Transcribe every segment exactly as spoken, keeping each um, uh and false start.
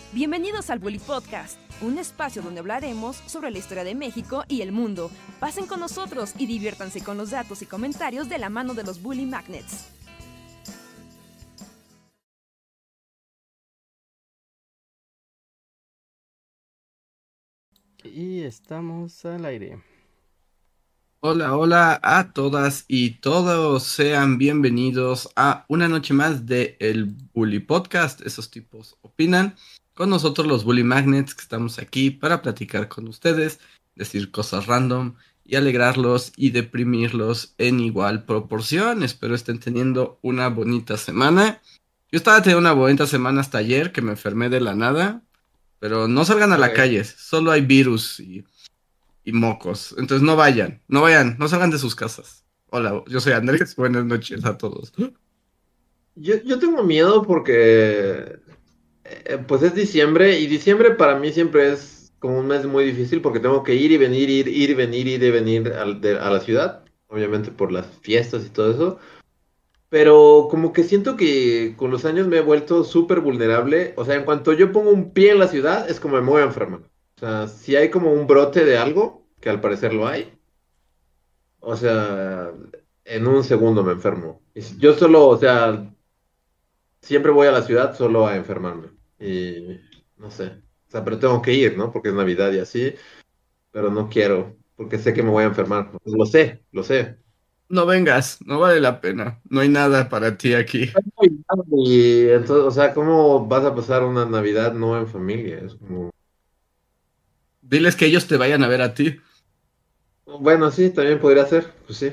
Bienvenidos al Bully Podcast, un espacio donde hablaremos sobre la historia de México y el mundo. Pasen con nosotros y diviértanse con los datos y comentarios de la mano de los Bully Magnets. Y estamos al aire. Hola, hola a todas y todos, sean bienvenidos a una noche más de el Bully Podcast. Esos tipos opinan. Con nosotros los Bully Magnets, que estamos aquí para platicar con ustedes, decir cosas random y alegrarlos y deprimirlos en igual proporción. Espero estén teniendo una bonita semana. Yo estaba teniendo una bonita semana hasta ayer, que me enfermé de la nada. Pero no salgan a la Ok. calle, solo hay virus y, y mocos. Entonces no vayan, no vayan, no salgan de sus casas. Hola, yo soy Andrés, buenas noches a todos. Yo, yo tengo miedo porque eh, pues es diciembre y diciembre para mí siempre es como un mes muy difícil porque tengo que ir y venir, ir, ir y venir, ir y venir al- de- a la ciudad, obviamente por las fiestas y todo eso, pero como que siento que con los años me he vuelto súper vulnerable, o sea, en cuanto yo pongo un pie en la ciudad es como me voy a enfermar. O sea, si hay como un brote de algo, que al parecer lo hay, o sea, en un segundo me enfermo. Y si- yo solo, o sea... Siempre voy a la ciudad solo a enfermarme. Y no sé. O sea, pero tengo que ir, ¿no? Porque es Navidad y así. Pero no quiero, porque sé que me voy a enfermar. Lo sé, lo sé. No vengas, no vale la pena, no hay nada para ti aquí. Y entonces, o sea, ¿cómo vas a pasar una Navidad no en familia? Es como... Diles que ellos te vayan a ver a ti. Bueno, sí, también podría ser, pues sí.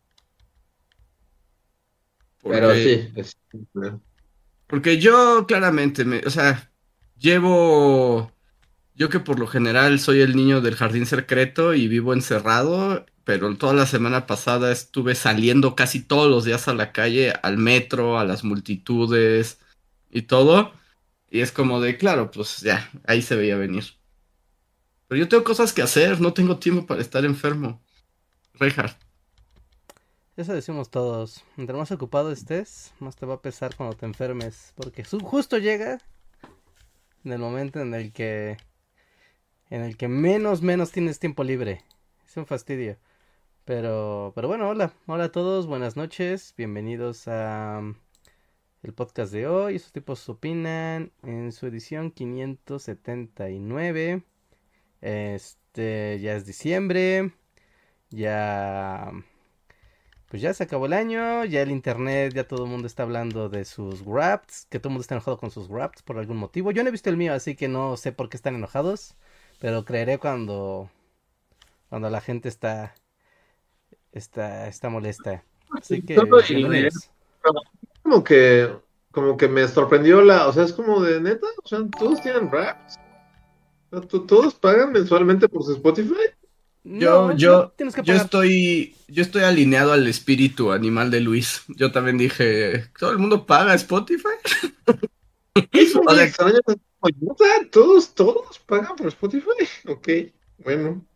Pero Porque, sí, es... porque yo claramente, me, o sea, llevo, yo que por lo general soy el niño del jardín secreto y vivo encerrado, pero toda la semana pasada estuve saliendo casi todos los días a la calle, al metro, a las multitudes y todo. Y es como de, claro, pues ya, ahí se veía venir. Pero yo tengo cosas que hacer, no tengo tiempo para estar enfermo. Rejar. Eso decimos todos. Entre más ocupado estés, más te va a pesar cuando te enfermes. Porque su- justo llega en el momento en el que en el que menos menos tienes tiempo libre. Es un fastidio. Pero pero bueno, hola. Hola a todos, buenas noches. Bienvenidos a um, el podcast de hoy. Esos tipos opinan en su edición quinientos setenta y nueve. Este, ya es diciembre. Ya Pues ya se acabó el año, ya el internet, ya todo el mundo está hablando de sus Wraps, que todo el mundo está enojado con sus Wraps por algún motivo. Yo no he visto el mío, así que no sé por qué están enojados, pero creeré cuando cuando la gente está está está molesta. Así Solo que diré, bienvenidos. como que, como que me sorprendió la, o sea, es como de neta, o sea, todos tienen raps, o sea, ¿to- todos pagan mensualmente por su Spotify. Yo, No, no yo, tienes que yo pagar. estoy, yo estoy alineado al espíritu animal de Luis. Yo también dije, ¿todo el mundo paga Spotify? Eso es O muy sea, extraño. Oye, o sea, todos, todos pagan por Spotify. Ok, bueno,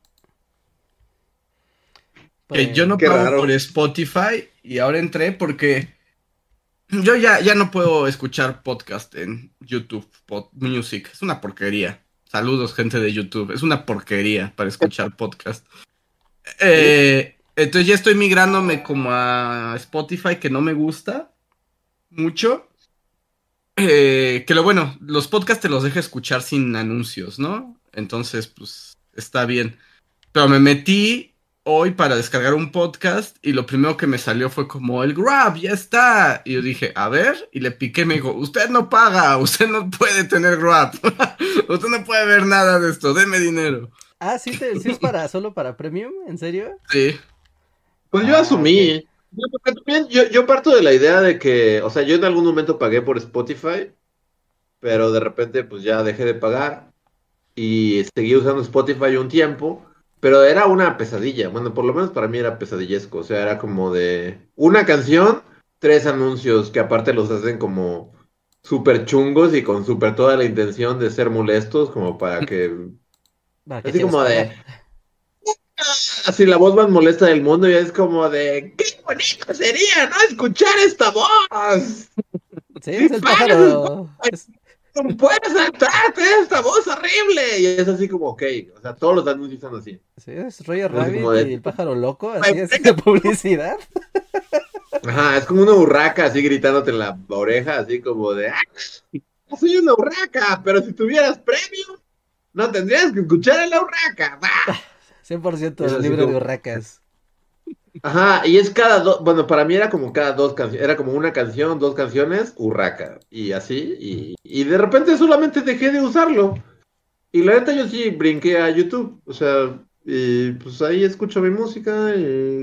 que yo no Pues qué pago raro. por Spotify y ahora entré porque yo ya, ya no puedo escuchar podcast en YouTube, Pod Music. Es una porquería. Saludos, gente de YouTube. Es una porquería para escuchar podcast. ¿Sí? Eh, entonces ya estoy migrándome como a Spotify, que no me gusta mucho. Eh, que lo bueno, los podcasts te los deja escuchar sin anuncios, ¿no? Entonces, pues está bien. Pero me metí hoy para descargar un podcast y lo primero que me salió fue como el Grab, ya está. Y yo dije, a ver, y le piqué y me dijo, usted no paga, usted no puede tener Grab, usted no puede ver nada de esto, deme dinero. ah, sí te sí es para solo para premium, ¿en serio? Sí, Pues yo Ah, ok. asumí. Yo, porque también yo, yo parto de la idea de que, o sea, yo en algún momento pagué por Spotify, pero de repente pues ya dejé de pagar y seguí usando Spotify un tiempo, pero era una pesadilla. Bueno, por lo menos para mí era pesadillesco. O sea, era como de una canción, tres anuncios que aparte los hacen como súper chungos y con súper toda la intención de ser molestos, como para que, ¿Para qué así quieres como pagar? de, así la voz más molesta del mundo y es como de, qué bonito sería, ¿no? Escuchar esta voz. Sí, Si es el pagas pájaro. Spotify. Es, ¡No puedes saltarte esta voz horrible! Y es así como, ok, o sea, todos los anuncios son así. Sí, es Roger Así como Rabbit de- y el pájaro loco, así es de publicidad. Ajá, es como una urraca así gritándote en la oreja, así como de, ¡ah! Soy una urraca, pero si tuvieras premio, no tendrías que escuchar a la urraca. ¡Bah! cien por ciento Es así libre de como, urracas. ajá, y es cada dos, bueno, para mí era como cada dos canciones, era como una canción, dos canciones, urraca, y así, y, y de repente solamente dejé de usarlo. Y la neta yo sí brinqué a YouTube, o sea, y pues ahí escucho mi música y,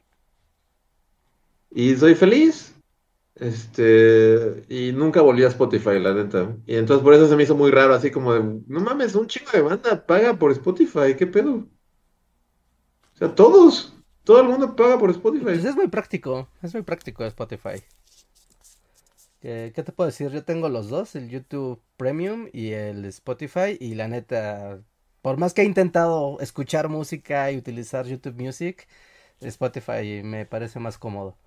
y soy feliz. Este, y nunca volví a Spotify, la neta. Y entonces por eso se me hizo muy raro, así como de, no mames, un chingo de banda paga por Spotify, ¿qué pedo? O sea, todos, todo el mundo paga por Pues Spotify. es muy práctico, es muy práctico Spotify. ¿Qué, qué te puedo decir? Yo tengo los dos, el YouTube Premium y el Spotify, y la neta, por más que he intentado escuchar música y utilizar YouTube Music, Spotify me parece más cómodo.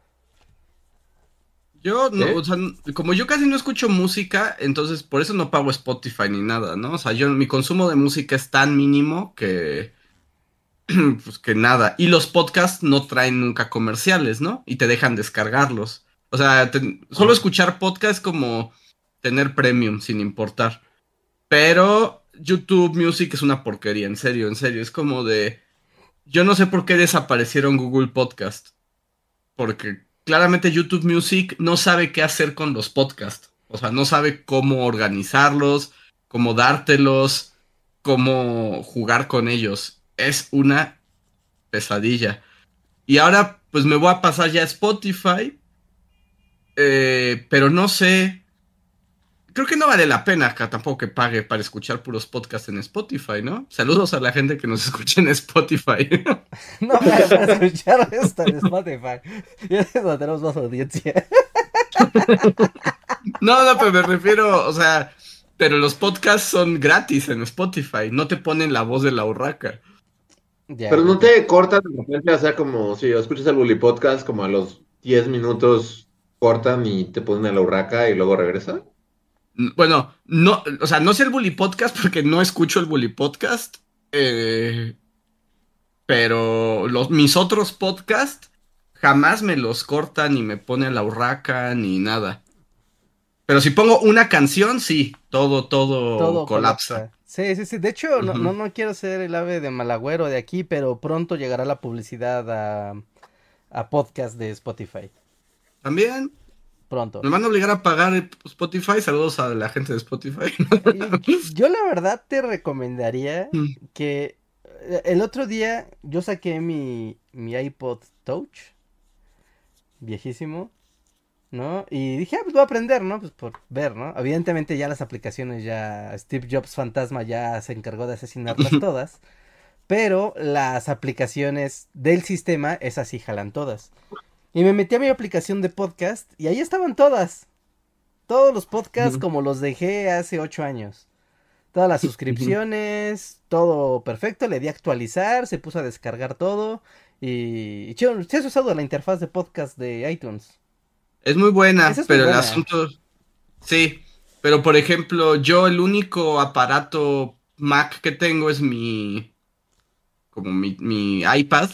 Yo, no, o ¿Sí? sea, como yo casi no escucho música, entonces por eso no pago Spotify ni nada, ¿no? O sea, yo, mi consumo de música es tan mínimo que, pues que nada. Y los podcasts no traen nunca comerciales, ¿no? Y te dejan descargarlos. O sea, te- solo Ah. escuchar podcast como tener premium, sin importar. Pero YouTube Music es una porquería, en serio, en serio. Es como de... Yo no sé por qué desaparecieron Google Podcast. Porque claramente YouTube Music no sabe qué hacer con los podcasts. O sea, no sabe cómo organizarlos, cómo dártelos, cómo jugar con ellos. Es una pesadilla. Y ahora, pues me voy a pasar ya a Spotify, eh, pero no sé. Creo que no vale la pena acá tampoco que pague para escuchar puros podcasts en Spotify, ¿no? Saludos a la gente que nos escucha en Spotify. No pagues para escuchar esto en Spotify. Ya es donde tenemos más audiencia. No, no, pero me refiero, o sea, pero los podcasts son gratis en Spotify, no te ponen la voz de la urraca. Ya, Pero ya, no ya. te cortan de repente, o sea, como si escuchas el Bully Podcast, como a los diez minutos cortan y te ponen a la urraca y luego regresa. N- Bueno, no, o sea, no sé el Bully Podcast porque no escucho el Bully Podcast, eh, pero los, mis otros podcasts jamás me los cortan ni me ponen la urraca ni nada. Pero si pongo una canción, sí, todo, todo Todo colapsa. colapsa. Sí, sí, sí. De hecho, no, no, Ujú. no quiero ser el ave de malagüero de aquí, pero pronto llegará la publicidad a, a podcast de Spotify. También Pronto. me van a obligar a pagar eh, Spotify. Saludos a la gente de Spotify. Y yo la verdad te recomendaría que eh, el otro día yo saqué mi, mi iPod Touch, viejísimo, ¿no? Y dije, ah, pues voy a aprender, ¿no? Pues por ver, ¿no? Evidentemente ya las aplicaciones, ya Steve Jobs fantasma ya se encargó de asesinarlas todas, pero las aplicaciones del sistema, esas sí jalan todas. Y me metí a mi aplicación de podcast y ahí estaban todas. Todos los podcasts como los dejé hace ocho años. Todas las suscripciones, todo perfecto, le di a actualizar, se puso a descargar todo. Y, y chido, ¿sí has usado la interfaz de podcast de iTunes? Es muy Esa buena, es muy pero el buena. asunto, sí, pero por ejemplo, yo el único aparato Mac que tengo es mi, como mi, mi iPad.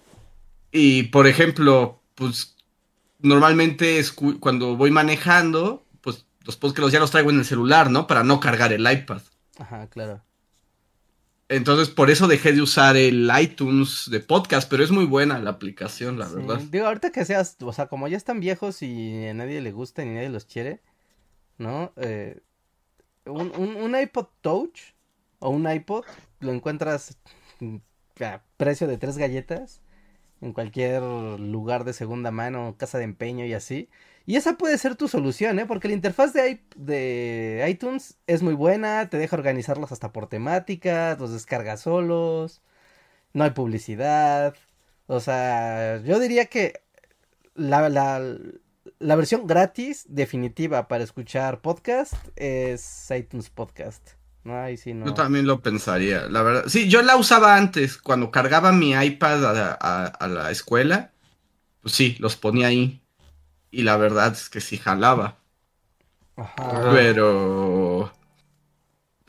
Y por ejemplo, pues normalmente escu- cuando voy manejando, pues los podcasts ya los traigo en el celular, ¿no? Para no cargar el iPad. Ajá, claro. Entonces por eso dejé de usar el iTunes de podcast, pero es muy buena la aplicación, la Sí, verdad. digo, ahorita que seas, o sea, como ya están viejos y a nadie le gusta ni nadie los quiere, ¿no? Eh, un, un, un iPod Touch o un iPod lo encuentras mm, a precio de tres galletas en cualquier lugar de segunda mano, casa de empeño y así. Y esa puede ser tu solución, ¿eh? Porque la interfaz de, i- de iTunes es muy buena, te deja organizarlos hasta por temáticas, los descargas solos, no hay publicidad. O sea, yo diría que la, la, la versión gratis definitiva para escuchar podcast es iTunes Podcast. No, ahí sí Yo no. también lo pensaría, la verdad. Sí, yo la usaba antes, cuando cargaba mi iPad a, a- a la escuela, pues sí, los ponía ahí. Y la verdad es que sí jalaba. Ajá. Ajá. Pero,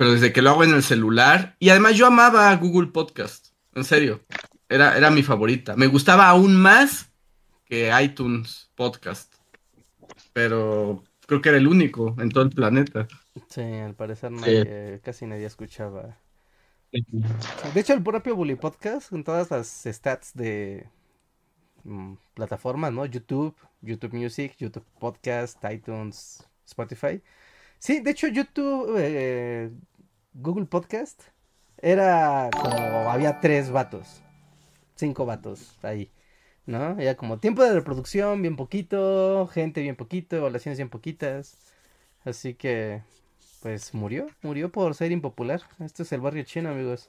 pero desde que lo hago en el celular, y además yo amaba Google Podcast, en serio, era, era mi favorita. Me gustaba aún más que iTunes Podcast, pero creo que era el único en todo el planeta. Sí, al parecer Sí. nadie, casi nadie escuchaba. De hecho, el propio Bully Podcast, con todas las stats de mm, plataformas, ¿no? YouTube, YouTube Music, YouTube Podcast, iTunes, Spotify. Sí, de hecho, YouTube, eh, Google Podcast, era como, había tres vatos, cinco vatos ahí, ¿no? Era como tiempo de reproducción, bien poquito, gente bien poquito, evaluaciones bien poquitas. Así que, pues murió, murió por ser impopular. Este es el barrio chino, amigos.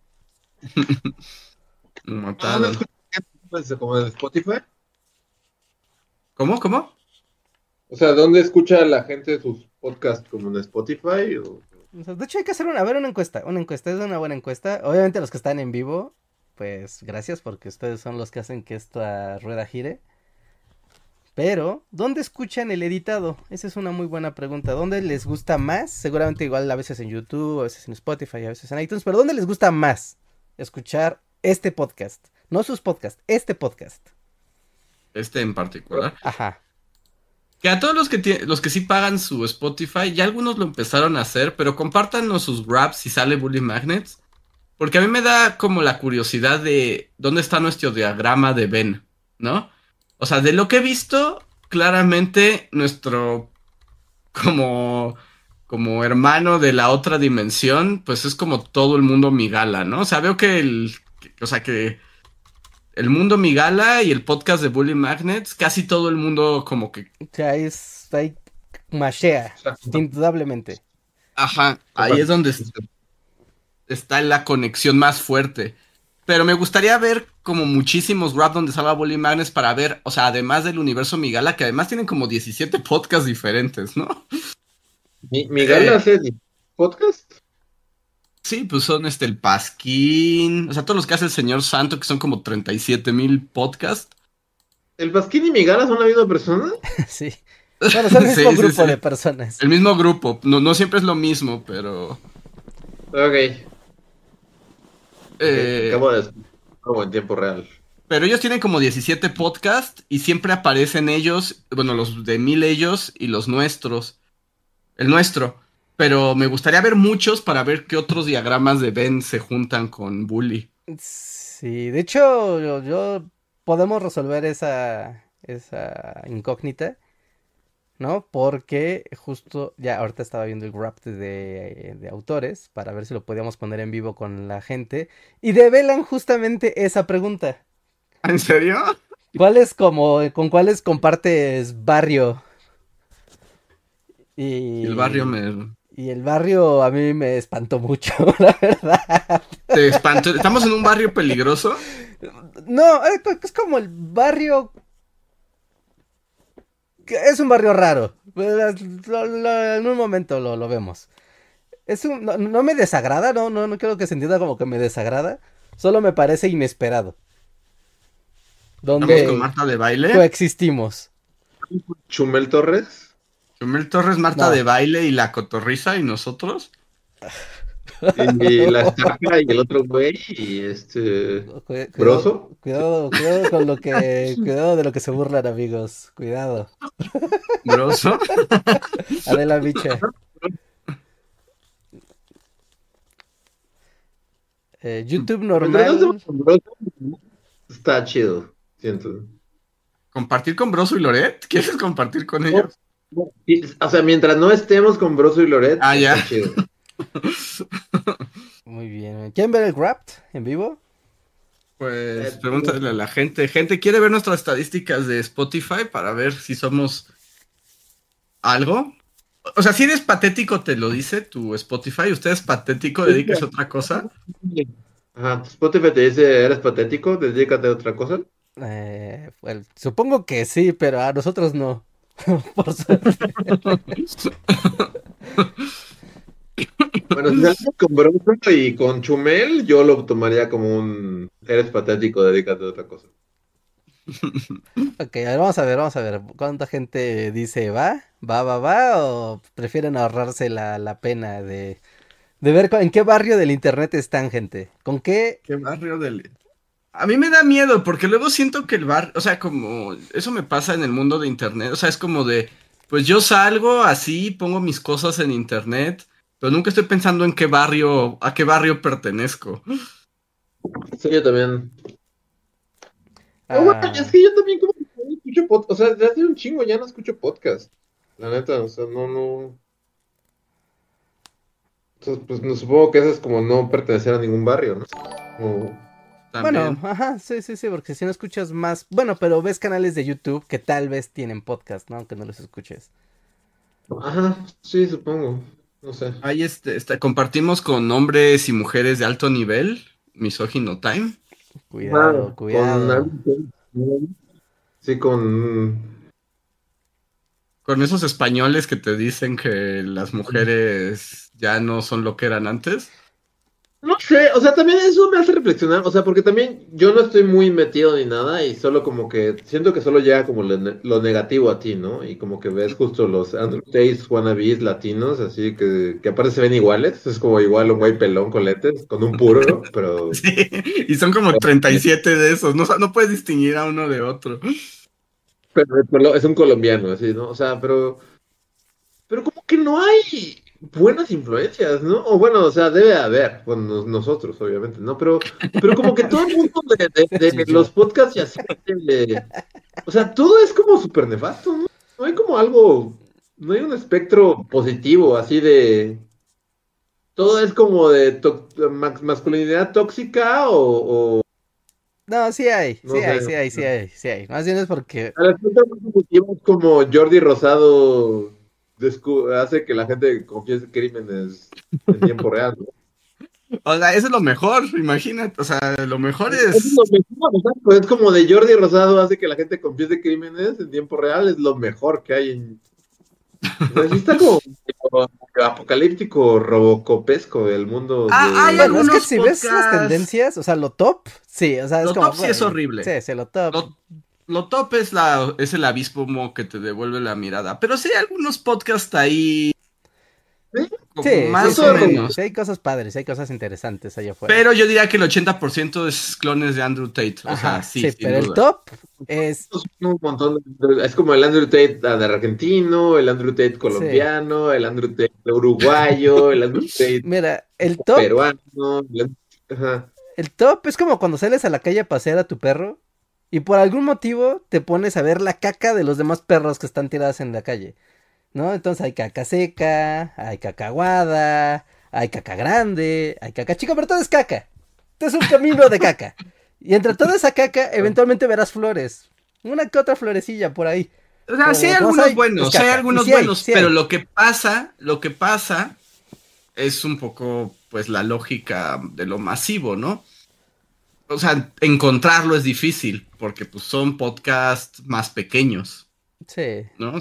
Lo ¿No mataron. escuchas como en Spotify? ¿Cómo? ¿Cómo? O sea, ¿dónde escucha la gente sus podcasts? ¿Como en Spotify? O... O sea, de hecho, hay que hacer una, a ver, una encuesta. Una encuesta es una buena encuesta. Obviamente, los que están en vivo, pues gracias, porque ustedes son los que hacen que esta rueda gire. Pero, ¿dónde escuchan el editado? Esa es una muy buena pregunta. ¿Dónde les gusta más? Seguramente igual a veces en YouTube, a veces en Spotify, a veces en iTunes. Pero ¿dónde les gusta más escuchar este podcast? No sus podcasts, este podcast. Este en particular. Ajá. Que a todos los que tie- los que sí pagan su Spotify, ya algunos lo empezaron a hacer, pero compártanos sus raps si sale Bully Magnets. Porque a mí me da como la curiosidad de dónde está nuestro diagrama de Venn, ¿no? O sea, de lo que he visto, claramente nuestro como, como hermano de la otra dimensión, pues es como todo el mundo Migala, ¿no? O sea, veo que el, que- o sea, que el mundo Migala y el podcast de Bully Magnets, casi todo el mundo como que, O sea, es, hay mashea, indudablemente. ajá, ahí es donde es- está la conexión más fuerte. Pero me gustaría ver como muchísimos rap donde salga Bully Magnets para ver, o sea, además del universo Migala, que además tienen como diecisiete podcasts diferentes, ¿no? ¿Mi, Miguel Eh. hace podcast? Sí, pues son este el Pasquín, o sea, todos los que hace el señor Santo, que son como treinta y siete mil podcasts. ¿El Pasquín y Migala son la misma persona? Sí. Bueno, son el Sí, mismo sí, grupo sí. de personas. El mismo grupo, no, no siempre es lo mismo, pero... Ok. eh, Acabo de como en tiempo real. pero ellos tienen como diecisiete podcasts y siempre aparecen ellos, bueno, los de mil ellos y los nuestros, el nuestro. Pero me gustaría ver muchos para ver qué otros diagramas de Ben se juntan con Bully. Sí, de hecho, yo, yo- podemos resolver esa, esa incógnita, ¿no? Porque justo ya ahorita estaba viendo el rap de, de autores para ver si lo podíamos poner en vivo con la gente y develan justamente esa pregunta. ¿En serio? ¿Cuáles como, con cuáles compartes barrio? Y El barrio me... y el barrio a mí me espantó mucho, la verdad. Te espanto. ¿Estamos en un barrio peligroso? No, es es como el barrio. que Es un barrio raro. Lo- lo- en un momento lo, lo vemos. Es un, no, no me desagrada, no, no, no quiero que se entienda como que me desagrada. Solo me parece inesperado. ¿Estamos Donde con Marta de baile? coexistimos. ¿Chumel Torres? Chumel Torres, Marta No. de baile y la cotorriza y nosotros. Y la estaca y el otro güey y este... Cu- Cuidado, ¿Broso? cuidado, cuidado con lo que, cuidado de lo que se burlan, amigos. Cuidado. Grosso. Adela Micha. Eh, YouTube Mientras no normal. estemos con Broso, está chido, siento. ¿Compartir con Broso y Loret? ¿Quieres compartir con ellos? Y, o sea, mientras no estemos con Broso y Loret, Ah, ya. está chido. Muy bien. ¿Quieren ver el Wrapped en vivo? Pues Eh, pregúntale a la gente. Gente, ¿quiere ver nuestras estadísticas de Spotify para ver si somos algo? O sea, si eres patético, te lo dice tu Spotify. ¿Usted es patético? ¿Dedíquese a otra cosa? Ajá, Spotify te dice, ¿eres patético? Dedícate a otra cosa. Eh, well, supongo que sí, pero a nosotros no. Por suerte. Bueno, si sales con Broso y con Chumel, yo lo tomaría como un, eres patético, dedícate a otra cosa. Ok, a ver, vamos a ver, vamos a ver. ¿Cuánta gente dice va? ¿Va, va, va? ¿O prefieren ahorrarse la, la pena de, De ver en qué barrio del internet están, gente. ¿Con qué? ¿Qué barrio del...? A mí me da miedo porque luego siento que el bar, o sea, como eso me pasa en el mundo de internet, o sea, es como de, pues yo salgo así, pongo mis cosas en internet, pero nunca estoy pensando en qué barrio, a qué barrio pertenezco. Sí, yo también. Pero bueno, Ah, es que yo también como que no escucho podcast, o sea, desde hace un chingo ya no escucho podcast. La neta, o sea, no, no. Entonces, pues no, supongo que eso es como no pertenecer a ningún barrio, ¿no? Como- bueno, También. ajá, sí, sí, sí, porque si no escuchas más, bueno, pero ves canales de YouTube que tal vez tienen podcast, ¿no? Aunque no los escuches. Ajá, sí, supongo. No sé. Ahí este, este, compartimos con hombres y mujeres de alto nivel, Misógino Time, Cuidado, Ah, con cuidado. algo- sí, con con esos españoles que te dicen que las mujeres ya no son lo que eran antes. no sé, o sea, también eso me hace reflexionar, o sea, porque también yo no estoy muy metido ni nada y solo como que siento que solo llega como lo, ne- lo negativo a ti, ¿no? Y como que ves justo los Andrew Tate wannabes latinos, así que, que aparte se ven iguales, es como igual un güey pelón con lentes, con un puro, pero Sí, y son como treinta y siete de esos, no, no puedes distinguir a uno de otro. pero el pelo- es un colombiano, así, ¿no? O sea, pero, pero como que no hay buenas influencias, ¿no? O bueno, o sea, debe haber, bueno, nos- nosotros, obviamente, ¿no? Pero, pero como que todo el mundo de, de- Sí, de yo. los podcasts y así, de- o sea, todo es como súper nefasto, ¿no? No hay como algo, no hay un espectro positivo, así de, todo es como de to- ma- masculinidad tóxica o, o, No, sí hay, sí no sé. hay, sí hay, sí hay, sí hay. Más bien es porque, A las cosas más positivas como Jordi Rosado descu- hace que la gente confiese crímenes en tiempo real, ¿no? O sea, eso es lo mejor, imagínate. O sea, lo mejor Eso es es. lo mejor, exacto. Es como de Jordi Rosado hace que la gente confiese crímenes en tiempo real, es lo mejor que hay en... O sea, sí está como, como apocalíptico, robocopesco el mundo Ah, hay bueno, de... es que algunos si ves las podcasts. tendencias, o sea, lo top, sí, o sea, es Lo como, top sí es güey, horrible. sí, sí, lo top. Lo, lo top es la, es el abismo que te devuelve la mirada. Pero sí hay algunos podcasts ahí, ¿Sí? como Sí, sí, No más sí o todo es hay, menos. sí hay cosas padres, sí hay cosas interesantes allá afuera. Pero yo diría que el ochenta por ciento es clones de AndrewTate. O sea, Ajá, sí, sí, sin pero el duda. top es, son un montón de- es como el Andrew Tate argentino, el Andrew Tate sí. colombiano, el Andrew Tate uruguayo, el Andrew Tate Mira, el top, peruano. el- Ajá. el top es como cuando sales a la calle a pasear a tu perro y por algún motivo te pones a ver la caca de los demás perros que están tiradas en la calle, ¿no? Entonces hay caca seca, hay caca aguada, hay caca grande, hay caca chica, pero todo es caca. Este es un camino de caca. Y entre toda esa caca, eventualmente verás flores. Una que otra florecilla por ahí. O sea, sí hay Pero como algunos hay, es buenos, sí hay caca. Y algunos sí hay, buenos, sí pero hay. lo que pasa, lo que pasa es un poco, pues, la lógica de lo masivo, ¿no? O sea, encontrarlo es difícil, porque pues son podcasts más pequeños, Sí, ¿no?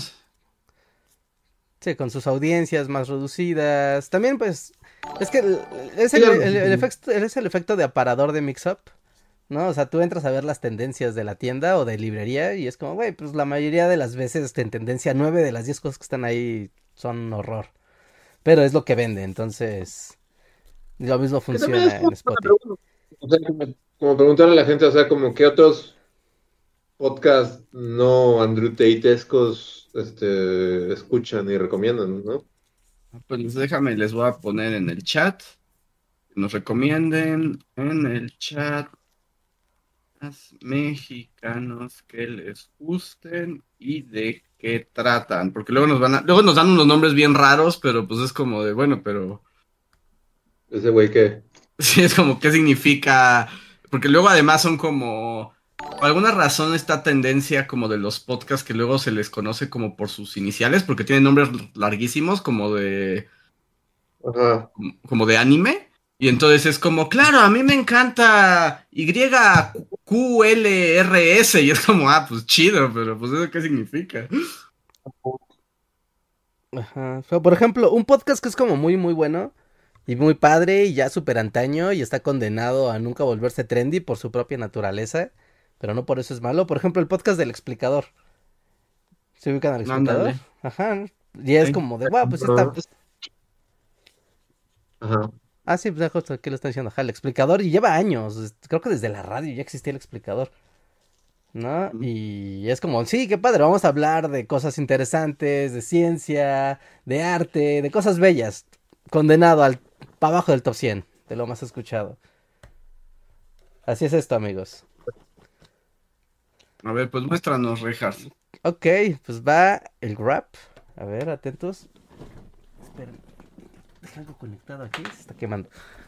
sí, con sus audiencias más reducidas. También, pues, es que el- es Sí, el, algo el- así el como- efecto, es el efecto de aparador de Mix Up, ¿no? O sea, tú entras a ver las tendencias de la tienda o de librería y es como, güey, pues la mayoría de las veces en tendencia nueve de las diez cosas que están ahí son horror. Pero es lo que vende, entonces lo mismo Que también es funciona en como, Spotify. o sea, como, como preguntarle a la gente, o sea, como qué otros podcasts no Andrew Tate-escos este, escuchan y recomiendan, ¿no? Pues déjame, les voy a poner en el chat, que nos recomienden en el chat más mexicanos que les gusten y de qué tratan, porque luego nos van a, luego nos dan unos nombres bien raros, pero pues es como de, bueno, pero Ese güey que... sí, es como, ¿qué significa? Porque luego además son como, por alguna razón esta tendencia como de los podcasts que luego se les conoce como por sus iniciales, porque tienen nombres larguísimos como de, Ajá. como de anime. Y entonces es como, claro, a mí me encanta Y Q L R S. Y es como, ah, pues chido, pero pues eso qué significa. Ajá. Pero, por ejemplo, un podcast que es como muy, muy bueno y muy padre y ya súper antaño y está condenado a nunca volverse trendy por su propia naturaleza, pero no por eso es malo. Por ejemplo, el podcast del explicador. ¿Se ubican al explicador? Ándale. Ajá. Y es Sí. como de, wow, pues está, Ajá. Ah, sí, pues justo aquí lo están diciendo. Ajá, el explicador. Y lleva años. es- Creo que desde la radio ya existía el explicador. ¿No? Ujú. Y es como, sí, qué padre, vamos a hablar de cosas interesantes, de ciencia, de arte, de cosas bellas. Condenado al para abajo del top cien de lo más escuchado. Así es esto, amigos. A ver, pues muéstranos, Richard. Ok, pues va el rap. A ver, atentos. Esperen, ¿está algo conectado aquí? Se está quemando.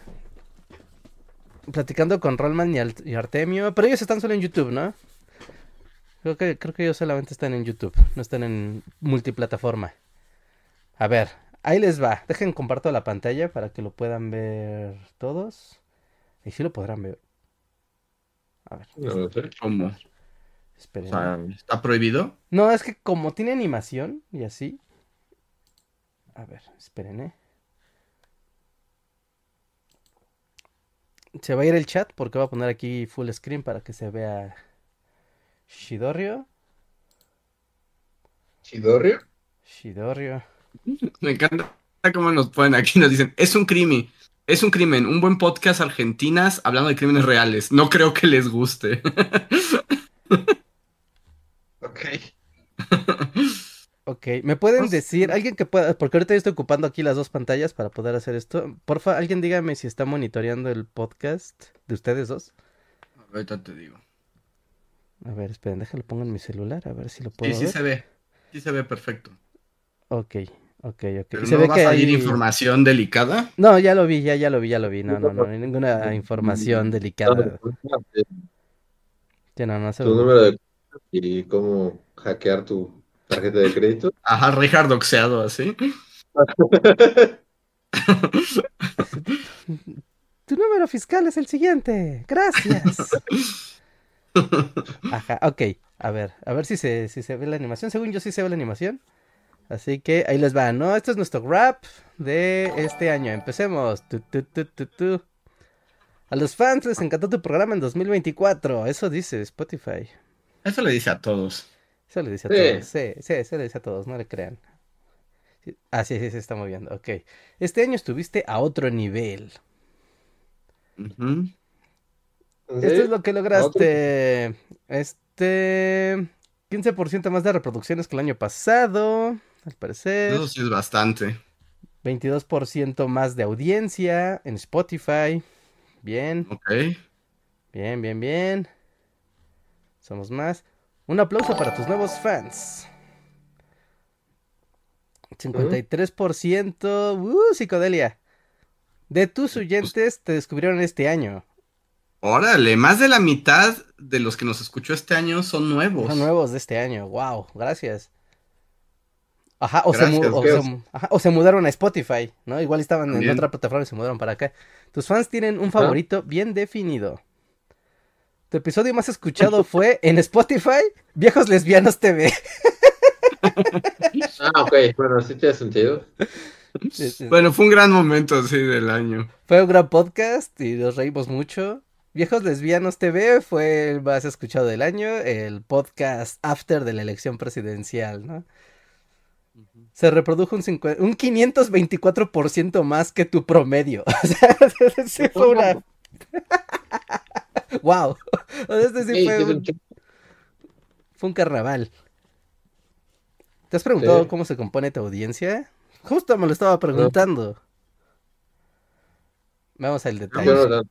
Platicando con Rollman y, Al- y Artemio, pero ellos están solo en YouTube, ¿no? Creo que, creo que ellos solamente están en YouTube, no están en multiplataforma. A ver, ahí les va. Dejen comparto la pantalla para que lo puedan ver todos. Y sí lo podrán ver. A ver, No lo sé. ¿Cómo? O esperen, ¿eh? sea, ¿está prohibido? No, es que como tiene animación y así. A ver, esperen, ¿eh? Se va a ir el chat porque voy a poner aquí full screen para que se vea Shidorio. ¿Chidorrio? Shidorio. Me encanta cómo nos ponen aquí, nos dicen, es un crimen, es un crimen, un buen podcast argentinas hablando de crímenes reales. No creo que les guste. Ok. Ok, ¿me pueden Pues, decir, alguien que pueda, porque ahorita yo estoy ocupando aquí las dos pantallas para poder hacer esto? Porfa, alguien dígame si está monitoreando el podcast de ustedes dos. ahorita te digo. A ver, esperen, déjalo pongo en mi celular, a ver si lo Sí, puedo sí ver. se ve. Sí se ve perfecto. Ok, ok, ok. Pero Y se no ve va a que salir hay... información delicada. No, ya lo vi, ya, ya lo vi, ya lo vi. No, no, no, no hay ninguna información delicada. Ya no, no se... Tu número de y cómo hackear tu tarjeta de crédito. Ajá, Richard doxeado así. Tu número fiscal es el siguiente. Gracias. Ajá, ok. A ver, a ver si se, si se ve la animación. Según yo sí se ve la animación. Así que ahí les va, ¿no? Este es nuestro rap de este año. Empecemos. Tu, tu, tu, tu, tu. A los fans les encantó tu programa en dos mil veinticuatro. Eso dice Spotify. Eso le dice a todos. Eso le dice a todos. Sí. Sí, sí, eso le dice a todos. No le crean. Sí. Ah, sí, sí, se está moviendo. Ok. Este año estuviste a otro nivel. Ujú. ¿En Esto es serio? lo que ¿A otro? lograste. Este... quince por ciento más de reproducciones que el año pasado. Al parecer. Eso sí es bastante. veintidós por ciento más de audiencia en Spotify. Bien, Ok. bien, bien, bien. Somos más. Un aplauso para tus nuevos fans. cincuenta y ¿Mm? tres por ciento. Uh, psicodelia. De tus Pues, oyentes te descubrieron este año. órale, más de la mitad de los que nos escuchó este año son Son nuevos. nuevos de este año. Wow, gracias. Ajá, o se, mu- Gracias. o ¿Qué se, os- mu- ajá, o se mudaron a Spotify, ¿no? Igual estaban en otra También. plataforma y se mudaron para acá. Tus fans tienen un ¿Ah? favorito bien definido. Tu episodio más escuchado fue en Spotify, Viejos Lesbianos T V. Ah, ok. Bueno, sí tiene sentido. Bueno, fue un gran momento así del año. Fue un gran podcast y nos reímos mucho. Viejos Lesbianos T V fue el más escuchado del año, el podcast after de la elección presidencial, ¿no? Se reprodujo un, cincu- un quinientos veinticuatro por ciento más que tu promedio. O sea, sí fue una... ¡Wow! Este sí Ey, fue sí es un un, chico. fue un carnaval. ¿Te has preguntado Sí. cómo se compone tu audiencia? Justo me lo estaba No, preguntando. Vamos al yo detalle. Vamos, no,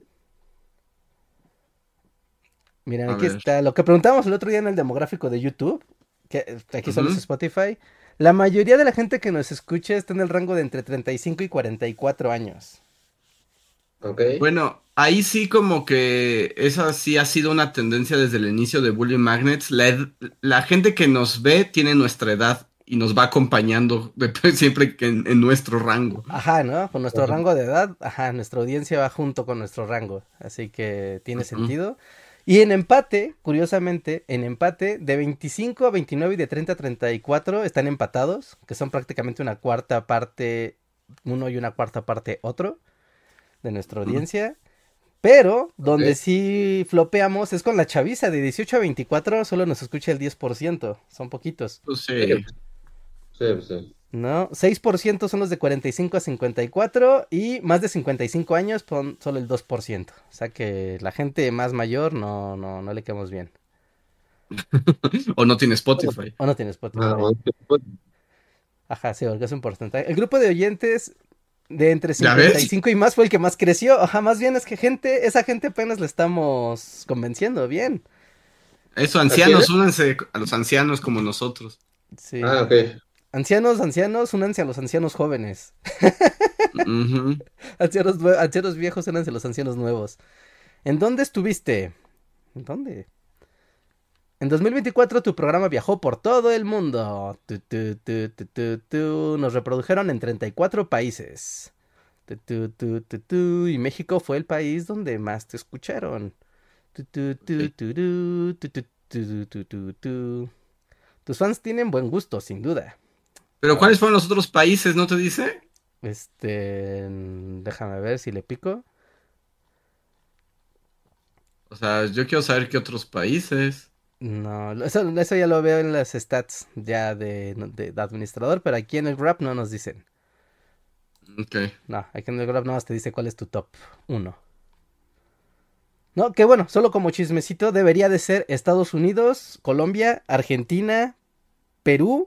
Miren, a aquí ver. está. Lo que preguntamos el otro día en el demográfico de YouTube, que eh, aquí solo es Ujú. Spotify. La mayoría de la gente que nos escucha está en el rango de entre treinta y cinco y cuarenta y cuatro años. ok. Bueno, ahí sí como que esa sí ha sido una tendencia desde el inicio de Bully Magnets. La, ed- la gente que nos ve tiene nuestra edad y nos va acompañando de- siempre que en, en nuestro rango. Ajá, ¿no? Con nuestro Ajá. rango de edad, ajá, nuestra audiencia va junto con nuestro rango. Así que tiene Ujú. sentido. Y en empate, curiosamente, en empate, de veinticinco a veintinueve y de treinta a treinta y cuatro están empatados, que son prácticamente una cuarta parte uno y una cuarta parte otro de nuestra Ujú. audiencia. Pero donde Ok. sí flopeamos es con la chaviza de dieciocho a veinticuatro, solo nos escucha el diez por ciento, son poquitos. Pues Sí, sí. sí, sí. No, seis por ciento son los de cuarenta y cinco a cincuenta y cuatro y más de cincuenta y cinco años son solo el dos por ciento. O sea que la gente más mayor no, no, no le quedamos bien. O no tiene Spotify. O no tiene Spotify. Ah, bueno, pues, Ajá, sí, porque es un porcentaje. El grupo de oyentes de entre ¿Ya cincuenta y ves? cinco y más fue el que más creció. Ajá, más bien es que gente, esa gente apenas le estamos convenciendo bien. Eso, ¿a ancianos, quiénes? únanse a los ancianos como nosotros. Sí. Ah, ok. Ancianos, ancianos, únanse a los ancianos jóvenes. Ujú. Ancianos, nue- ancianos viejos, únanse a los ancianos nuevos. ¿En dónde estuviste? ¿En dónde? En dos mil veinticuatro tu programa viajó por todo el mundo. Tu, tu, tu, tu, tu, tu. Nos reprodujeron en treinta y cuatro países. Tu, tu, tu, tu, tu. Y México fue el país donde más te escucharon. Tu, tu, tu, Ok. tu, tu, tu, tu, tu, tu, tu, tu. Tus fans tienen buen gusto, sin duda. Pero A ver, ¿cuáles fueron los otros países? ¿No te dice? este... déjame ver si le pico. O sea, yo quiero saber qué otros países. No, eso, eso ya lo veo en las stats ya de, de, de administrador, pero aquí en el Grab no nos dicen. Ok. No, aquí en el Grab nada más te dice cuál es tu top uno. No, que bueno, solo como chismecito debería de ser Estados Unidos, Colombia, Argentina, Perú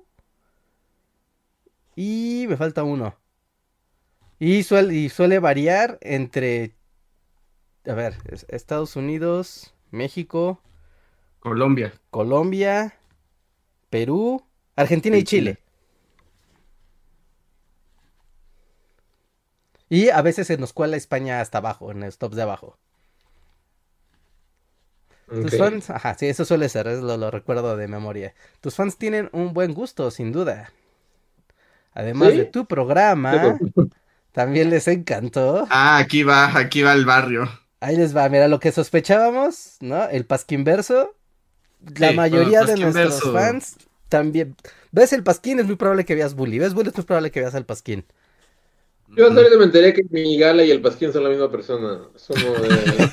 y me falta uno. Y suele, y suele variar entre, a ver, es- Estados Unidos, México, Colombia Colombia, Perú, Argentina y y Chile. Chile. Y a veces se nos cuela España hasta abajo, en los tops de abajo. Tus Ok. fans, ajá, sí, eso suele ser, es lo, lo recuerdo de memoria. Tus fans tienen un buen gusto, sin duda. Además de ¿Sí? tu Yo programa, creo- también les encantó. Ah, aquí va, aquí va el barrio. Ahí les va, mira lo que sospechábamos, ¿no? El Pasquín verso. La Sí, bueno, mayoría de Pasquín nuestros verso. fans también. ¿Ves el Pasquín? Es muy probable que veas Bully. ¿Ves Bully? Es muy probable que veas al Pasquín. Yo hasta Ujú. ahorita me enteré que mi gala y el pasquín son la misma persona. Somos de...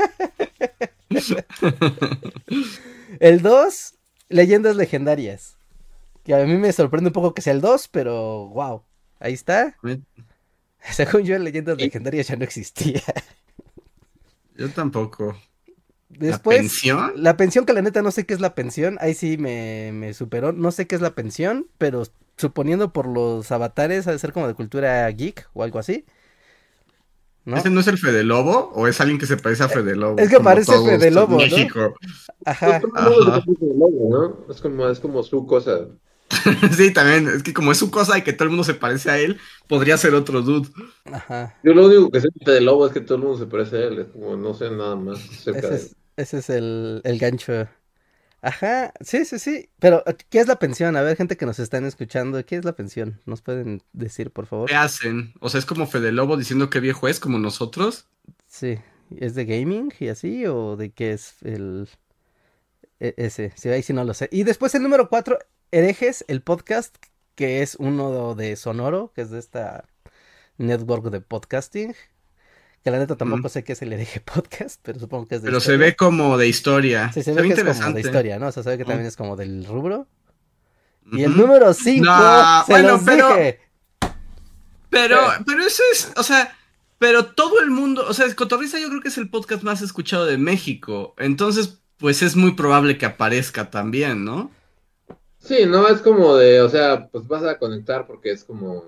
El dos, Leyendas Legendarias. Que a mí me sorprende un poco que sea el dos, pero wow. Ahí está. Según yo, Leyendas ¿Sí? Legendarias ya no existía. Yo tampoco. ¿La Después, pensión? la pensión, que la neta no sé qué es la pensión. Ahí sí me, me superó. No sé qué es la pensión, pero suponiendo por los avatares, ha de ser como de cultura geek o algo así, ¿no? ¿Ese no es el Fede Lobo? ¿O es alguien que se parece a Fede Lobo? Es que Como parece todos Fede en Lobo, ¿no? México. Pues Ajá, todo el mundo se Ajá. parece al lobo, ¿no? Es como, es como su cosa. Sí, también. Es que como es su cosa y que todo el mundo se parece a él, podría ser otro dude. ajá. Yo lo único que sé de lobo es que todo el mundo se parece a él. Es como, no sé nada más acerca Ese de él. es, ese es el, el gancho. Ajá, sí, sí, sí. Pero, ¿qué es la pensión? A ver, gente que nos están escuchando, ¿qué es la pensión? ¿Nos pueden decir, por favor? ¿Qué hacen? O sea, es como Fede Lobo diciendo que viejo es, como nosotros. Sí, ¿es de gaming y así? ¿O de qué es el e- ese? Sí, ahí sí no lo sé. Y después el número cuatro, Herejes, el podcast, que es uno de Sonoro, que es de esta network de podcasting. Que la neta tampoco Ujú. sé qué es el hereje podcast, pero supongo que es de Pero se historia. ve como de historia. Sí, se Se ve ve que es como de interesante. historia, ¿no? O sea, se ve que Ujú. también es como del rubro. Y el Ujú. número cinco, No, se bueno, los pero, dije. pero, ¿Qué? pero eso es, o sea, pero todo el mundo, o sea, Cotorrisa yo creo que es el podcast más escuchado de México. Entonces, pues es muy probable que aparezca también, ¿no? Sí, no, es como de, o sea, pues vas a conectar porque es como...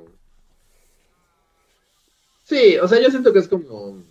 Sí, o sea, yo siento que es como...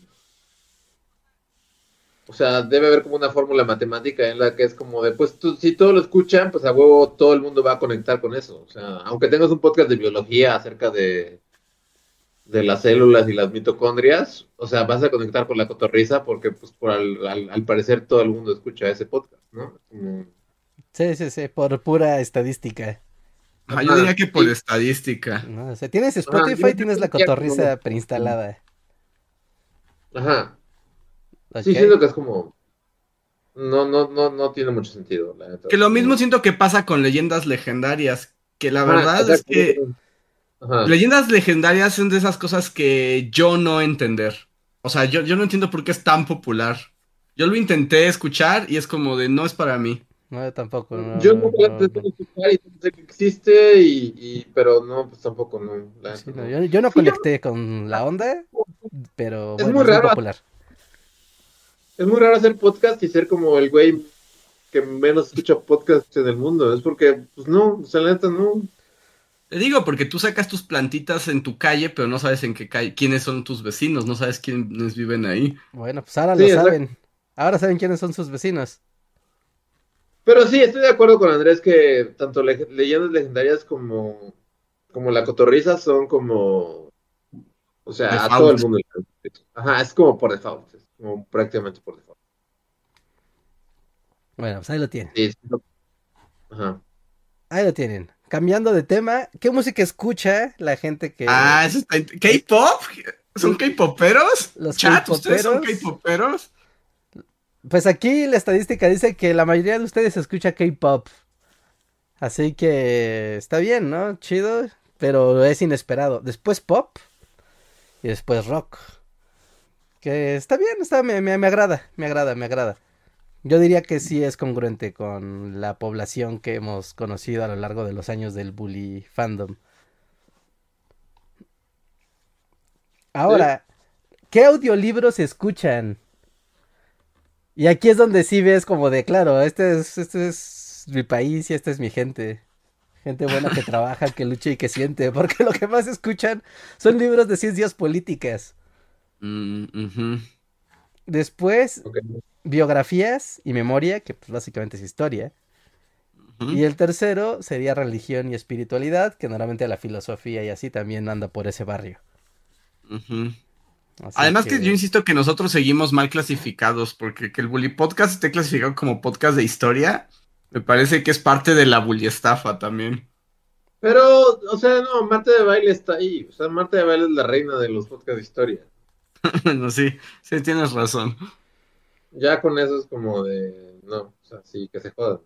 O sea, debe haber como una fórmula matemática en la que es como de, pues tú- si todos lo escuchan, pues a huevo todo el mundo va a conectar con eso. O sea, aunque tengas un podcast de biología acerca de, de las células y las mitocondrias, o sea, vas a conectar con la cotorriza porque, pues, por al, al, al parecer todo el mundo escucha ese podcast, ¿no? Como... Sí, sí, sí, por pura estadística. Ajá, yo Ajá, diría que por sí, estadística. ¿No? O sea, tienes ajá, yo Spotify, tienes la diría como... cotorriza preinstalada. Ajá, sí, ¿Ok? siento que es como... No, no, no, no tiene mucho sentido, la neta. Que lo mismo Como... siento que pasa con leyendas legendarias, que la Ajá, verdad es exacto. que Ajá. leyendas legendarias son de esas cosas que yo no entender. O sea, yo, yo no entiendo por qué es tan popular. Yo lo intenté escuchar y es como de no es para mí. No, yo tampoco. No, Yo no no, la no. escuchar y sé que existe, y, y, pero no, pues tampoco no. La Sí, neta, no, no. yo, yo no Fui yo- conecté con la onda, pero Es bueno, muy es muy raro, popular. es muy raro hacer podcast y ser como el güey que menos escucha podcast en el mundo. Es porque, pues no, o sea, la neta no. Te digo, porque tú sacas tus plantitas en tu calle, pero no sabes en qué calle, quiénes son tus vecinos, no sabes quiénes viven ahí. Bueno, pues ahora lo Sí, exacto. saben. Ahora saben quiénes son sus vecinos. Pero sí, estoy de acuerdo con Andrés que tanto le- leyendas legendarias como, como la cotorriza son como, o sea, a todo el Default. mundo. Ajá, es como por default, es como prácticamente por default. Bueno, pues ahí lo tienen. Sí, sí, no. Ajá. Ahí lo tienen. Cambiando de tema, ¿qué música escucha la gente que... Ah, eso está... int- ¿K-pop? ¿Son K-poperos? los Chat, ¿ustedes son K-poperos? K-poperos? Pues aquí la estadística dice que la mayoría de ustedes escucha K-pop. Así que está bien, ¿no? Chido, pero es inesperado. Después pop y después rock. Que está bien, está, me, me, me agrada, me agrada, me agrada. Yo diría que sí es congruente con la población que hemos conocido a lo largo de los años del bully fandom. Sí. Ahora, ¿qué audiolibros escuchan? Y aquí es donde sí ves como de, claro, este es, este es mi país y esta es mi gente. Gente buena que trabaja, que lucha y que siente. Porque lo que más escuchan son libros de ciencias políticas. Mm, ujú, Después, Ok. biografías y memoria, que pues básicamente es historia. ujú, Y el tercero sería religión y espiritualidad, que normalmente la filosofía y así también anda por ese barrio. ujú. Así Además que yo que, insisto que nosotros seguimos mal clasificados, porque que el Bully Podcast esté clasificado como podcast de historia, me parece que es parte de la bully estafa también. Pero, o sea, no, Marta de Baile está ahí. O sea, Marta de Baile es la reina de los podcasts de historia. Bueno, sí, sí tienes razón. Ya con eso es como de, no, o sea, sí, que se jodan.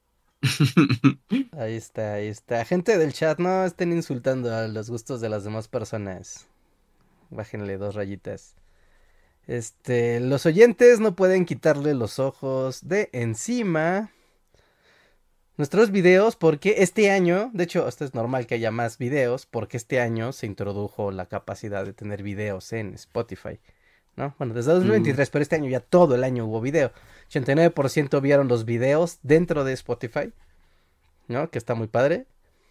ahí está, ahí está. Gente del chat, no estén insultando a los gustos de las demás personas. Bájenle dos rayitas. Este, los oyentes no pueden quitarle los ojos de encima nuestros videos porque este año, de hecho, esto es normal que haya más videos porque este año se introdujo la capacidad de tener videos en Spotify, ¿no? Bueno, desde Mm, dos mil veintitrés, pero este año ya todo el año hubo video. ochenta y nueve por ciento vieron los videos dentro de Spotify, ¿no? Que está muy padre.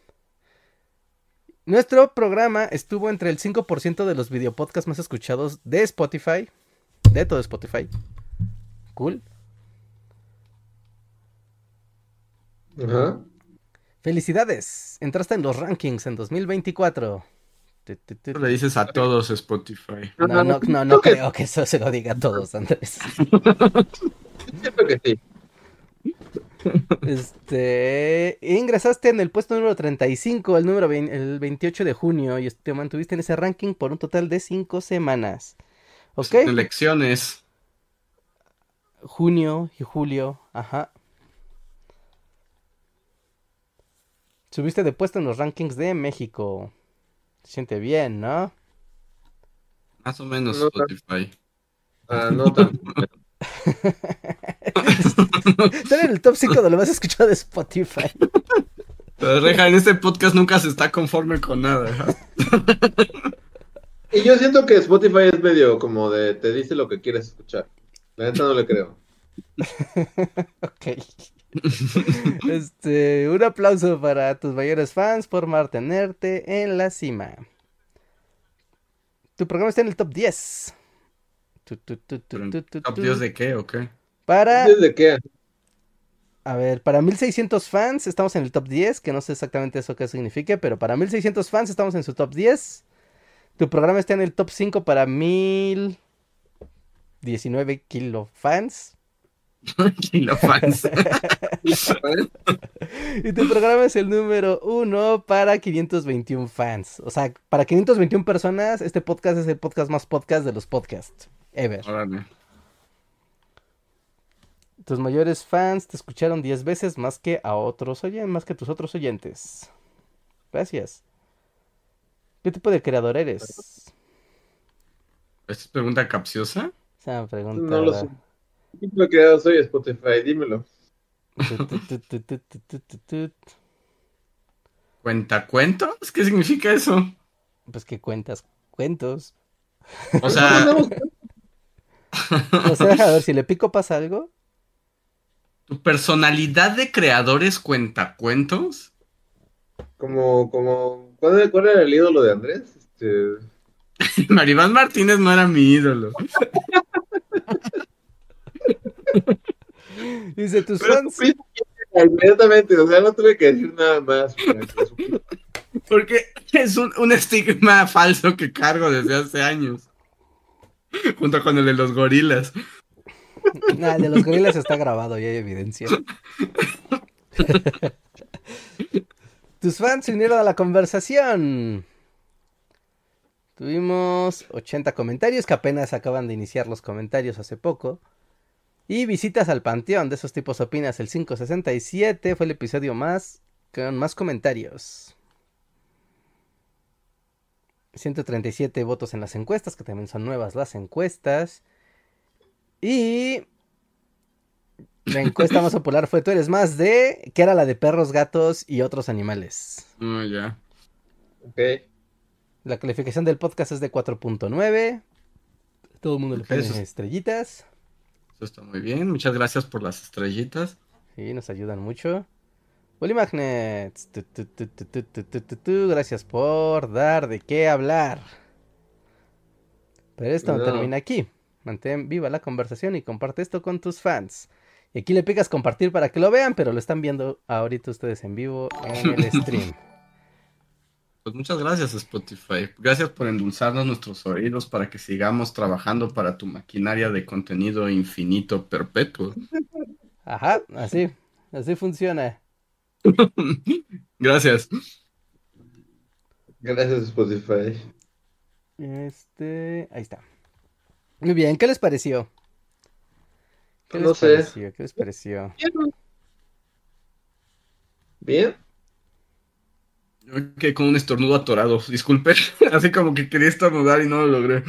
Nuestro programa estuvo entre el cinco por ciento de los videopodcasts más escuchados de Spotify, de todo Spotify. Cool. Ajá. Felicidades, entraste en los rankings en dos mil veinticuatro. Tu, tu, tu, Eso le tu. dices a todos Spotify. No, Ajá, no, no, no siento que, creo que eso se lo diga a todos, Andrés. siento que sí. Este, ingresaste en el puesto número treinta y cinco, el número vein- el veintiocho de junio, y te mantuviste en ese ranking por un total de cinco semanas. ¿Ok? Elecciones. Junio y julio, ajá. Subiste de puesto en los rankings de México. Se siente bien, ¿no? Más o menos No tan, Spotify. ah, no tan. Estar en el top cinco de lo más escuchado de Spotify. Pero Reja, en este podcast nunca se está conforme con nada. ¿Ja? Y yo siento que Spotify es medio como de, te dice lo que quieres escuchar. La neta no le creo. Ok. Este, un aplauso para tus mayores fans por mantenerte en la cima. Tu programa está en el top diez. Tu, tu, tu, tu, Pero, tu, tu, ¿top tu. diez de qué o qué? Para, ¿Desde qué? a ver, para mil seiscientos fans estamos en el top diez, que no sé exactamente eso qué significa, pero para mil seiscientos fans estamos en su top diez. Tu programa está en el top cinco para mil diecinueve kilo fans. Kilofans. Y tu programa es el número uno para quinientos veintiún fans. O sea, para quinientas veintiuna personas, este podcast es el podcast más podcast de los podcasts. Ever. Órale. Tus mayores fans te escucharon diez veces más que a otros oyentes, más que tus otros oyentes. Gracias. ¿Qué tipo de creador eres? ¿Esta es pregunta capciosa? Esa pregunta. No lo sé. ¿Qué tipo de creador soy Spotify? Dímelo. Tut, tut, tut, tut, tut, tut, tut, tut. ¿Cuentacuentos? ¿Qué significa eso? Pues que cuentas cuentos. O sea, No sé, deja ver si le pico pasa algo. ¿tu personalidad de creadores cuentacuentos? Como, como, ¿cuál era, cuál era el ídolo de Andrés? Este... Maribán Martínez no era mi ídolo. Dice tus Pero fans. supiste quién era inmediatamente, o sea, no tuve que decir nada más para que lo supieras. Porque es un, un estigma falso que cargo desde hace años. Junto con el de los gorilas. Nah, el de los gorilas está grabado y hay evidencia. Tus fans se unieron a la conversación. Tuvimos ochenta comentarios, que apenas acaban de iniciar los comentarios hace poco. Y visitas al panteón, de esos tipos opinas, el quinientos sesenta y siete fue el episodio más con más comentarios. ciento treinta y siete votos en las encuestas, que también son nuevas las encuestas. Y la encuesta más popular fue tú eres más de, que era la de perros, gatos y otros animales. Oh, ya. Ok. La calificación del podcast es de cuatro punto nueve. Todo el mundo le Ok, pone eso es- estrellitas. Eso está muy bien. Muchas gracias por las estrellitas. Sí, nos ayudan mucho. Willy Magnets. Tu, tu, tu, tu, tu, tu, tu, tu, tu. Gracias por dar de qué hablar. Pero esto no No. termina aquí. Mantén viva la conversación y comparte esto con tus fans. Y aquí le picas compartir para que lo vean, pero lo están viendo ahorita ustedes en vivo en el stream. Pues muchas gracias, Spotify. Gracias por endulzarnos nuestros oídos para que sigamos trabajando para tu maquinaria de contenido infinito perpetuo. Ajá, así. Así funciona. Gracias. Gracias, Spotify. Este, ahí está. Muy bien, ¿qué les pareció? ¿Qué les No sé. pareció? ¿Qué les pareció? ¿Bien? Yo quedé con un estornudo atorado. Disculpe. Así como que quería estornudar y no lo logré.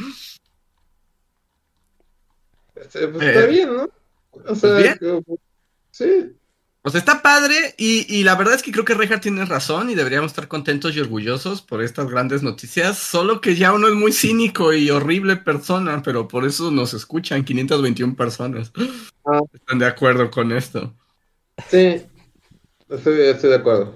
Este, pues Eh, está bien, ¿no? O sea, bien. como- sí. O sea, está padre y, y la verdad es que creo que Reinhardt tiene razón y deberíamos estar contentos y orgullosos por estas grandes noticias, solo que ya uno es muy cínico y horrible persona, pero por eso nos escuchan quinientas veintiuna personas. Ah. ¿Están de acuerdo con esto? Sí. Estoy, estoy de acuerdo.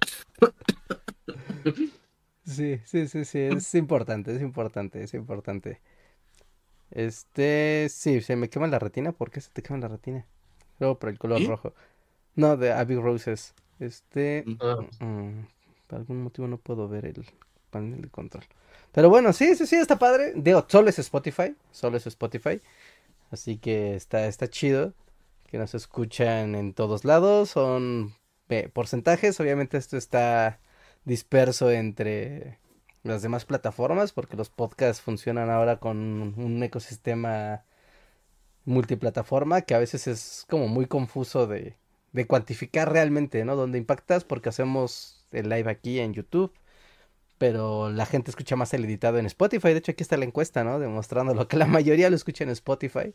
Sí, sí, sí, sí, es importante, es importante, es importante. Este, sí, se me quema la retina. ¿Por qué se te quema la retina? Luego por el color ¿Sí? rojo. No, de Abbey Roses. Este, Ah. mm, por algún motivo no puedo ver el panel de control. Pero bueno, sí, sí, sí, está padre. Digo, solo es Spotify, solo es Spotify. Así que está, está chido que nos escuchan en todos lados. Son eh, porcentajes, obviamente esto está disperso entre las demás plataformas porque los podcasts funcionan ahora con un ecosistema multiplataforma que a veces es como muy confuso de, de cuantificar realmente, ¿no? Dónde impactas porque hacemos el live aquí en YouTube, pero la gente escucha más el editado en Spotify. De hecho, aquí está la encuesta, ¿no? Demostrándolo que la mayoría lo escucha en Spotify.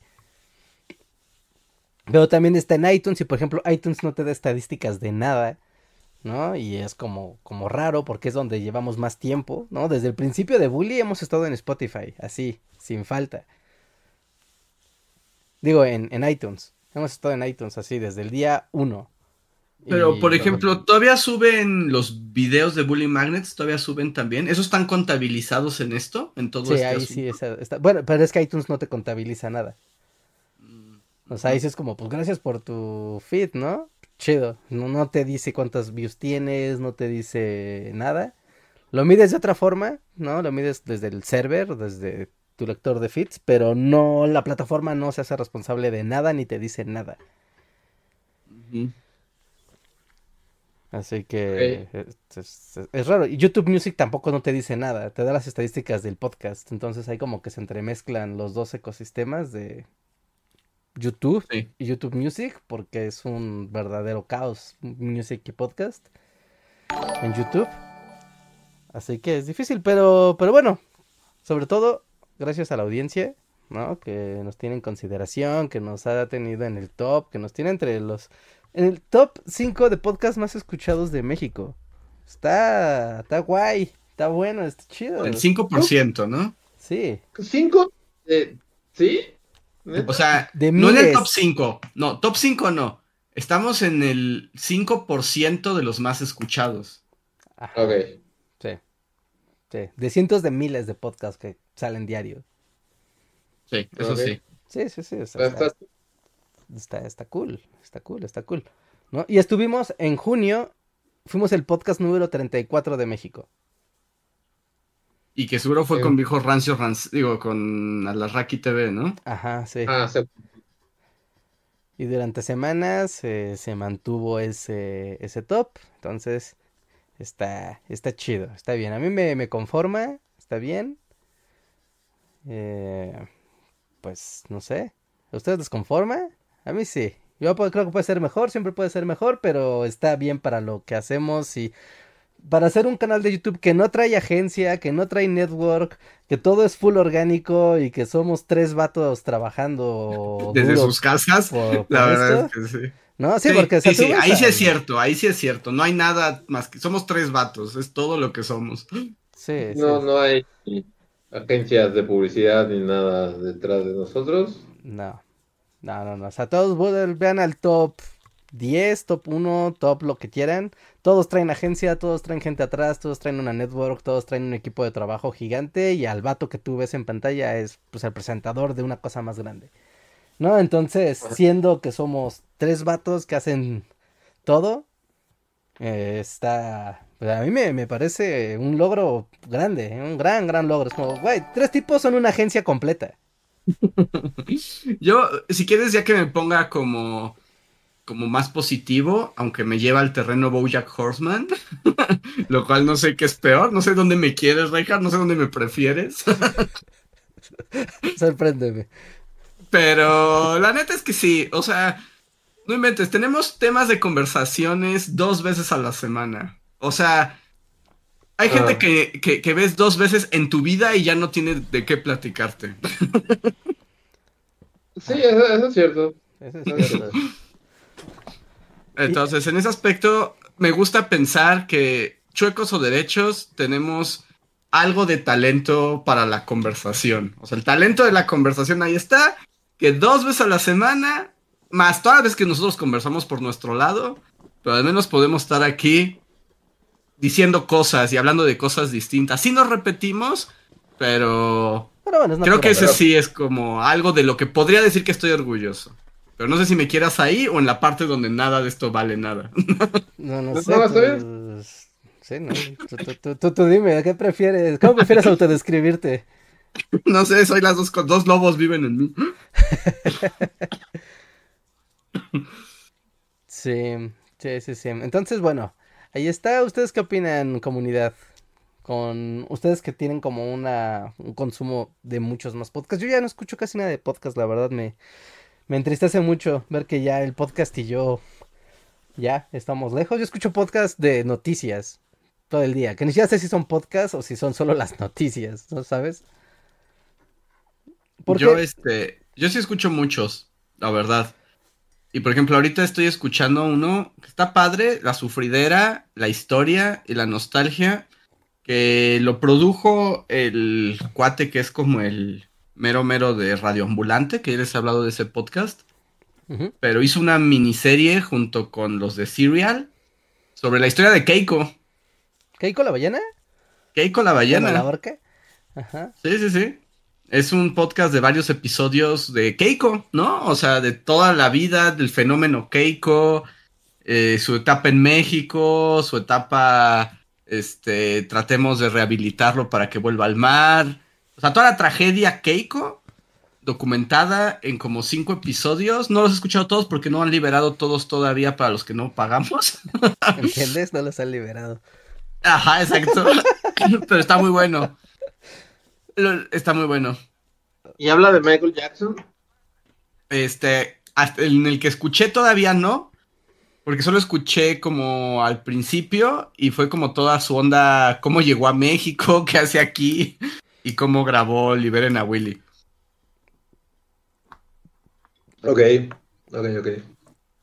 Pero también está en iTunes y, por ejemplo, iTunes no te da estadísticas de nada, ¿no? Y es como, como raro porque es donde llevamos más tiempo, ¿no? Desde el principio de Bully hemos estado en Spotify, así, sin falta. Digo, en, en iTunes. Hemos estado en iTunes así desde el día uno. Pero, Y por luego- ejemplo, ¿todavía suben los videos de Bully Magnets? ¿Todavía suben también? ¿Esos están contabilizados en esto? ¿En todo Sí, este ahí asunto? sí esa- está. Bueno, pero es que iTunes no te contabiliza nada. Mm, O sea, ahí sí es como, pues gracias por tu feed, ¿no? Chido. No, no te dice cuántas views tienes, no te dice nada. Lo mides de otra forma, ¿no? Lo mides desde el server, desde tu lector de feeds, pero no, la plataforma no se hace responsable de nada ni te dice nada. ujú. Así que es, es- es raro. Y YouTube Music tampoco no te dice nada, te da las estadísticas del podcast. Entonces ahí como que se entremezclan los dos ecosistemas de YouTube Sí. y YouTube Music, porque es un verdadero caos music y podcast en YouTube. Así que es difícil, pero, pero bueno, sobre todo gracias a la audiencia, ¿no? Que nos tiene en consideración, que nos ha tenido en el top, que nos tiene entre los en el top cinco de podcasts más escuchados de México. Está, está guay, está bueno, está chido. El cinco por ciento, ¿no? Sí. ¿Cinco? Eh, ¿Sí? ¿Neta? O sea, De no en el miles. top cinco. No, top cinco no. Estamos en el cinco por ciento de los más escuchados. Ajá, Ok. sí, sí. De cientos de miles de podcasts que salen diario. Sí, eso Ok. sí. Sí, sí, sí. O sea, Está- está, está, está cool, está cool, está cool. ¿No? Y estuvimos en junio, fuimos el podcast número treinta y cuatro de México. Y que seguro fue Sí. con Viejo Rancio, Ranc- digo, con Alarraqui T V, ¿no? Ajá, sí. Ah, sí. Y durante semanas eh, se mantuvo ese, ese top. Entonces, está, está chido, está bien. A mí me, me conforma, está bien. Eh, pues, no sé. ¿A ustedes les conforma? A mí sí. Yo puedo- creo que puede ser mejor, siempre puede ser mejor, pero está bien para lo que hacemos y para hacer un canal de YouTube que no trae agencia, que no trae network, que todo es full orgánico y que somos tres vatos trabajando Desde duro sus casas, por, la por verdad esto. es que sí. No, sí, Sí, porque o sea, sí, sí, tú ves ahí sí es al- cierto, ahí sí es cierto. No hay nada más que... Somos tres vatos, es todo lo que somos. Sí, No, sí. no hay agencias de publicidad ni nada detrás de nosotros. No, no, no, no. O sea, todos vu- vean al top diez, top uno, top lo que quieran. Todos traen agencia, todos traen gente atrás, todos traen una network, todos traen un equipo de trabajo gigante y al vato que tú ves en pantalla es pues el presentador de una cosa más grande. ¿No? Entonces, siendo que somos tres vatos que hacen todo, eh, está... pues, a mí me, me parece un logro grande, ¿eh? Un gran, gran logro. Es como, güey, tres tipos son una agencia completa. Yo, si quieres, ya que me ponga como, como más positivo, aunque me lleva al terreno BoJack Horseman, lo cual no sé qué es peor, no sé dónde me quieres, Reinhardt, no sé dónde me prefieres, Sorpréndeme. pero la neta es que sí, o sea, no inventes, tenemos temas de conversaciones dos veces a la semana, o sea, hay gente Ah. que, que, que ves dos veces en tu vida y ya no tiene de qué platicarte. Sí, eso, eso es cierto. Eso es cierto. Entonces, en ese aspecto, me gusta pensar que chuecos o derechos tenemos algo de talento para la conversación. O sea, el talento de la conversación ahí está, que dos veces a la semana, más todas las veces que nosotros conversamos por nuestro lado, pero al menos podemos estar aquí diciendo cosas y hablando de cosas distintas. Sí nos repetimos, pero Pero bueno, es creo que natural. ese sí es como algo de lo que podría decir que estoy orgulloso. Pero no sé si me quieras ahí o en la parte donde nada de esto vale nada. No, no No, sé. no, está tú- Sí, no. Tú, tú, tú, tú- tú dime, ¿qué prefieres? ¿Cómo prefieres autodescribirte? No sé, soy las dos, co- dos lobos viven en mí. Sí, sí, sí, sí. Entonces, bueno, ahí está. ¿Ustedes qué opinan, comunidad? Con ustedes que tienen como una un consumo de muchos más podcasts. Yo ya no escucho casi nada de podcast, la verdad me, me entristece mucho ver que ya el podcast y yo ya estamos lejos. Yo escucho podcast de noticias todo el día, que ni siquiera sé si son podcasts o si son solo las noticias, ¿no sabes? ¿Por Yo, qué? este, yo sí escucho muchos, la verdad. Y por ejemplo, ahorita estoy escuchando uno que está padre, la sufridera, la historia y la nostalgia, que lo produjo el cuate que es como el mero mero de Radioambulante, que ya les he hablado de ese podcast, Ujú. pero hizo una miniserie junto con los de Serial sobre la historia de Keiko. ¿Keiko la ballena? Keiko la Bueno, la ballena. orca. Ajá. Sí, sí, sí. Es un podcast de varios episodios de Keiko, ¿no? O sea, de toda la vida del fenómeno Keiko, eh, su etapa en México, su etapa, este, tratemos de rehabilitarlo para que vuelva al mar. O sea, toda la tragedia Keiko, documentada en como cinco episodios. No los he escuchado todos porque no han liberado todos todavía para los que no pagamos. ¿Entiendes? No los han liberado. Ajá, exacto. Pero está muy bueno. Lo- Está muy bueno. ¿Y habla de Michael Jackson? Este, hasta en el que escuché todavía no, porque solo escuché como al principio y fue como toda su onda, cómo llegó a México, qué hace aquí y cómo grabó Liberen a Willy. Ok, ok, ok.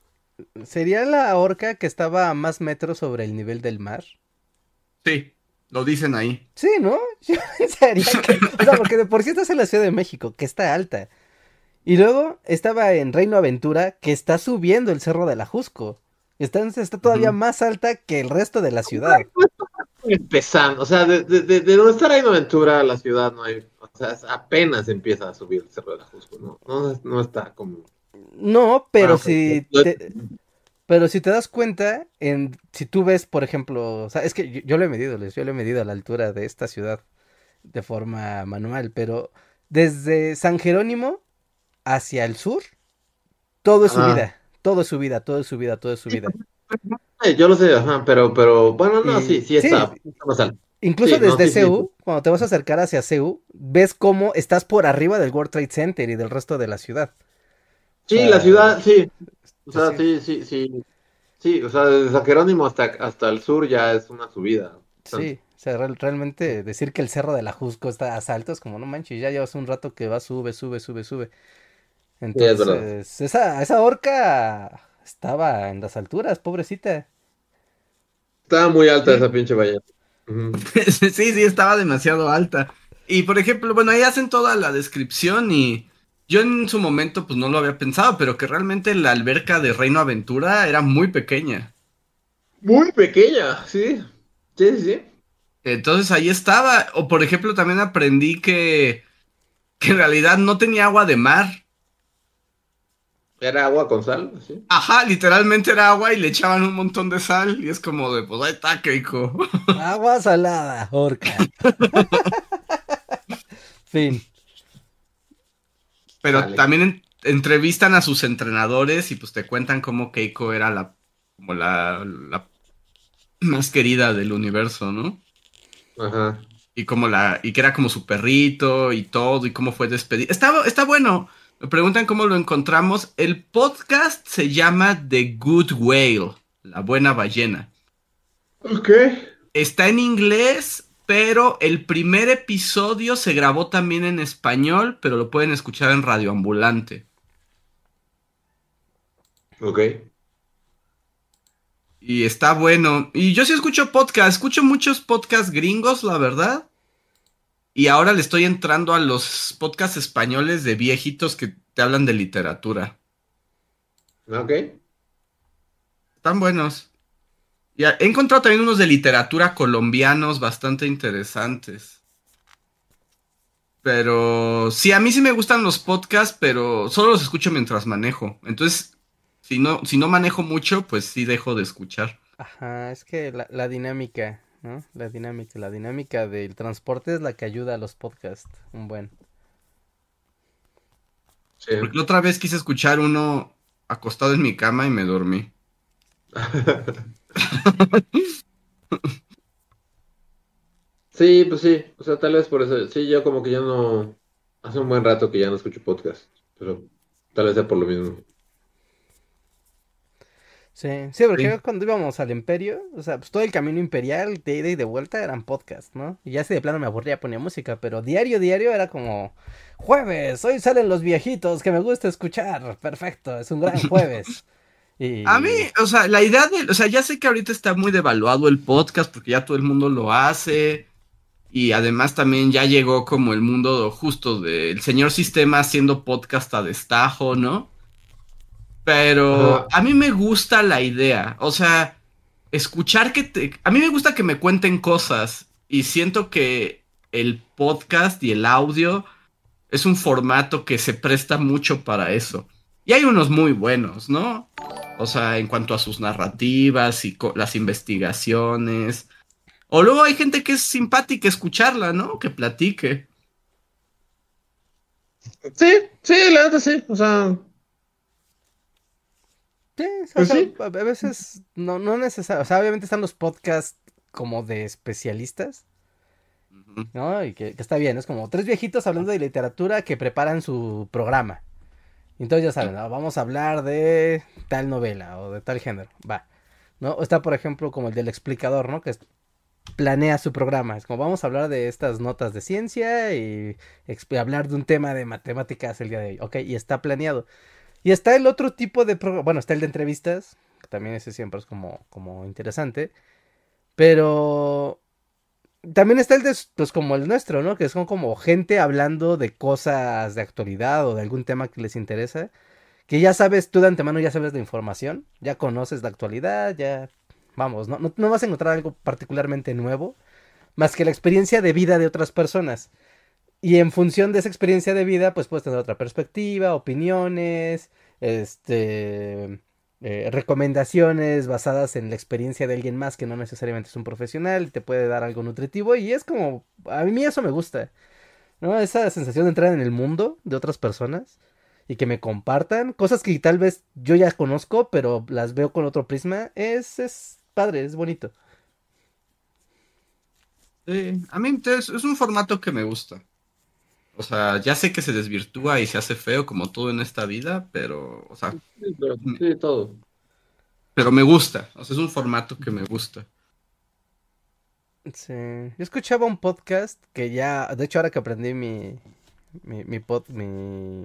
¿Sería la orca que estaba a más metros sobre el nivel del mar? Sí, lo dicen ahí. Sí, ¿no? Yo pensaría que... O sea, porque de por sí estás en la Ciudad de México, que está alta. Y luego estaba en Reino Aventura, que está subiendo el Cerro de la Jusco. Entonces está todavía Ujú. más alta que el resto de la ciudad. Empezando, o sea, de, de, de, de donde está Reino Aventura a la ciudad no hay, o sea, es- apenas empieza a subir el Cerro de la Jusco, ¿no? No, no está como... No, Ah, pero ok. si te, pero si te das cuenta, en, si tú ves, por ejemplo, o sea, es que yo, yo lo he medido, Les, yo lo he medido a la altura de esta ciudad de forma manual, pero desde San Jerónimo hacia el sur, todo es Ah, subida, todo es subida, todo es subida, todo es subida. sí, yo lo sé, ajá, pero, pero, bueno, no, sí, Y sí sí, está, está más alto. incluso Sí, no, desde sí, sí, C U, cuando te vas a acercar hacia C U, ves cómo estás por arriba del World Trade Center y del resto de la ciudad. O sí, la sea, ciudad, sí, o sí, sea, sí, sí, sí, sí, sí, o sea, desde San Jerónimo hasta, hasta el sur ya es una subida. Bastante. sí, o sea, real- realmente decir que el cerro de la Jusco está a salto es como, no manches, ya llevas un rato que va, sube, sube, sube, sube. Sí, es verdad. Entonces, esa, esa orca estaba en las alturas, pobrecita. Estaba muy alta Sí. esa pinche ballena. Ujú. Sí, sí, estaba demasiado alta. Y por ejemplo, bueno, ahí hacen toda la descripción y yo en su momento pues no lo había pensado, pero que realmente la alberca de Reino Aventura era muy pequeña. Muy pequeña, sí, sí, sí, sí. Entonces ahí estaba. O por ejemplo, también aprendí que, que en realidad no tenía agua de mar. Era agua con sal, sí. Ajá, literalmente era agua y le echaban un montón de sal y es como de, pues ahí está, Keiko. Agua salada, orca. Fin. Pero Chale. también en- entrevistan a sus entrenadores y pues te cuentan cómo Keiko era la, como la, la más querida del universo, ¿no? Ajá. Y como la, y que era como su perrito y todo, y cómo fue despedido. Está, está bueno. Me preguntan cómo lo encontramos. El podcast se llama The Good Whale, la buena ballena. Ok. Está en inglés, pero el primer episodio se grabó también en español, pero lo pueden escuchar en Radio Ambulante. Ok. Y está bueno. Y yo sí escucho podcast, escucho muchos podcasts gringos, la verdad. Y ahora le estoy entrando a los podcasts españoles de viejitos que te hablan de literatura. Ok. Están buenos. Y he encontrado también unos de literatura colombianos bastante interesantes. Pero sí, a mí sí me gustan los podcasts, pero solo los escucho mientras manejo. Entonces, si no, si no manejo mucho, pues sí dejo de escuchar. Ajá, es que la, la dinámica, ¿no? La dinámica, la dinámica del transporte es la que ayuda a los podcasts. Un buen. Sí. Porque la otra vez quise escuchar uno acostado en mi cama y me dormí. Sí, pues sí. O sea, tal vez por eso. Sí, yo como que ya no. Hace un buen rato que ya no escucho podcast. Pero tal vez sea por lo mismo. Sí, sí, porque Sí. cuando íbamos al Imperio, o sea, pues todo el camino imperial de ida y de vuelta eran podcasts, ¿no? Y ya si de plano me aburría ponía música, pero diario, diario era como, jueves, hoy salen los viejitos que me gusta escuchar, perfecto, es un gran jueves. A mí, Y o sea, la idea de, o sea, ya sé que ahorita está muy devaluado el podcast porque ya todo el mundo lo hace y además también ya llegó como el mundo justo del señor sistema haciendo podcast a destajo, ¿no? Pero Ajá. a mí me gusta la idea, o sea, escuchar que te... A mí me gusta que me cuenten cosas y siento que el podcast y el audio es un formato que se presta mucho para eso. Y hay unos muy buenos, ¿no? O sea, en cuanto a sus narrativas y co- las investigaciones. O luego hay gente que es simpática escucharla, ¿no? Que platique. Sí, sí, la neta sí. O sea, sí, o pues sea, sí. a a veces no, no necesario, o sea, obviamente están los podcasts como de especialistas, Ujú. ¿no? Y que, que está bien, es como tres viejitos hablando de literatura que preparan su programa. Entonces ya saben, ¿no? Vamos a hablar de tal novela o de tal género, va. ¿No? O está, por ejemplo, como el del explicador, ¿no? Que es- planea su programa. Es como vamos a hablar de estas notas de ciencia y exp- hablar de un tema de matemáticas el día de hoy. Ok, y está planeado. Y está el otro tipo de programa, bueno, está el de entrevistas, que también ese siempre es como, como interesante, pero también está el de, pues como el nuestro, ¿no? Que son como gente hablando de cosas de actualidad o de algún tema que les interesa, que ya sabes, tú de antemano ya sabes la información, ya conoces la actualidad, ya, vamos, no, no, no vas a encontrar algo particularmente nuevo, más que la experiencia de vida de otras personas. Y en función de esa experiencia de vida, pues puedes tener otra perspectiva, opiniones, este, eh, recomendaciones basadas en la experiencia de alguien más que no necesariamente es un profesional, y te puede dar algo nutritivo y es como, a mí eso me gusta, ¿no? Esa sensación de entrar en el mundo de otras personas y que me compartan cosas que tal vez yo ya conozco, pero las veo con otro prisma, es, es padre, es bonito. Sí, a mí entonces, es un formato que me gusta. O sea, ya sé que se desvirtúa y se hace feo como todo en esta vida, pero, o sea, Sí, pero, me- sí, todo. pero me gusta. O sea, es un formato que me gusta. Sí, yo escuchaba un podcast que ya, de hecho ahora que aprendí mi, mi, mi, pod- mi,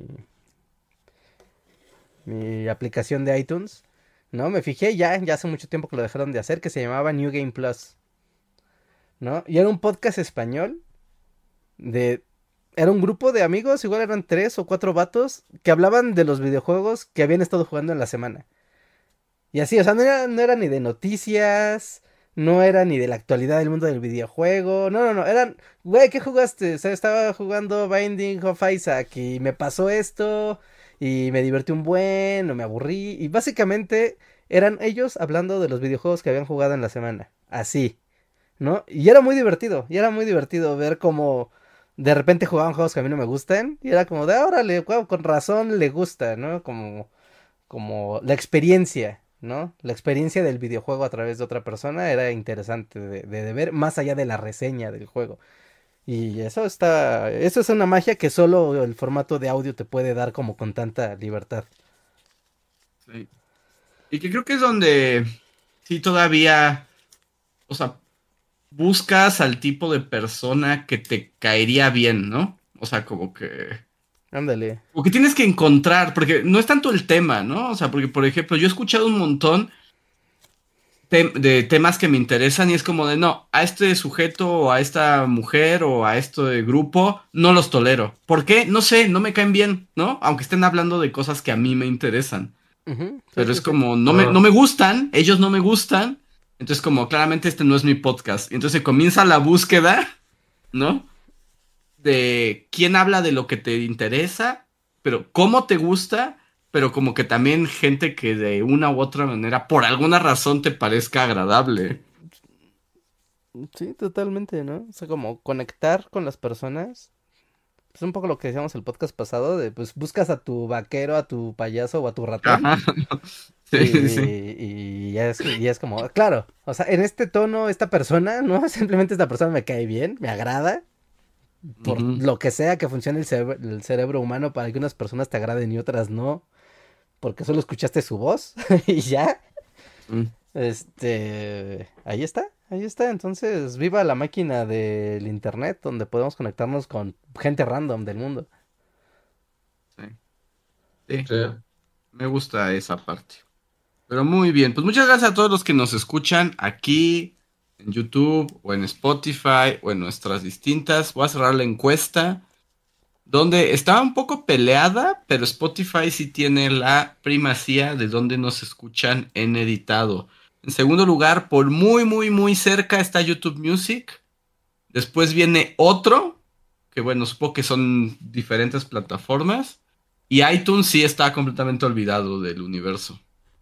mi aplicación de iTunes, ¿no? Me fijé ya, ya hace mucho tiempo que lo dejaron de hacer, que se llamaba New Game Plus, ¿no? Y era un podcast español de... Era un grupo de amigos, igual eran tres o cuatro vatos, que hablaban de los videojuegos que habían estado jugando en la semana. Y así, o sea, no era, no era ni de noticias, no era ni de la actualidad del mundo del videojuego, no, no, no, eran, güey, ¿qué jugaste? O sea, estaba jugando Binding of Isaac y me pasó esto y me divertí un buen, o me aburrí, y básicamente eran ellos hablando de los videojuegos que habían jugado en la semana, así, ¿no? Y era muy divertido, y era muy divertido ver cómo de repente jugaban juegos que a mí no me gustan, y era como de, "Ah, órale, wow, con razón le gusta, ¿no? Como como la experiencia, ¿no? La experiencia del videojuego a través de otra persona era interesante de, de- de ver, más allá de la reseña del juego. Y eso está, eso es una magia que solo el formato de audio te puede dar como con tanta libertad. Sí. Y que creo que es donde sí todavía, o sea, buscas al tipo de persona que te caería bien, ¿no? O sea, como que... Ándale. O que tienes que encontrar, porque no es tanto el tema, ¿no? O sea, porque, por ejemplo, yo he escuchado un montón te- de temas que me interesan y es como de, no, a este sujeto o a esta mujer o a este grupo no los tolero. ¿Por qué? No sé, no me caen bien, ¿no? Aunque estén hablando de cosas que a mí me interesan. Ujú, sí, Pero sí, es sí. como, no me, no Ah, me gustan, ellos no me gustan. Entonces, como, claramente este no es mi podcast. Y entonces comienza la búsqueda, ¿no? De quién habla de lo que te interesa, pero cómo te gusta, pero como que también gente que de una u otra manera, por alguna razón, te parezca agradable. Sí, totalmente, ¿no? O sea, como conectar con las personas. Es un poco lo que decíamos el podcast pasado, de pues buscas a tu vaquero, a tu payaso o a tu ratón. Ajá. Y, Sí, sí, sí. y ya es, y es como, claro, o sea, en este tono, esta persona, ¿no? Simplemente esta persona me cae bien, me agrada, por Ujú. lo que sea que funcione el cerebro, el cerebro humano, para que unas personas te agraden y otras no, porque solo escuchaste su voz y ya, Sí, este, ahí está, ahí está, entonces, viva la máquina del internet, donde podemos conectarnos con gente random del mundo. sí, sí, sí. me gusta esa parte. Pero muy bien, pues muchas gracias a todos los que nos escuchan aquí en YouTube o en Spotify o en nuestras distintas. Voy a cerrar la encuesta donde estaba un poco peleada, pero Spotify sí tiene la primacía de donde nos escuchan en editado. En segundo lugar, por muy, muy, muy cerca está YouTube Music. Después viene otro, que bueno, supongo que son diferentes plataformas. Y iTunes sí está completamente olvidado del universo.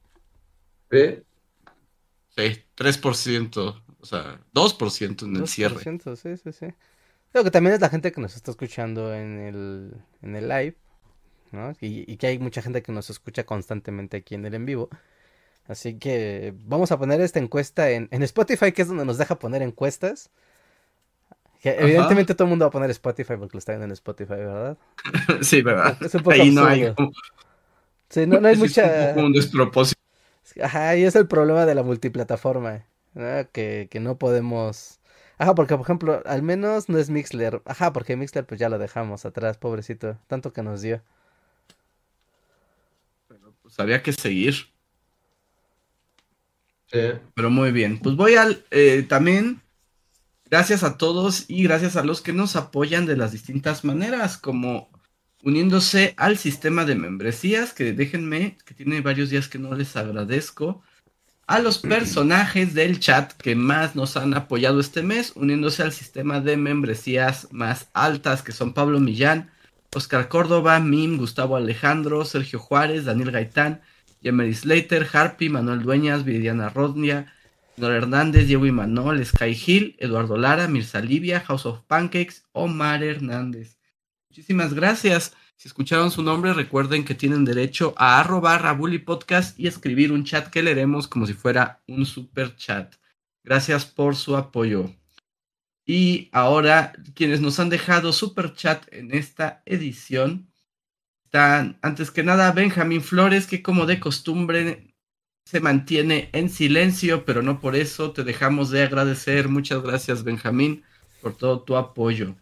Sí. Sí, tres por ciento, o sea, dos por ciento en el Dos por cierre. ciento sí, sí, sí. Creo que también es la gente que nos está escuchando en el, en el live, ¿no? Y, y que hay mucha gente que nos escucha constantemente aquí en el en vivo. Así que vamos a poner esta encuesta en, en Spotify, que es donde nos deja poner encuestas. Que Ajá. evidentemente todo el mundo va a poner Spotify porque lo está viendo en Spotify, ¿verdad? Sí, Es un ¿verdad? poco, es un poco Ahí no hay absurdo. como... Sí, no, no hay Sí, es un poco mucha... un despropósito. Ajá, y es el problema de la multiplataforma, ¿no? Que, que no podemos... Ajá, porque por ejemplo, al menos no es Mixler. Ajá, porque Mixler pues ya lo dejamos atrás, pobrecito. Tanto que nos dio. pues había que seguir. Sí. Pero muy bien, pues voy al eh, también, gracias a todos y gracias a los que nos apoyan de las distintas maneras, como uniéndose al sistema de membresías, que déjenme, que tiene varios días que no les agradezco, a los personajes del chat que más nos han apoyado este mes, uniéndose al sistema de membresías más altas, que son Pablo Millán, Oscar Córdoba, Mim, Gustavo Alejandro, Sergio Juárez, Daniel Gaitán, Yemery Slater, Harpy, Manuel Dueñas, Viridiana Rodnia, Nora Hernández, Diego Imanol, Sky Hill, Eduardo Lara, Mirza Livia, House of Pancakes, Omar Hernández. Muchísimas gracias. Si escucharon su nombre, recuerden que tienen derecho a arrobar a Bully Podcast y escribir un chat que leeremos como si fuera un super chat. Gracias por su apoyo. Y ahora, quienes nos han dejado super chat en esta edición, están, antes que nada, Benjamín Flores, que como de costumbre se mantiene en silencio, pero no por eso te dejamos de agradecer. Muchas gracias, Benjamín, por todo tu apoyo.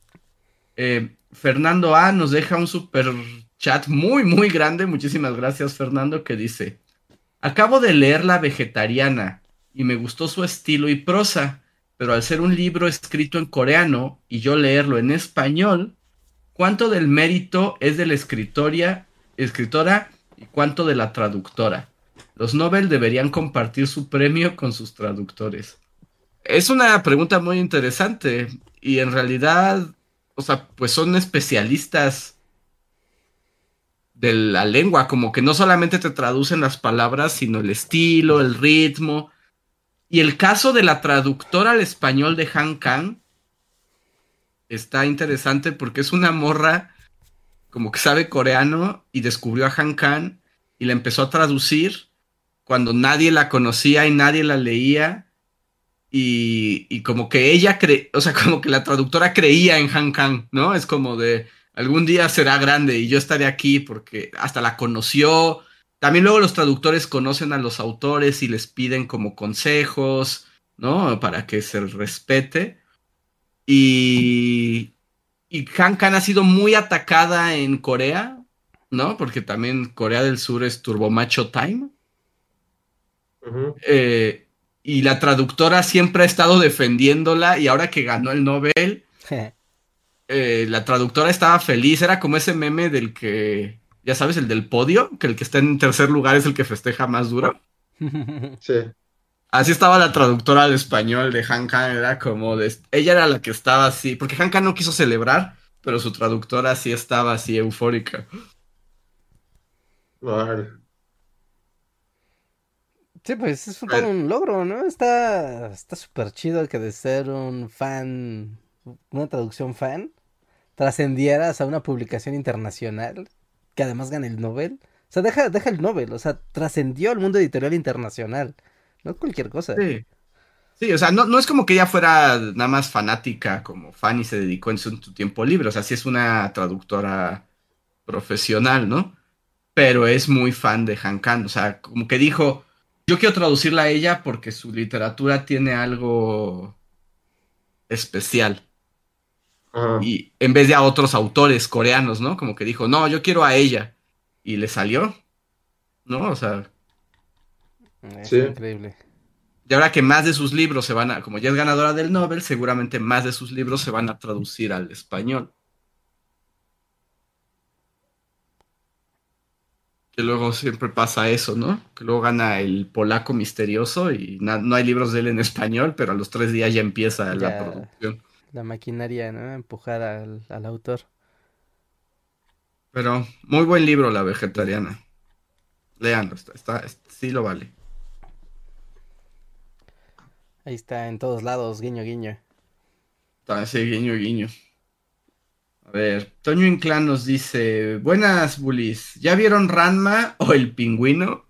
Eh, Fernando A nos deja un super chat muy, muy grande. Muchísimas gracias, Fernando, que dice: acabo de leer La Vegetariana y me gustó su estilo y prosa, pero al ser un libro escrito en coreano y yo leerlo en español, ¿cuánto del mérito es de la escritoria, escritora y cuánto de la traductora? Los Nobel deberían compartir su premio con sus traductores. Es una pregunta muy interesante y en realidad, o sea, pues son especialistas de la lengua, como que no solamente te traducen las palabras, sino el estilo, el ritmo. Y el caso de la traductora al español de Han Kang está interesante porque es una morra como que sabe coreano y descubrió a Han Kang y la empezó a traducir cuando nadie la conocía y nadie la leía. Y, y como que ella cree, o sea, como que la traductora creía en Han Kang, ¿no? Es como de, algún día será grande y yo estaré aquí porque hasta la conoció. También luego los traductores conocen a los autores y les piden como consejos, ¿no? Para que se respete. Y, y Han Kang ha sido muy atacada en Corea, ¿no? Porque también Corea del Sur es Turbomacho Time. Uh-huh. Eh, y la traductora siempre ha estado defendiéndola y ahora que ganó el Nobel, eh, la traductora estaba feliz. Era como ese meme del que, ya sabes, el del podio, que el que está en tercer lugar es el que festeja más duro. Sí. Así estaba la traductora al español de Han Kang, era como de... Ella era la que estaba así, porque Han Kang no quiso celebrar, pero su traductora sí estaba así eufórica. Vale. Sí, pues es todo un logro, ¿no? Está está súper chido que de ser un fan, una traducción fan, trascendieras a una publicación internacional que además gane el Nobel. O sea, deja, deja el Nobel, o sea, trascendió al mundo editorial internacional. No cualquier cosa. Sí. Sí, o sea, no, no es como que ella fuera nada más fanática como fan y se dedicó en su, su tiempo libre. O sea, sí es una traductora profesional, ¿no? Pero es muy fan de Han Kang. O sea, como que dijo, yo quiero traducirla a ella porque su literatura tiene algo especial. Ajá. Y en vez de a otros autores coreanos, ¿no? Como que dijo, no, yo quiero a ella. Y le salió, ¿no? O sea, Es Sí. increíble. y ahora que más de sus libros se van a, como ya es ganadora del Nobel, seguramente más de sus libros se van a traducir al español. Que luego siempre pasa eso, ¿no? Que luego gana el polaco misterioso y na- no hay libros de él en español, pero a los tres días ya empieza la Ya producción. la maquinaria, ¿no? Empujar al, al autor. Pero muy buen libro, La Vegetariana. Léanlo, está, está, está- sí lo vale. Ahí está en todos lados, guiño, guiño. Está ese guiño, guiño. A ver, Toño Inclán nos dice, buenas bullies, ¿ya vieron Ranma o El Pingüino?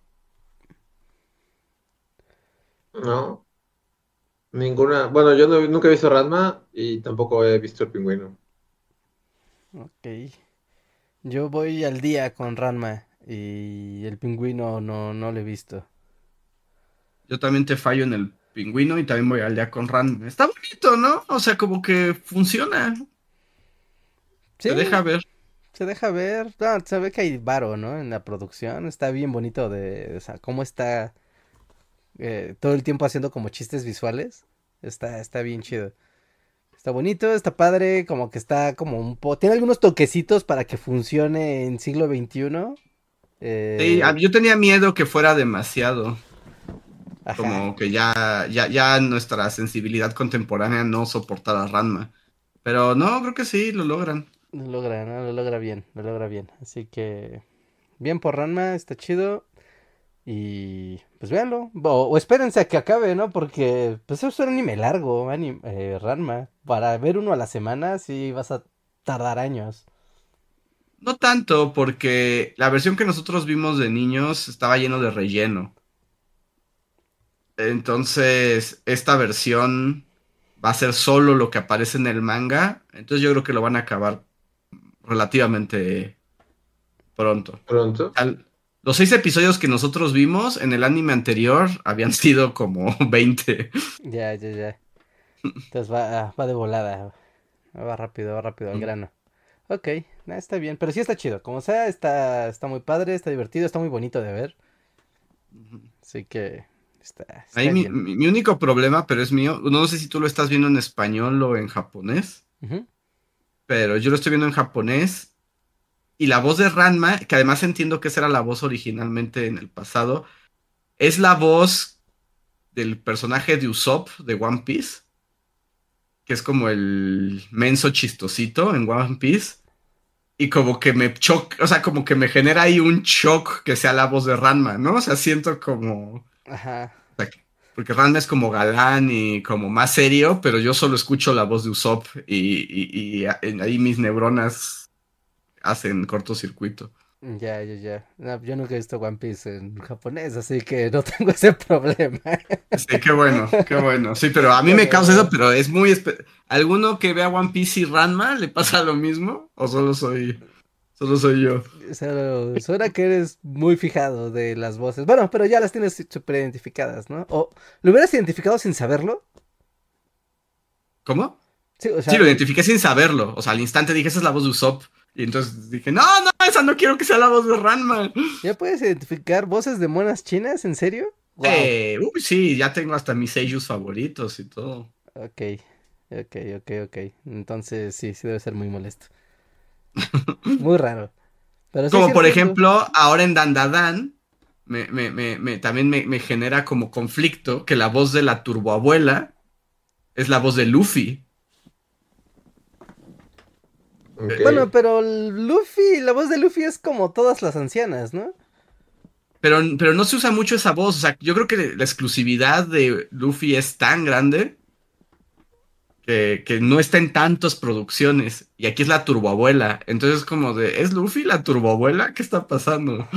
No. Ninguna. Bueno, yo no- nunca he visto Ranma y tampoco he visto el pingüino. Ok. Yo voy al día con Ranma y el pingüino no, no lo he visto. Yo también te fallo en El Pingüino y también voy al día con Ranma. Está bonito, ¿no? O sea, como que funciona, Sí, te deja ver. se deja ver. No, se ve que hay varo, ¿no? En la producción. Está bien bonito de, o sea, cómo está eh, todo el tiempo haciendo como chistes visuales. Está, está bien chido. Está bonito, está padre, como que está como un poco... Tiene algunos toquecitos para que funcione en siglo veintiuno. Sí, Eh, a- yo tenía miedo que fuera demasiado. ajá, Como que ya, ya, ya nuestra sensibilidad contemporánea no soportara Ranma. Pero no, creo que sí, lo logran. lo logra, ¿no? Lo logra bien, lo logra bien. Así que, bien por Ranma, está chido. Y pues véanlo. O, o espérense a que acabe, ¿no? Porque pues eso es un anime largo, anim- eh, Ranma. Para ver uno a la semana, sí vas a tardar años. No tanto, porque la versión que nosotros vimos de niños estaba lleno de relleno. Entonces, esta versión va a ser solo lo que aparece en el manga. Entonces yo creo que lo van a acabar relativamente pronto. Pronto. Al- los seis episodios que nosotros vimos en el anime anterior habían sido como veinte. Ya, ya, ya. Entonces va, va de volada. Va rápido, va rápido al grano. Ok, nah, está bien. Pero sí está chido. Como sea, está, está muy padre, está divertido, está muy bonito de ver. Así que está, Ahí está mi, bien. mi- mi único problema, pero es mío, no sé si tú lo estás viendo en español o en japonés, Ujú. pero yo lo estoy viendo en japonés y la voz de Ranma, que además entiendo que esa era la voz originalmente en el pasado, es la voz del personaje de Usopp de One Piece, que es como el menso chistosito en One Piece. Y como que me choca, o sea, como que me genera ahí un shock que sea la voz de Ranma, ¿no? O sea, siento como... o Ajá. sea, que- porque Ranma es como galán y como más serio, pero yo solo escucho la voz de Usopp y, y- y a- en- ahí mis neuronas hacen cortocircuito. Ya, ya, ya. No, yo nunca he visto One Piece en japonés, así que no tengo ese problema. Sí, qué bueno, qué bueno. Sí, pero a mí me causa eso, Pero, pero es muy... espe- ¿Alguno que vea One Piece y Ranma le pasa lo mismo? ¿O solo soy, solo soy yo? o sea, suena que eres muy fijado de las voces. Bueno, pero ya las tienes súper identificadas, ¿no? ¿O lo hubieras identificado sin saberlo? ¿Cómo? Sí, o Sí, sea, lo lo- identifiqué sin saberlo. O sea, al instante dije, esa es la voz de Usopp. Y entonces dije, no, no, esa no quiero que sea la voz de Ranma. ¿ya puedes identificar voces de monas chinas? ¿En serio? Wow. Eh, uy, sí, ya tengo hasta mis seiyus favoritos y todo. Ok, ok, ok, ok. Entonces sí, sí debe ser muy molesto. Muy raro. Pero sí, sí Como por entiendo. ejemplo, ahora en Dandadan, me, me, me, me- también me, me genera como conflicto que la voz de la turboabuela es la voz de Luffy. Ok. Bueno, pero Luffy, la voz de Luffy es como todas las ancianas, ¿no? Pero, pero no se usa mucho esa voz. O sea, yo creo que la exclusividad de Luffy es tan grande que, que no está en tantas producciones. Y aquí es la turboabuela. Entonces, como de, ¿es Luffy la turboabuela? ¿Qué está pasando?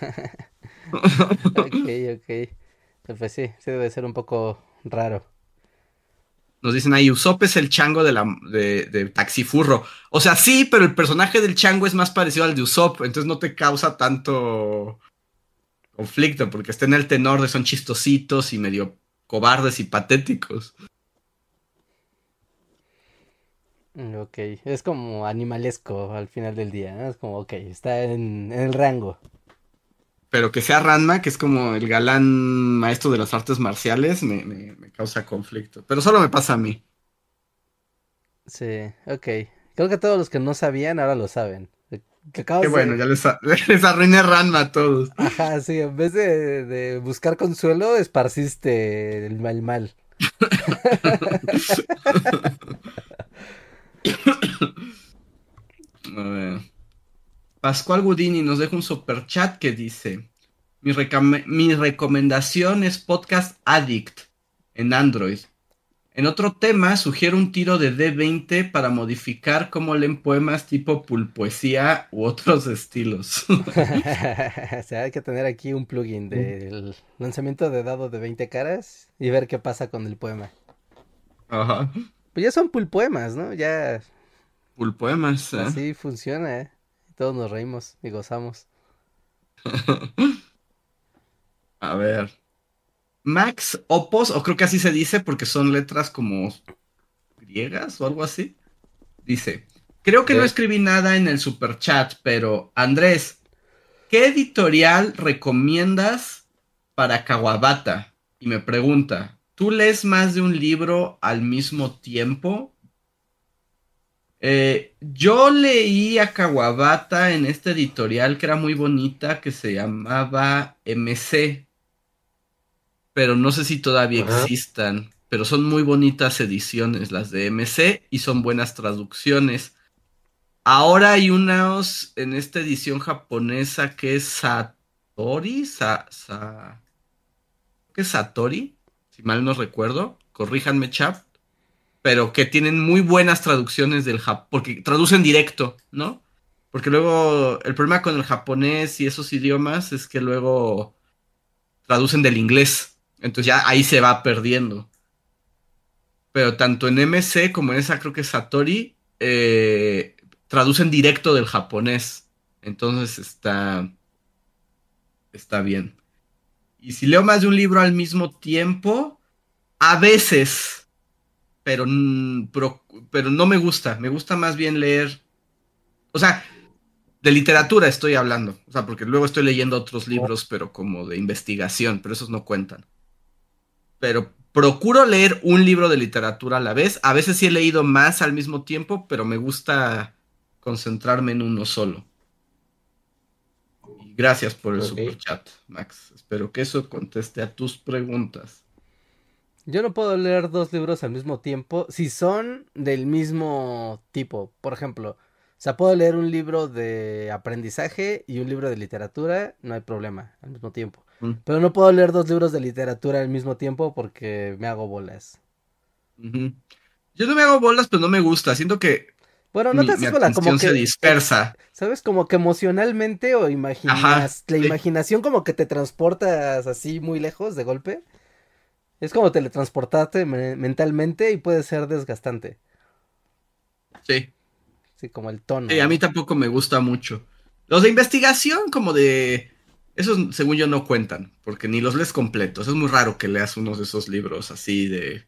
Ok, ok. Pues sí, sí debe ser un poco raro. Nos dicen ahí, Usopp es el chango de, la, de, de Taxifurro. O sea, sí, pero el personaje del chango es más parecido al de Usopp. Entonces no te causa tanto conflicto porque está en el tenor de son chistositos y medio cobardes y patéticos. Mm, ok, es como animalesco al final del día, ¿no? Es como, ok, está en, en el rango. Pero que sea Ranma, que es como el galán maestro de las artes marciales, me, me- me causa conflicto. Pero solo me pasa a mí. Sí, ok. Creo que todos los que no sabían ahora lo saben. Que Qué acabas bueno, de... ya les, a- les arruiné Ranma a todos. Ajá, sí, en vez de, de buscar consuelo, esparciste el mal mal. A ver. Pascual Gudini nos deja un super chat que dice: mi, recame- mi recomendación es Podcast Addict en Android. En otro tema, sugiero un tiro de D veinte para modificar cómo leen poemas tipo pulpoesía u otros estilos. O sea, hay que tener aquí un plugin del lanzamiento de dado de veinte caras y ver qué pasa con el poema. Ajá. Pues ya son pulpoemas, ¿no? Ya Pulpoemas, ¿eh? así funciona, ¿eh? Todos nos reímos y gozamos. A ver. Max Opos, o creo que así se dice porque son letras como griegas o algo así. Dice: Creo que no ¿Qué? escribí nada en el superchat, pero Andrés, ¿qué editorial recomiendas para Kawabata? Y me pregunta, ¿tú lees más de un libro al mismo tiempo? Eh, yo leí a Kawabata en esta editorial que era muy bonita, que se llamaba M C, pero no sé si todavía Ajá. existan, pero son muy bonitas ediciones las de M C y son buenas traducciones. Ahora hay unos en esta edición japonesa que es Satori, Sa, Sa- ¿qué es Satori? Si mal no recuerdo, corríjanme, chap, pero que tienen muy buenas traducciones del Japón, porque traducen directo, ¿no? Porque luego el problema con el japonés y esos idiomas es que luego traducen del inglés, entonces ya ahí se va perdiendo. Pero tanto en M C como en esa creo que es Satori, eh, traducen directo del japonés. Entonces está, está bien. Y si leo más de un libro al mismo tiempo, a veces, pero, mm, pero, pero no me gusta. Me gusta más bien leer, o sea, de literatura estoy hablando. O sea, porque luego estoy leyendo otros libros, pero como de investigación, pero esos no cuentan. Pero procuro leer un libro de literatura a la vez. A veces sí he leído más al mismo tiempo, pero me gusta concentrarme en uno solo. Y gracias por el Ok. super chat, Max. Espero que eso conteste a tus preguntas. Yo no puedo leer dos libros al mismo tiempo si son del mismo tipo. Por ejemplo, o sea, puedo leer un libro de aprendizaje y un libro de literatura, no hay problema, al mismo tiempo. Mm, Pero no puedo leer dos libros de literatura al mismo tiempo porque me hago bolas. ujú. Yo no me hago bolas, pero no me gusta. Siento que Bueno, no te mi, mi haces bola, como atención se que, ex- dispersa. ¿sabes? Como que emocionalmente o Ajá. imaginas, la Sí, imaginación como que te transportas así muy lejos de golpe. Es como teletransportarte me- mentalmente y puede ser desgastante. sí. Sí, como el tono, Sí, a mí ¿no? tampoco me gusta mucho. Los de investigación, como de... Esos, según yo, no cuentan, porque ni los lees completos. Es muy raro que leas unos de esos libros así de...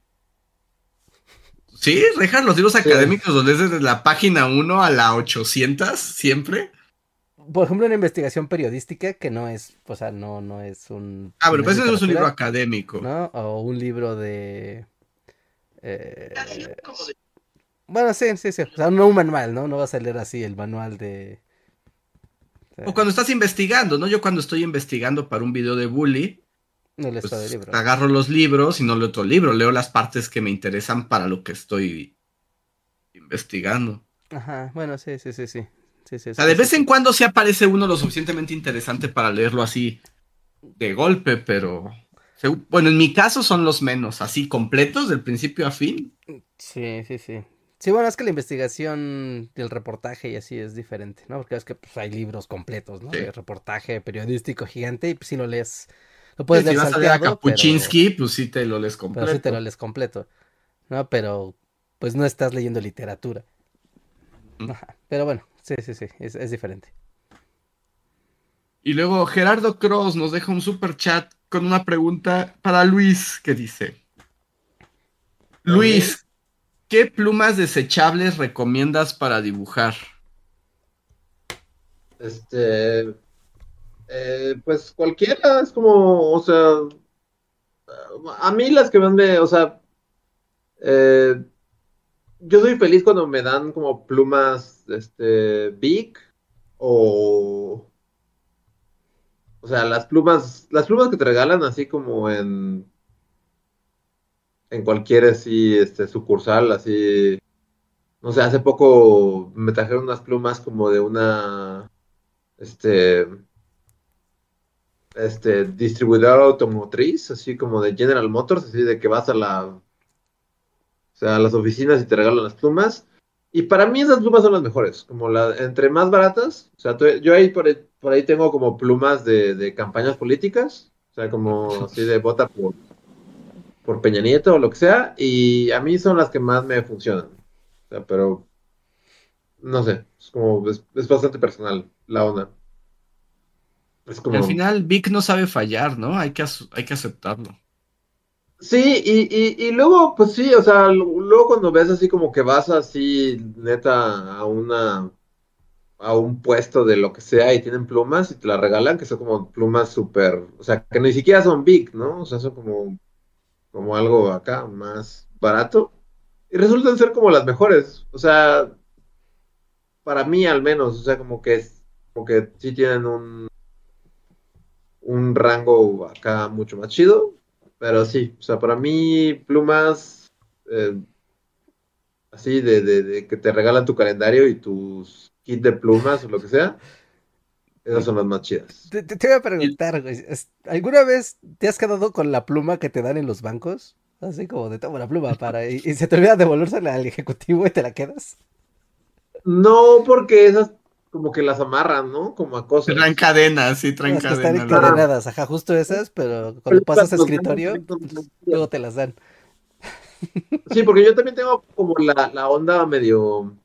Sí, Rejas, los libros Sí. académicos los lees desde la página uno a la ochocientas siempre. Por ejemplo, una investigación periodística que no es, o sea, no, no es un, Ah, pero no es pues ese no es un libro literatura, académico. ¿no? O un libro de, eh, bueno, sí, sí, sí, o sea, no un manual, ¿no? No vas a leer así el manual de, O eh, cuando estás investigando, ¿no? Yo cuando estoy investigando para un video de Bully, no lees todo el pues libro. agarro los libros y no leo otro libro, leo las partes que me interesan para lo que estoy investigando. Ajá, bueno, sí, sí, sí, sí, sí, sí, O es, sea, de es vez en así. cuando sí aparece uno lo suficientemente interesante para leerlo así de golpe, pero segu- bueno, en mi caso son los menos, así completos, del principio a fin. Sí, sí, sí. Sí, bueno, es que la investigación del reportaje y así es diferente, ¿no? Porque es que pues, hay libros completos, ¿no? De Sí. reportaje periodístico gigante y pues sí lo lees, lo Sí, puedes si leer vas a leer a salteado, pero, Kapuczynski, pues sí te lo lees pero sí te lo completo. lees completo, ¿no? Pero pues no estás leyendo literatura. Ujú. Ajá. Pero bueno, sí, sí, sí, es, es diferente. Y luego Gerardo Cross nos deja un super chat con una pregunta para Luis que dice: Ok. Luis, ¿qué plumas desechables recomiendas para dibujar? Este, eh, pues cualquiera, es como, o sea, a mí las que más me, o sea, eh, yo soy feliz cuando me dan como plumas, este, Bic o, o sea, las plumas, las plumas que te regalan así como en, en cualquier así, este, sucursal, así, no sé, hace poco me trajeron unas plumas como de una, este, este, distribuidora automotriz, así como de General Motors, así de que vas a la, o sea, a las oficinas y te regalan las plumas. Y para mí esas plumas son las mejores, como la, entre más baratas, o sea, tú- yo ahí por, ahí por ahí tengo como plumas de, de campañas políticas, o sea, como así de vota por, por Peña Nieto o lo que sea, y a mí son las que más me funcionan. O sea, pero no sé, es como, es, es bastante personal la onda. Es Y al como, final Vic no sabe fallar, ¿no? Hay que, as- hay que aceptarlo. Sí, y, y, y luego, pues sí, o sea, lu- luego cuando ves así como que vas así, neta, a una, a un puesto de lo que sea y tienen plumas y te las regalan, que son como plumas súper, o sea, que ni siquiera son big, ¿no? O sea, son como, como algo acá más barato. Y resultan ser como las mejores, o sea, para mí al menos, o sea, como que, es- como que sí tienen un, un rango acá mucho más chido, pero sí, o sea, para mí plumas... eh, así de, de, de que te regalan tu calendario y tus kit de plumas o lo que sea, esas son las más chidas. Te, te, te voy a Y preguntar, güey, es- ¿alguna vez te has quedado con la pluma que te dan en los bancos? Así como de toma la pluma para y, y se te olvida devolvérsela al ejecutivo y te la quedas. No porque esas como que las amarran, ¿no? Como a traen cosas. cadenas, sí, traen Las que están cadenas luego. Ah, encadenadas, ajá, justo esas, pero cuando pero pasas las- a los bancos escritorio, también son muy pues, luego chidas. te las dan. Sí, porque yo también tengo como la, la onda medio,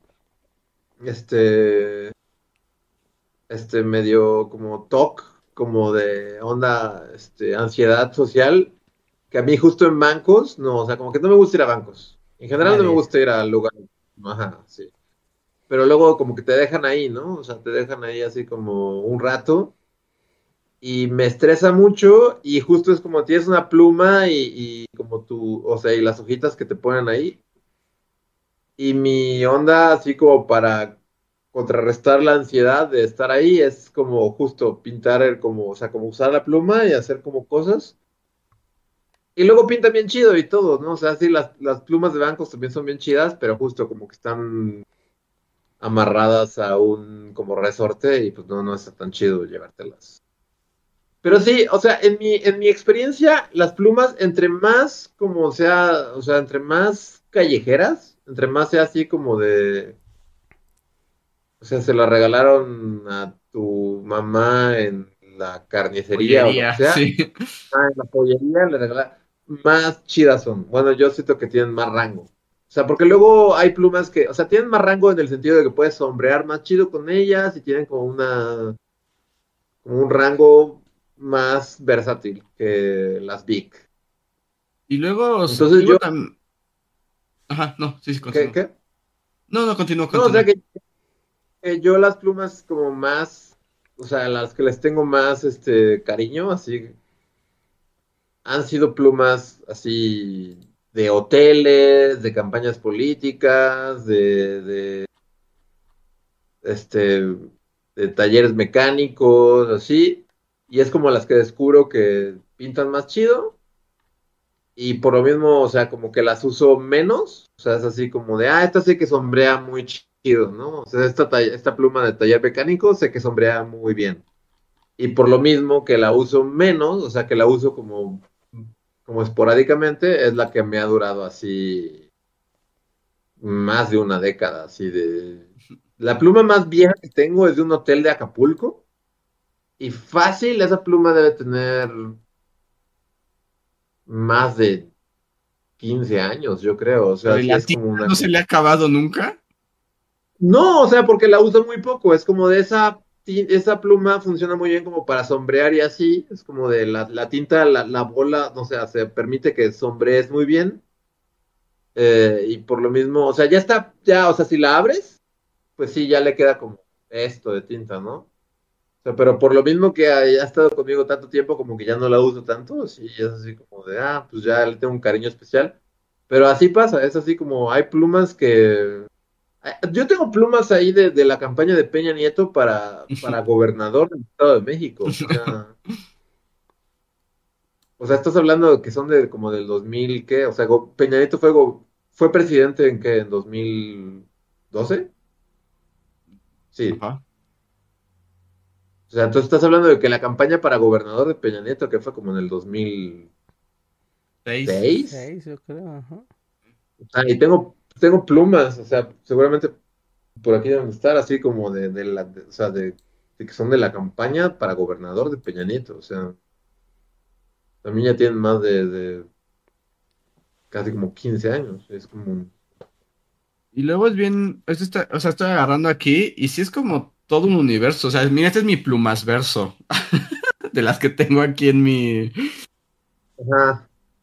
este, este, medio como T O C, como de onda, este, ansiedad social, que a mí justo en bancos, no, o sea, como que no me gusta ir a bancos. En general no me Nadie. gusta ir a lugares, ajá, sí. Pero luego como que te dejan ahí, ¿no? O sea, te dejan ahí así como un rato y me estresa mucho y justo es como tienes una pluma y, y como tú, o sea, y las hojitas que te ponen ahí y mi onda así como para contrarrestar la ansiedad de estar ahí es como justo pintar el como, o sea, como usar la pluma y hacer como cosas. Y luego pinta bien chido y todo, ¿no? O sea, sí, las, las plumas de bancos también son bien chidas, pero justo como que están amarradas a un como resorte y pues no, no está tan chido llevártelas. Pero sí, o sea, en mi, en mi experiencia, las plumas, entre más como sea, o sea, entre más callejeras, entre más sea así como de, o sea, se la regalaron a tu mamá en la carnicería o lo que Pollería, sea, sí. ah, en la pollería le regalaron, más chidas son. Bueno, yo siento que tienen más rango. O sea, porque luego hay plumas que, o sea, tienen más rango en el sentido de que puedes sombrear más chido con ellas y tienen como una, como un rango más versátil que las Big. Y luego, s- Entonces luego yo, también. Ajá, no, sí, sí, ¿qué, continúo. qué? No, no, continúo, No, o sea continúo. que, que yo las plumas como más, o sea, las que les tengo más este cariño, así, han sido plumas así de hoteles, de campañas políticas, de, de este, de talleres mecánicos, así, y es como las que descubro que pintan más chido, y por lo mismo, o sea, como que las uso menos, o sea, es así como de, ah, esta sé que sombrea muy chido, ¿no? O sea, esta, tall- esta pluma de taller mecánico sé que sombrea muy bien, y por lo mismo que la uso menos, o sea, que la uso como, como esporádicamente, es la que me ha durado así más de una década, así de... La pluma más vieja que tengo es de un hotel de Acapulco. Y fácil, esa pluma debe tener más de quince años, yo creo. O Pero sea, ¿y sí la es tinta como una... no se le ha acabado nunca? No, o sea, porque la uso muy poco. Es como de esa, ti- esa pluma funciona muy bien como para sombrear y así. Es como de la, la tinta, la, la bola, no sé, se permite que sombrees muy bien. Eh, y por lo mismo, o sea, ya está, ya, o sea, si la abres, pues sí, ya le queda como esto de tinta, ¿no? O sea, pero por lo mismo que ha, ha estado conmigo tanto tiempo, como que ya no la uso tanto, sí, es así como de, ah, pues ya le tengo un cariño especial. Pero así pasa, es así como hay plumas que... ah, yo tengo plumas ahí de, de la campaña de Peña Nieto para, para gobernador del Estado de México. O sea, o sea, estás hablando de que son de como del dos mil, ¿qué? O sea, go- Peña Nieto fue, go- fue presidente en qué, en dos mil doce. Sí. Ajá. O sea, entonces estás hablando de que la campaña para gobernador de Peña Nieto, que fue como en el dos mil Seis. seis. Seis, yo creo, ajá. O sea, y tengo, tengo plumas, o sea, seguramente por aquí deben estar, así como de, de la, de- o sea, de, de que son de la campaña para gobernador de Peña Nieto. O sea, también ya tienen más de, de casi como quince años. Es como un... Y luego es bien, esto está, o sea, estoy agarrando aquí y sí es como todo un universo. O sea, mira, este es mi plumas verso de las que tengo aquí en mi... Ajá.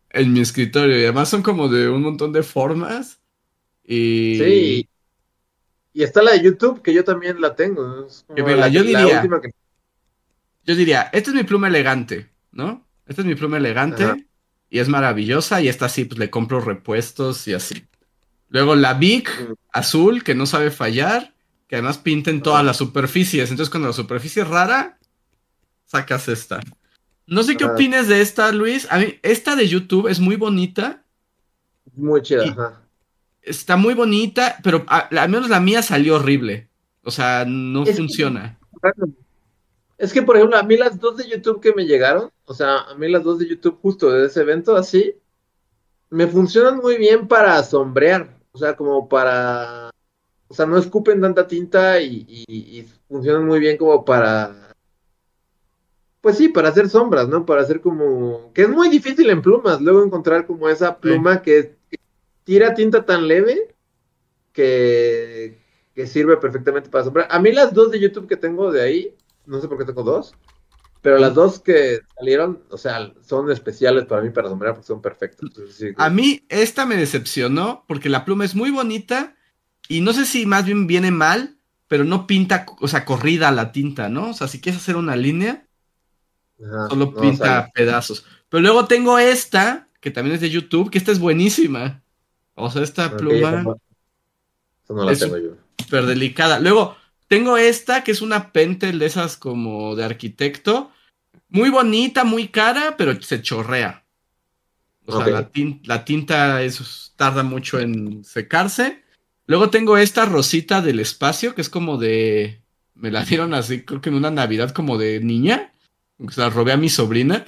en mi escritorio. Y además son como de un montón de formas. Y... Sí, y está la de YouTube, que yo también la tengo. Es Que como mira, la, yo la diría, última que... yo diría, esta es mi pluma elegante, ¿no? Esta es mi pluma Ajá. elegante y es maravillosa y esta sí, pues le compro repuestos y así. Luego la Bic Ujú, azul, que no sabe fallar, que además pinta en todas ajá, las superficies. Entonces cuando la superficie es rara, sacas esta. No sé qué ajá. opines de esta, Luis. A mí, esta de YouTube es muy bonita Muy chida, y ajá. está muy bonita, pero a- al menos la mía salió horrible. O sea, no Es que, funciona. es que, por ejemplo, a mí las dos de YouTube que me llegaron, o sea, a mí las dos de YouTube justo de ese evento, así, me funcionan muy bien para sombrear. O sea, como para... O sea, no escupen tanta tinta y, y- y funcionan muy bien como para... Pues sí, para hacer sombras, ¿no? Para hacer como... Que es muy difícil en plumas, luego encontrar como esa Sí. pluma que, que tira tinta tan leve que, que sirve perfectamente para sombrear. A mí las dos de YouTube que tengo de ahí, no sé por qué tengo dos, pero las dos que salieron, o sea, son especiales para mí para sombrear porque son perfectas. Es decir, A que- mí esta me decepcionó porque la pluma es muy bonita y no sé si más bien viene mal, pero no pinta, o sea, corrida la tinta, ¿no? O sea, si quieres hacer una línea, ajá, solo no sale. pinta pedazos. Pero luego tengo esta, que también es de YouTube, que esta es buenísima. O sea, esta Ok, esa pluma no, esa no la es tengo yo. súper delicada. Luego tengo esta, que es una Pentel de esas como de arquitecto. Muy bonita, muy cara, pero se chorrea. O sea, Ok. la, tin- la tinta es, tarda mucho en secarse. Luego tengo esta rosita del espacio, que es como de... Me la dieron así, creo que en una Navidad como de niña. Se la robé a mi sobrina.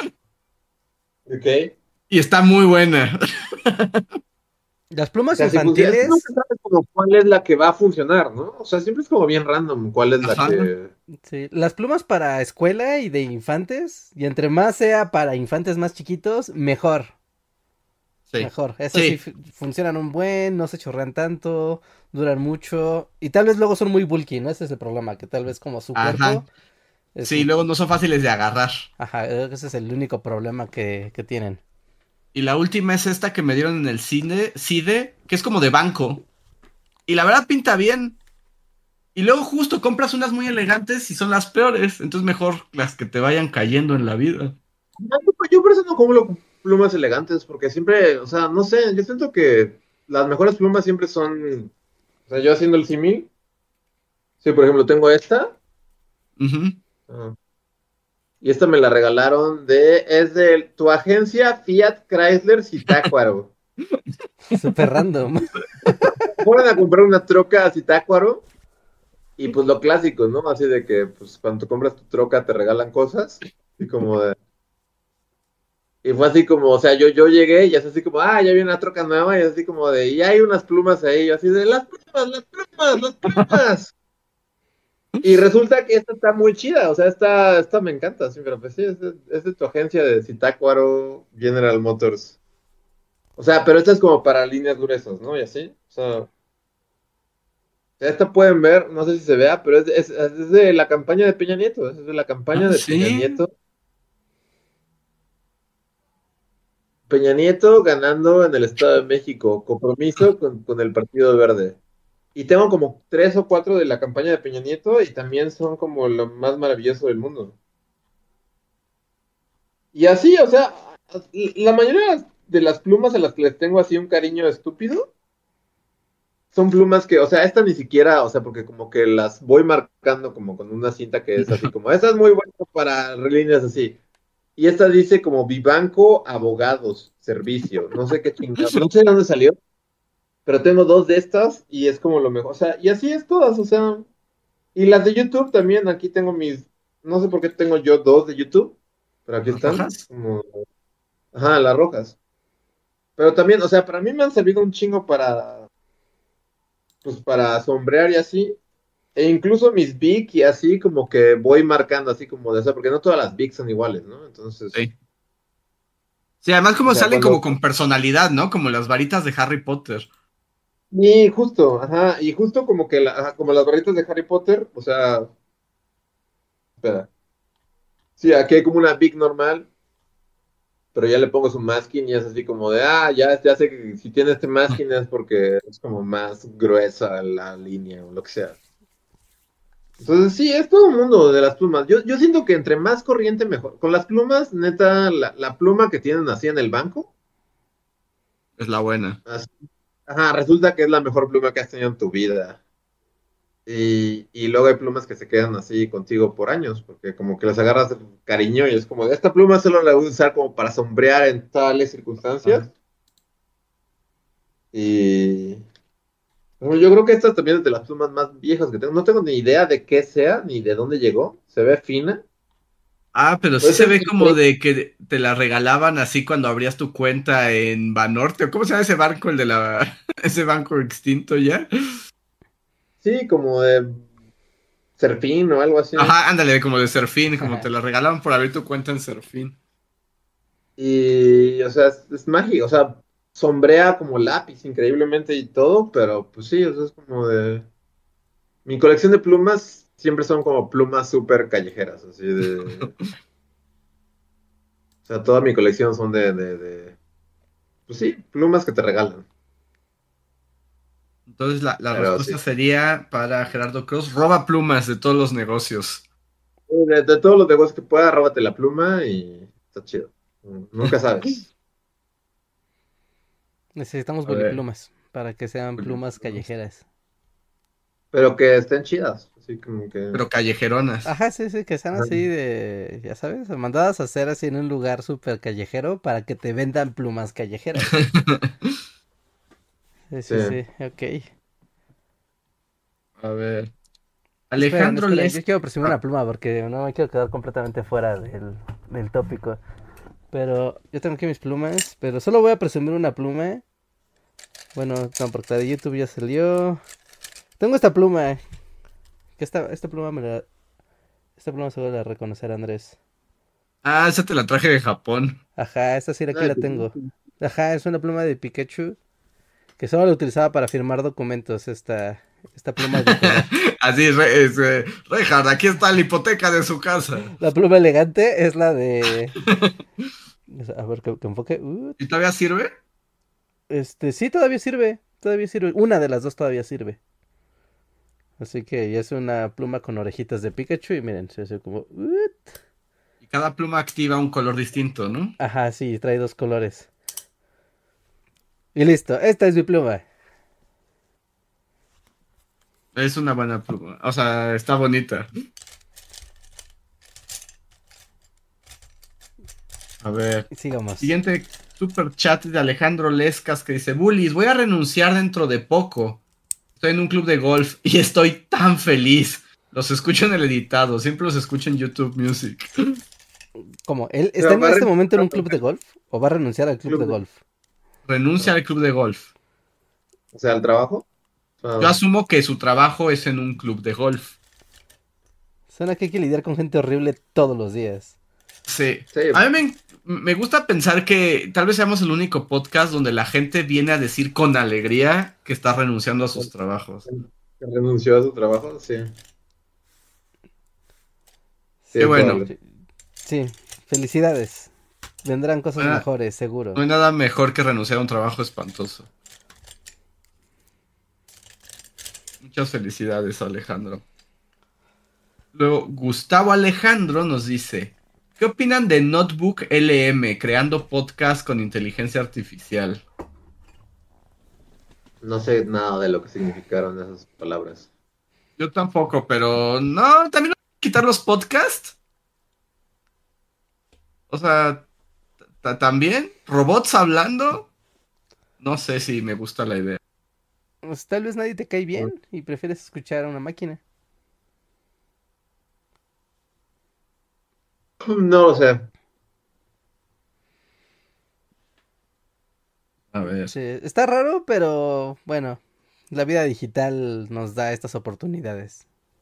Ok. Y está muy buena. Las O plumas sea, si pusiera, es que nunca infantiles, sabes como cuál es la que va a funcionar, ¿no? O sea, siempre es como bien random cuál es la Ajá. que... sí, las plumas para escuela y de infantes, y entre más sea para infantes más chiquitos, mejor, Sí. mejor. Esas sí Sí. fu- funcionan un buen, no se chorrean tanto, duran mucho, y tal vez luego son muy bulky, ¿no? Ese es el problema, que tal vez como su Ajá. cuerpo es Sí, un... luego no son fáciles de agarrar. Ajá, ese es el único problema que, que tienen. Y la última es esta que me dieron en el cine, CIDE, que es como de banco. Y la verdad pinta bien. Y luego justo compras unas muy elegantes y son las peores. Entonces mejor las que te vayan cayendo en la vida. No, yo yo por eso no como plumas elegantes, porque siempre, o sea, no sé, yo siento que las mejores plumas siempre son, o sea, yo haciendo el símil, sí, por ejemplo, tengo esta, Ujú. ah, y esta me la regalaron de, es de tu agencia Fiat Chrysler Zitácuaro. Súper random. Fueron a comprar una troca a Zitácuaro, y pues lo clásico, ¿no? Así de que, pues, cuando tú compras tu troca te regalan cosas, y como de, y fue así como, o sea, yo, yo llegué y es así como, ah, ya viene una troca nueva, y así como de, y hay unas plumas ahí, y así de, las plumas, las plumas, las plumas. Y resulta que esta está muy chida, o sea, esta, esta me encanta, sí, pero pues sí, es de, es de tu agencia de Zitácuaro General Motors. O sea, pero esta es como para líneas gruesas, ¿no? Y así, o sea, esta pueden ver, no sé si se vea, pero es, de- es, es de la campaña de Peña Nieto, es de la campaña Ah, de Peña sí. Nieto. Peña Nieto ganando en el Estado de México, compromiso con, con el Partido Verde. Y tengo como tres o cuatro de la campaña de Peña Nieto y también son como lo más maravilloso del mundo. Y así, o sea, la mayoría de las plumas a las que les tengo así un cariño estúpido son plumas que, o sea, esta ni siquiera, o sea, porque como que las voy marcando como con una cinta que es así como, esta es muy buena para líneas así. Y esta dice como Vivanco Abogados Servicio, no sé qué chingada, no sé de dónde salió, pero tengo dos de estas y es como lo mejor, o sea, y así es todas, o sea, y las de YouTube también, aquí tengo mis, no sé por qué tengo yo dos de YouTube, pero aquí ¿Las están, rojas? como, ajá, las rojas. Pero también, o sea, para mí me han servido un chingo para, pues para sombrear y así, e incluso mis Bic y así como que voy marcando así como de, o sea, porque no todas las Bic son iguales, ¿no? Entonces, Sí. Sí, además o como sea, salen cuando como con personalidad, ¿no? Como las varitas de Harry Potter. y justo, ajá, y justo como que la, ajá, como las barritas de Harry Potter, o sea, espera. Sí, aquí hay como una Big normal, pero ya le pongo su masking y es así como de, ah, ya, ya sé que si tiene este masking es porque es como más gruesa la línea o lo que sea. Entonces sí, es todo un mundo de las plumas. Yo, yo siento que entre más corriente mejor. Con las plumas, neta, la, la pluma que tienen así en el banco, Es la buena. así, ajá, resulta que es la mejor pluma que has tenido en tu vida. Y, y luego hay plumas que se quedan así contigo por años, porque como que las agarras de cariño y es como, esta pluma solo la voy a usar como para sombrear en tales circunstancias. Y bueno, yo creo que esta también es de las plumas más viejas que tengo. No tengo ni idea de qué sea, ni de dónde llegó. Se ve fina. Ah, pero sí Puede se ser ve como que de que te la regalaban así cuando abrías tu cuenta en Banorte. ¿O cómo se llama ese banco, el de la... ese banco extinto ya? sí, como de Serfín o algo así. Ajá, ándale, como de Serfín, como te la regalaban por abrir tu cuenta en Serfín. Y, o sea, es, es mágico. O sea, sombrea como lápiz increíblemente y todo, pero pues sí, o sea, es como de... Mi colección de plumas siempre son como plumas súper callejeras, así de... O sea, toda mi colección son de, de, de... Pues sí, plumas que te regalan. Entonces la, la Pero sí. respuesta sería para Gerardo Cross, roba plumas de todos los negocios. De, de todos los negocios que pueda, róbate la pluma y está chido. Nunca sabes. Necesitamos A ver, boliplumas para que sean plumas callejeras. Pero que estén chidas. Así como que... pero callejeronas. Ajá, sí, sí, que sean Ajá. así de, ya sabes, mandadas a hacer así en un lugar súper callejero para que te vendan plumas callejeras. Sí, Sí. sí, sí, ok. A ver. Esperen, Alejandro esperen, yo Les... quiero presumir Ah, una pluma porque no me quiero quedar completamente fuera del, del tópico. Pero yo tengo aquí mis plumas, pero solo voy a presumir una pluma. Bueno, no, porque la de YouTube ya salió. Tengo esta pluma. Que esta, esta pluma me la... Esta pluma se va a reconocer, Andrés. ah, esa te la traje de Japón. Ajá, esta sí, aquí Ay, la tengo. Ajá, es una pluma de Pikachu que solo la utilizaba para firmar documentos. Esta, esta pluma es de color. Así, re, es, eh, Reinhardt, aquí está la hipoteca de su casa. La pluma elegante es la de... A ver, que, que enfoque. Uh, ¿Y todavía sirve? este, sí, todavía sirve. Todavía sirve. Una de las dos todavía sirve. Así que ya es una pluma con orejitas de Pikachu y miren, se hace como... uh, Y cada pluma activa un color distinto, ¿no? Ajá, sí, trae dos colores. Y listo, esta es mi pluma. Es una buena pluma. O sea, está bonita. A ver. Sigamos. Siguiente super chat de Alejandro Lescas que dice: Bullies, voy a renunciar dentro de poco. Estoy en un club de golf y estoy tan feliz. Los escucho en el editado, siempre los escucho en YouTube Music. ¿Cómo? ¿Él está Pero en va a este momento en un renunciar club de golf? ¿O va a renunciar al club club de de- golf? Renuncia al club de golf. O sea, al trabajo. Yo Ah, asumo que su trabajo es en un club de golf. Suena que hay que lidiar con gente horrible todos los días. Sí. sí, A mí me, me gusta pensar que tal vez seamos el único podcast donde la gente viene a decir con alegría que está renunciando a sus trabajos. que renunció a su trabajo, sí. Sí, Qué es bueno. probable. Sí, felicidades. Vendrán cosas Ah, mejores, seguro. No hay nada mejor que renunciar a un trabajo espantoso. Muchas felicidades, Alejandro. Luego, Gustavo Alejandro nos dice: ¿qué opinan de Notebook L M creando podcast con inteligencia artificial? No sé nada de lo que significaron esas palabras. Yo tampoco, pero no, también hay que quitar los podcasts. O sea, t- también robots hablando. No sé si me gusta la idea. Pues, tal vez nadie te cae bien y prefieres escuchar a una máquina. No lo sé. A ver. Sí, está raro, pero bueno, la vida digital nos da estas oportunidades.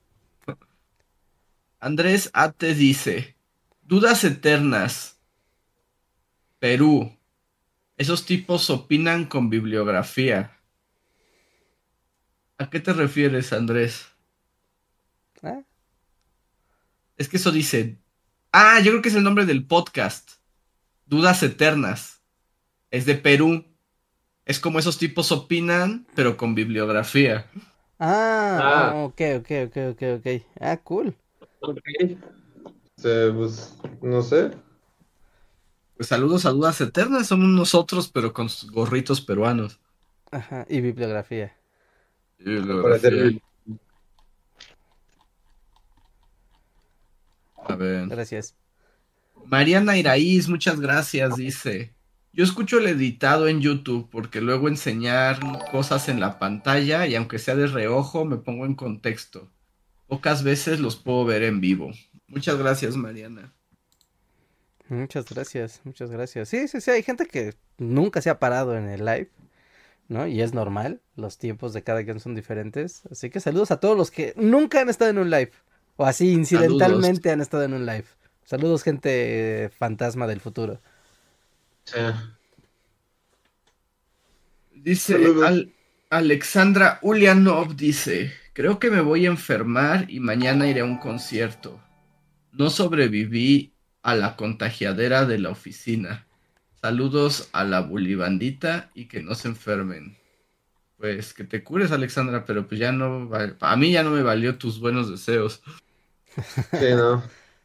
Andrés Ate dice: dudas eternas. Perú. Esos tipos opinan con bibliografía. ¿A qué te refieres, Andrés? ¿Ah? Es que eso dice. Ah, yo creo que es el nombre del podcast. Dudas Eternas. Es de Perú. Es como esos tipos opinan, pero con bibliografía. Ah, Ah. oh, ok, ok, ok, ok, ok. Ah, cool. Ok. O sea, pues, no sé. Pues saludos a Dudas Eternas, somos nosotros, pero con sus gorritos peruanos. Ajá, y bibliografía. Y Para hacer bibliografía. A ver. Gracias. Mariana Iraíz, muchas gracias, dice. Yo escucho el editado en YouTube porque luego enseñar cosas en la pantalla y aunque sea de reojo me pongo en contexto. Pocas veces los puedo ver en vivo. Muchas gracias, Mariana. Muchas gracias, muchas gracias. Sí, sí, sí, hay gente que nunca se ha parado en el live, ¿no? Y es normal, los tiempos de cada quien son diferentes. Así que saludos a todos los que nunca han estado en un live. O así incidentalmente han estado en un live. Saludos, gente eh, fantasma del futuro. Sí. Dice Saludos. Al- Alexandra Ulianov, dice, creo que me voy a enfermar y mañana iré a un concierto. No sobreviví a la contagiadera de la oficina. Saludos a la bulibandita y que no se enfermen. Pues que te cures, Alexandra, pero pues ya no, va- a mí ya no me valió tus buenos deseos. Sí, no.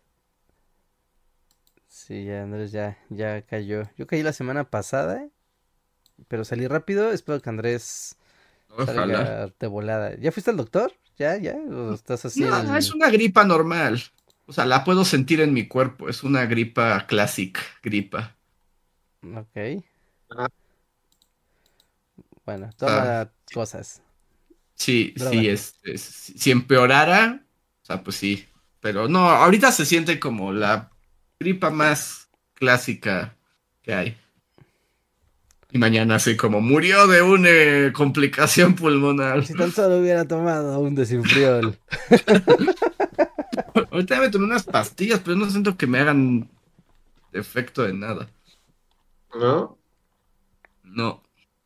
Sí, ya Andrés ya, ya cayó. Yo caí la semana pasada, pero salí rápido. Espero que Andrés Ojalá. salga de volada. ¿Ya fuiste al doctor? ¿Ya, ya? ¿O estás así No, en- es una gripa normal. O sea, la puedo sentir en mi cuerpo. Es una gripa clásica, gripa. Ok. Ah. Bueno, O sea, toma cosas. sí, Droga. sí, este, si, si empeorara, o sea, pues sí. Pero no, ahorita se siente como la gripa más clásica que hay. Y mañana así como murió de una eh, complicación pulmonar. Si tan solo hubiera tomado un desinfriol. Ahorita me tomé unas pastillas, pero no siento que me hagan efecto de nada. ¿No? No.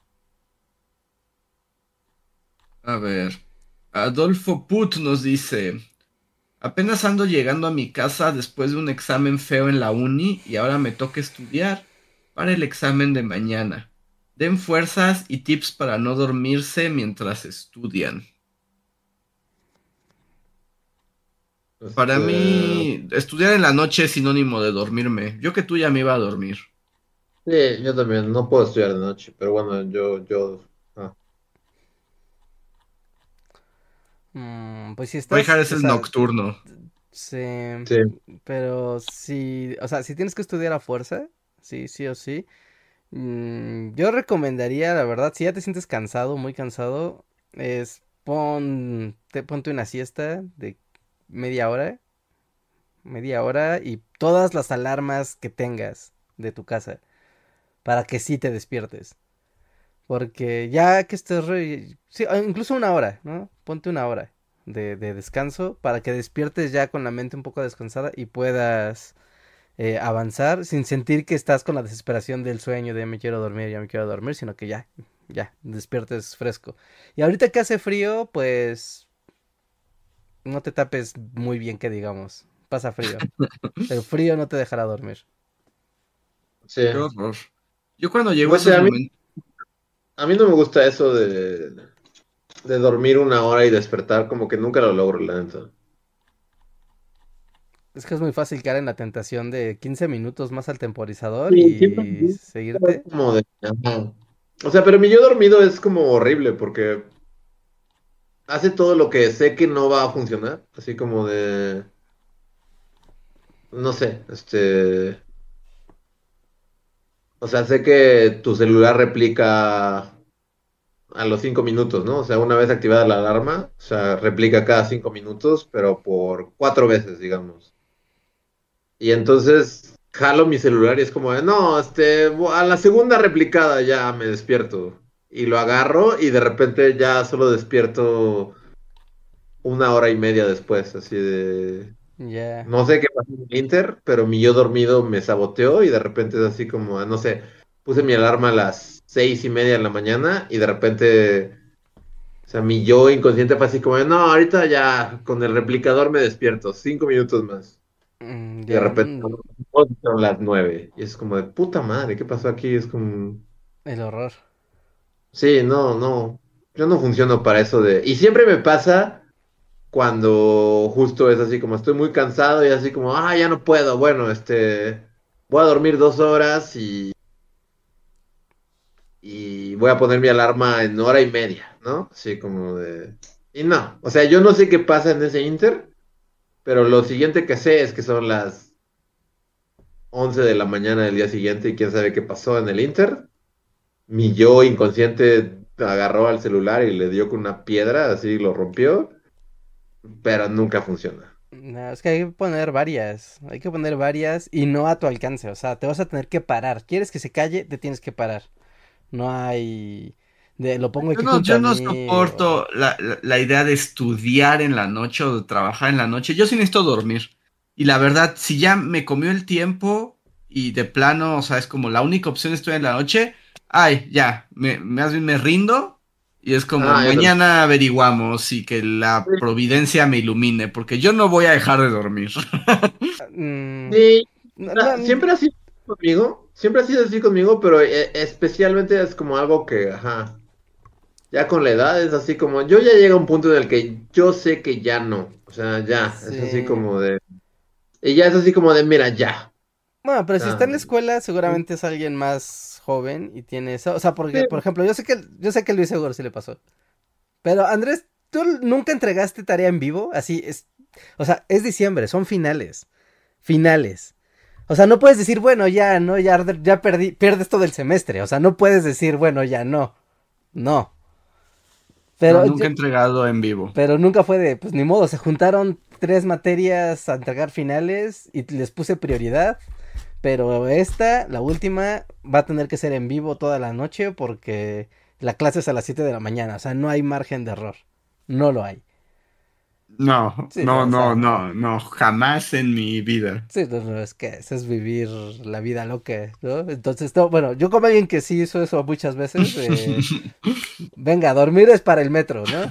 A ver. Adolfo Put nos dice, apenas ando llegando a mi casa después de un examen feo en la uni y ahora me toca estudiar para el examen de mañana. Den fuerzas y tips para no dormirse mientras estudian. Para Este, mí, estudiar en la noche es sinónimo de dormirme. Yo que tú ya me iba a dormir. Sí, yo también. No puedo estudiar de noche, pero bueno, yo, yo. Ah. Mm, pues si estás... Reinhardt es o el sea, nocturno. sí, Sí. pero si... O sea, si tienes que estudiar a fuerza, sí, sí o sí. mm, yo recomendaría, la verdad, si ya te sientes cansado, muy cansado, es pon, te, ponte una siesta de media hora. Media hora y todas las alarmas que tengas de tu casa para que sí te despiertes. Porque ya que estés re... sí, o incluso una hora, ¿no? Ponte una hora de, de descanso para que despiertes ya con la mente un poco descansada y puedas eh, avanzar sin sentir que estás con la desesperación del sueño de ya me quiero dormir, ya me quiero dormir, sino que ya, ya, despiertes fresco. Y ahorita que hace frío, pues no te tapes muy bien que digamos. Pasa frío. El frío no te dejará dormir. Sí. Qué horror. Yo cuando llego a Pues, esos a mí, momentos... a mí no me gusta eso de, de dormir una hora y despertar, como que nunca lo logro, la neta. Es que es muy fácil caer en la tentación de quince minutos más al temporizador Sí, siempre me y gusta seguirte. como de... Ajá. O sea, pero mi yo dormido es como horrible porque hace todo lo que sé que no va a funcionar. Así como de... No sé, este... O sea, sé que tu celular replica a los cinco minutos, ¿no? O sea, una vez activada la alarma, o sea, replica cada cinco minutos, pero por cuatro veces, digamos. Y entonces jalo mi celular y es como de, no, este, a la segunda replicada ya me despierto. Y lo agarro y de repente ya solo despierto una hora y media después, así de... Ya. No sé qué pasó en el Inter, pero mi yo dormido me saboteó y de repente es así como, no sé, puse mi alarma a las seis y media de la mañana y de repente, o sea, mi yo inconsciente fue así como, no, ahorita ya con el replicador me despierto, cinco minutos más. Mm, Y de repente son las nueve. Y es como de puta madre, ¿qué pasó aquí? Es como. El horror. Sí, no, no. Yo no funciono para eso de. Y siempre me pasa cuando justo es así como estoy muy cansado y así como, ah, ya no puedo. Bueno, este. Voy a dormir dos horas y. Y voy a poner mi alarma en hora y media, ¿no? Así como de. Y no. O sea, yo no sé qué pasa en ese inter, pero lo siguiente que sé es que son las once de la mañana del día siguiente y quién sabe qué pasó en el inter. Mi yo inconsciente agarró al celular y le dio con una piedra, así lo rompió, pero nunca funciona. No, es que hay que poner varias, hay que poner varias y no a tu alcance, o sea, te vas a tener que parar. ¿Quieres que se calle? Te tienes que parar. No hay de lo pongo Yo aquí no, junto yo a no mí o... soporto la, la, la idea de estudiar en la noche o de trabajar en la noche. Yo sí necesito dormir. Y la verdad, si ya me comió el tiempo y de plano, o sea, es como la única opción es estudiar en la noche, ay, ya, me, más bien me rindo y es como Ah, yo también. mañana averiguamos y que la providencia me ilumine, porque yo no voy a dejar de dormir. Mm, Sí, no, ah, no, siempre ha sido conmigo, siempre ha sido así conmigo, pero eh, especialmente es como algo que, ajá, ya con la edad es así como, yo ya llego a un punto en el que yo sé que ya no, o sea, ya, es así sí. como de, y ya es así como de, mira, ya. Bueno, pero O si sea, está en la escuela, seguramente es alguien más joven y tiene eso. O sea, porque, sí, por ejemplo, yo sé que, yo sé que a Luis seguro sí le pasó. Pero Andrés, ¿tú nunca entregaste tarea en vivo? Así es. O sea, es diciembre, son finales. Finales. O sea, no puedes decir, bueno, ya, no, ya, ya perdí, pierdes todo el semestre. O sea, no puedes decir, bueno, ya no. No. No, Pero, nunca yo- he entregado en vivo. pero nunca fue de, pues ni modo, se juntaron tres materias a entregar finales y les puse prioridad. Pero esta, la última, va a tener que ser en vivo toda la noche porque la clase es a las siete de la mañana. O sea, no hay margen de error. No lo hay. No, Sí, no, no, o no, sea, no, no, jamás en mi vida. sí, no, no, es que eso es vivir la vida loca, ¿no? Entonces, no, bueno, yo como alguien que sí hizo eso muchas veces, eh, venga, dormir es para el metro, ¿no?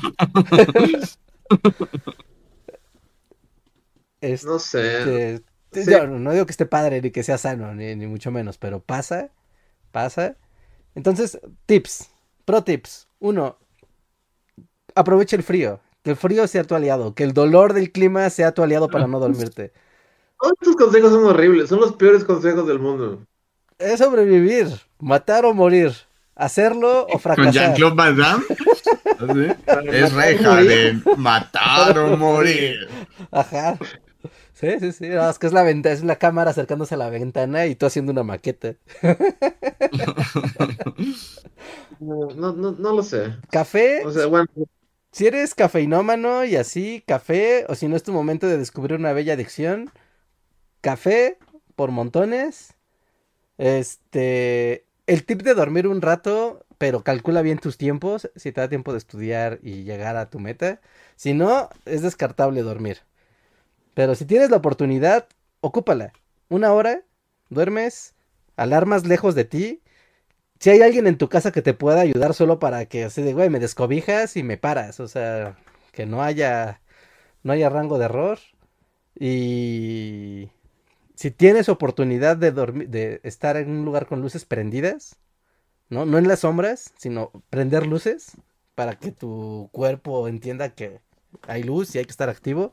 no sé, Este, sí, yo no digo que esté padre ni que sea sano, ni, ni mucho menos, pero pasa, pasa. Entonces, tips, pro tips. Uno, aprovecha el frío. Que el frío sea tu aliado. Que el dolor del clima sea tu aliado para no dormirte. todos estos consejos son horribles, son los peores consejos del mundo. Es sobrevivir. Matar o morir. Hacerlo o Con fracasar. Jean-Claude Van Damme, ¿así? Para Es matar o reja morir, de matar o morir. Ajá. Sí, sí, sí. No, es que es la ventana, es la cámara acercándose a la ventana y tú haciendo una maqueta. no, no, no, no lo sé. Café, O sea, bueno, si eres cafeinómano y así, café, o si no es tu momento de descubrir una bella adicción, café por montones. Este, el tip de dormir un rato, pero calcula bien tus tiempos, si te da tiempo de estudiar y llegar a tu meta. Si no, es descartable dormir. Pero si tienes la oportunidad, ocúpala. Una hora, duermes, alarmas lejos de ti. Si hay alguien en tu casa que te pueda ayudar solo para que así de, güey, me descobijas y me paras. O sea, que no haya, no haya rango de error. Y si tienes oportunidad de dormir, de estar en un lugar con luces prendidas, ¿no? No en las sombras, sino prender luces para que tu cuerpo entienda que hay luz y hay que estar activo.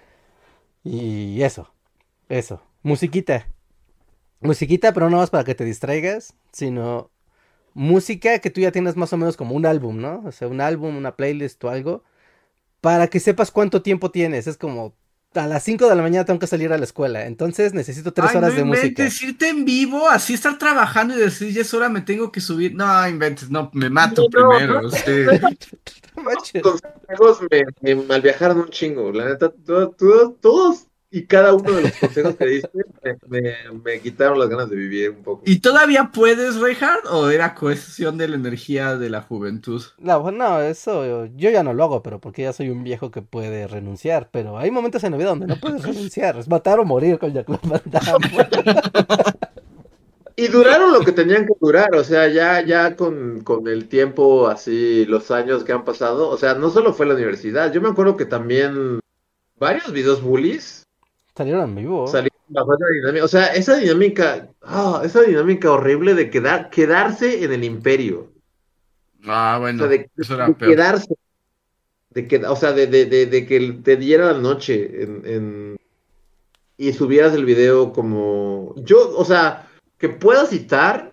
Y eso, eso. Musiquita. Musiquita, pero no más para que te distraigas, sino música que tú ya tienes más o menos como un álbum, ¿no? O sea, un álbum, una playlist o algo, para que sepas cuánto tiempo tienes. Es como, a las cinco de la mañana tengo que salir a la escuela, entonces necesito tres Ay, no horas de música. inventes, irte en vivo, así estar trabajando y decir, ya es hora, me tengo que subir. No inventes, no, me no, mato no, no, primero, sí. No manches. consejos me, me malviajaron un chingo. La neta, to- to- todos y cada uno de los consejos que diste me, me- me quitaron las ganas de vivir un poco. ¿Y todavía puedes, Reinhardt? ¿O era cuestión de la energía de la juventud? No, pues no, eso yo ya no lo hago, pero porque ya soy un viejo que puede renunciar. Pero hay momentos en la vida donde no puedes renunciar. Es matar o morir con Jean-Claude Van Damme. Y duraron lo que tenían que durar, o sea, ya, ya con, con el tiempo, así, los años que han pasado, o sea, no solo fue la universidad, yo me acuerdo que también varios videos bullies Salieron en vivo. salieron Bajo esa dinámica, o sea, esa dinámica, ah, esa dinámica horrible de quedar, quedarse en el imperio. Ah, O sea, bueno, de, eso de era peor. quedarse, de que, o sea, de, de, de, de que te diera la noche en, en- y subieras el video como. Yo, o sea, que pueda citar,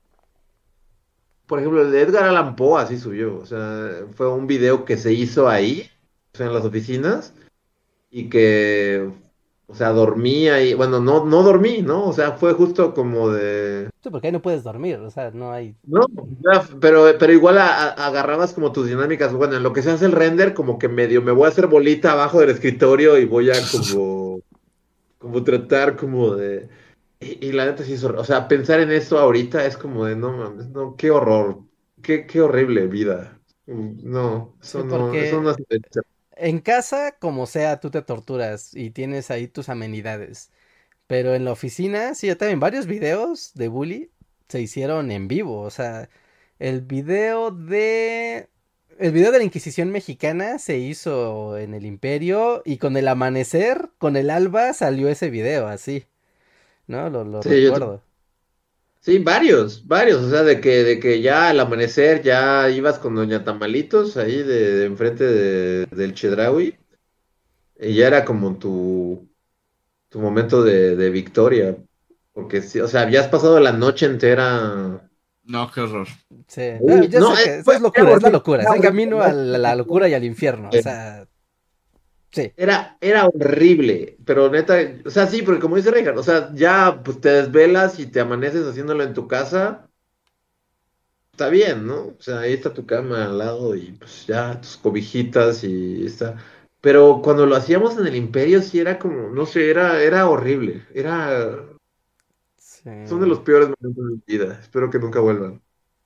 por ejemplo, el de Edgar Allan Poe así subió. O sea, fue un video que se hizo ahí, o sea, en las oficinas, y que, o sea, dormía y, bueno, no, no dormí, ¿no? O sea, fue justo como de. Sí, porque ahí no puedes dormir, o sea, no hay... No, ya, pero, pero igual a- a- agarrabas como tus dinámicas. Bueno, en lo que se hace el render, como que medio me voy a hacer bolita abajo del escritorio y voy a como, como tratar como de. Y, y la neta sí es hor- o sea, pensar en eso ahorita es como de, no mames, no, qué horror, qué, qué horrible vida. Mm, No, Sí, eso no, eso no porque hace pensar. en casa, como sea, tú te torturas y tienes ahí tus amenidades. Pero en la oficina, sí, yo también varios videos de Bully se hicieron en vivo. O sea, el video de... El video de la Inquisición mexicana se hizo en el Imperio y con el amanecer, con el alba, salió ese video así, ¿no? Lo, lo Sí, yo recuerdo. sí, varios, varios, o sea, de que, de que ya al amanecer ya ibas con Doña Tamalitos ahí de, de enfrente de- del Chedraui y ya era como tu, tu momento de, de victoria, porque sí, o sea, habías pasado la noche entera. No, qué horror. Sí, no, Sí, yo no, sé eh, que eso fue- es era locura, es la horrible, locura, es era el horrible, camino a la, la locura y al infierno. O sea, sí, era, era horrible, pero neta, o sea, sí, porque como dice Reinhardt, o sea, ya pues te desvelas y te amaneces haciéndolo en tu casa, está bien, ¿no? O sea, ahí está tu cama al lado y pues ya tus cobijitas y está. Pero cuando lo hacíamos en el Imperio sí era como, no sé, era, era horrible, era, sí, son de los peores momentos de mi vida, espero que nunca vuelvan.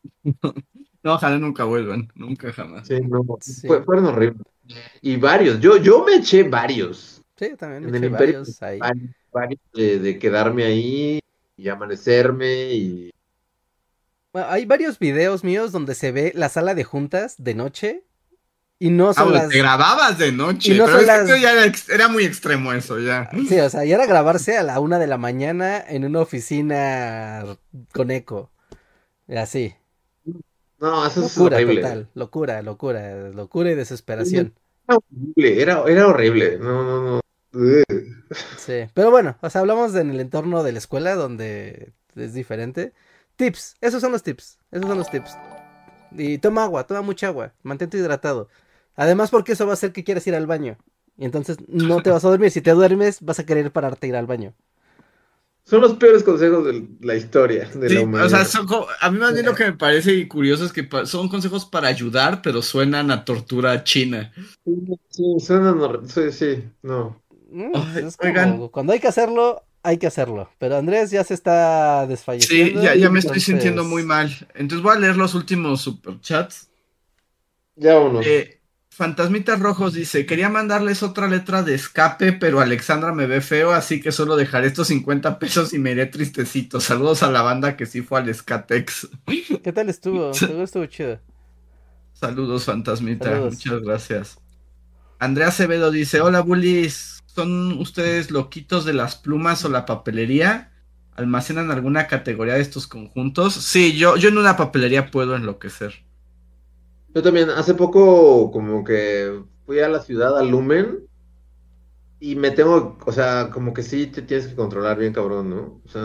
No, ojalá nunca vuelvan, nunca jamás. Sí, no, sí. fue- fueron horribles. Y varios, yo, yo me eché varios Sí, también me en el eché Imperio, varios ahí. varios, varios de, de quedarme ahí y amanecerme y. Bueno, hay varios videos míos donde se ve la sala de juntas de noche y no Ah, son bueno, te las... grababas de Y noche, no pero son es que esto las... ya era, ex- era muy extremo eso, ya. Sí, o sea, y era grabarse a la una de la mañana en una oficina con eco. Así. No, eso es Locura horrible. total. Locura, locura. Locura y desesperación. Era horrible, era, era horrible. No, no, no. Ugh. Sí. Pero bueno, o sea, hablamos de en el entorno de la escuela donde es diferente. Tips. Esos son los tips. Esos son los tips. Y toma agua, toma mucha agua. Mantente hidratado. Además, porque eso va a hacer que quieras ir al baño. Y entonces no te vas a dormir. Si te duermes, vas a querer pararte a ir al baño. Son los peores consejos de la historia de la Sí, o sea, humanidad. son co- a mí más bien lo que me parece curioso es que pa- son consejos para ayudar, pero suenan a tortura china. Sí, sí, suenan hor- sí, sí, no. Mm, pues Ay, es oigan, como cuando hay que hacerlo, hay que hacerlo. Pero Andrés ya se está sí, desfalleciendo. ya, ya me estoy sintiendo muy Entonces, mal. Entonces voy a leer los últimos superchats. Ya unos. Eh, Fantasmitas Rojos dice, quería mandarles otra letra de escape, pero Alexandra me ve feo, así que solo dejaré estos cincuenta pesos y me iré tristecito. Saludos a la banda que sí fue al Escatex. ¿qué tal estuvo? Seguro estuvo chido. Saludos, Fantasmita, Saludos. muchas gracias. Andrea Acevedo dice, hola bullies, ¿son ustedes loquitos de las plumas o la papelería? ¿Almacenan alguna categoría de estos conjuntos? Sí, yo, yo en una papelería puedo enloquecer. Yo también, hace poco como que fui a la ciudad, a Lumen, y me tengo, o sea, como que sí te tienes que controlar bien, cabrón, ¿no? O sea,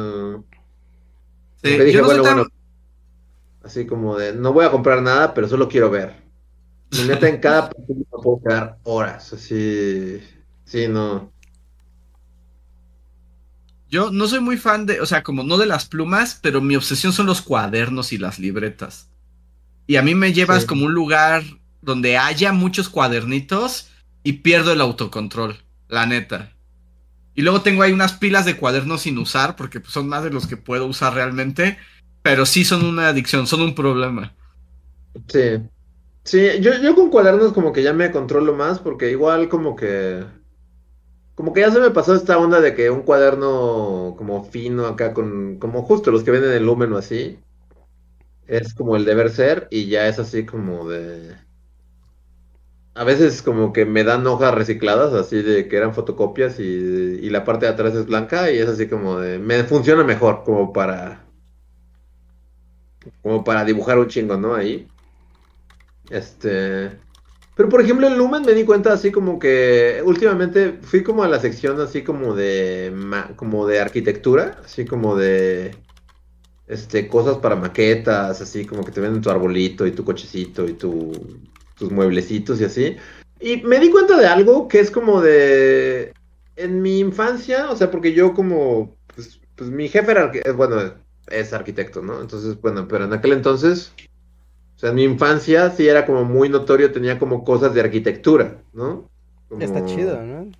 como que Sí, yo dije, no soy bueno, bueno, tan... así como de, no voy a comprar nada, pero solo quiero ver. Y neta, en cada partido me puedo quedar horas, así, sí, no. Yo no soy muy fan de, o sea, como no de las plumas, pero mi obsesión son los cuadernos y las libretas. Y a mí me llevas Sí. como un lugar donde haya muchos cuadernitos y pierdo el autocontrol, la neta. Y luego tengo ahí unas pilas de cuadernos sin usar, porque pues, son más de los que puedo usar realmente, pero sí son una adicción, son un problema. Sí, sí, yo, yo con cuadernos como que ya me controlo más, porque igual como que, como que ya se me pasó esta onda de que un cuaderno como fino acá con, como justo los que venden en Lumen o así, es como el deber ser y ya es así como de, a veces como que me dan hojas recicladas, así de que eran fotocopias y, y la parte de atrás es blanca y es así como de, me funciona mejor como para, como para dibujar un chingo, ¿no? Ahí. Este, pero por ejemplo en Lumen me di cuenta así como que últimamente fui como a la sección así como de, ma- como de arquitectura, así como de, este, cosas para maquetas, así como que te venden tu arbolito y tu cochecito y tu, tus mueblecitos y así. Y me di cuenta de algo que es como de, en mi infancia, o sea, porque yo como, pues, pues mi jefe era, arqui- eh, bueno, es arquitecto, ¿no? Entonces, bueno, pero en aquel entonces, o sea, en mi infancia sí era como muy notorio, tenía como cosas de arquitectura, ¿no? Está chido, Como... ¿no?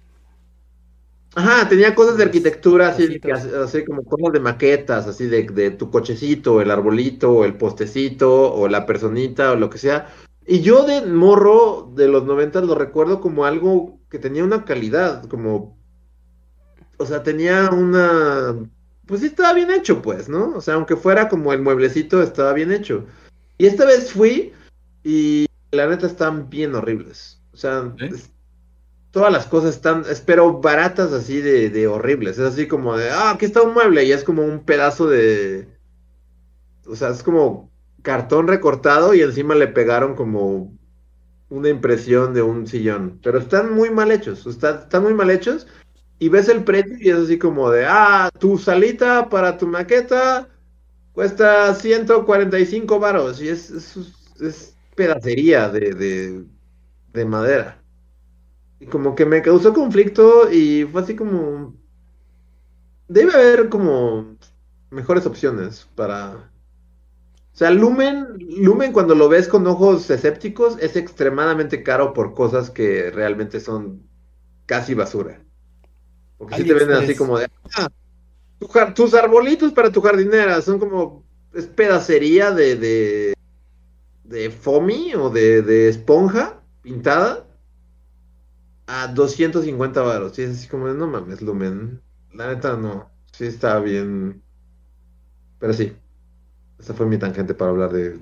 Ajá, tenía cosas de Los arquitectura, así, de que, cositos. hace- así como cosas de maquetas, así de, de tu cochecito, el arbolito, o el postecito, o la personita, o lo que sea. Y yo de morro de los noventas lo recuerdo como algo que tenía una calidad, como, o sea, tenía una, pues sí estaba bien hecho, pues, ¿no? O sea, aunque fuera como el mueblecito, estaba bien hecho. Y esta vez fui y la neta están bien horribles. O sea, ¿Eh? todas las cosas están, espero, baratas así de, de horribles. Es así como de, ah, aquí está un mueble y es como un pedazo de, o sea, es como cartón recortado y encima le pegaron como una impresión de un sillón. Pero están muy mal hechos, está- están muy mal hechos y ves el precio y es así como de, ah, tu salita para tu maqueta cuesta ciento cuarenta y cinco varos y es, es, es pedacería de, de, de madera. Y como que me causó conflicto y fue así como, debe haber como mejores opciones para... O sea, Lumen, Lumen cuando lo ves con ojos escépticos es extremadamente caro por cosas que realmente son casi basura. Porque si te venden así AliExpress. como de, ah, tu jar- tus arbolitos para tu jardinera son como, es pedacería de, de, de foamy o de, de esponja pintada a doscientos cincuenta varos. Y es así como, de, no mames, Lumen. La neta no. Sí está bien. Pero sí, esa fue mi tangente para hablar de...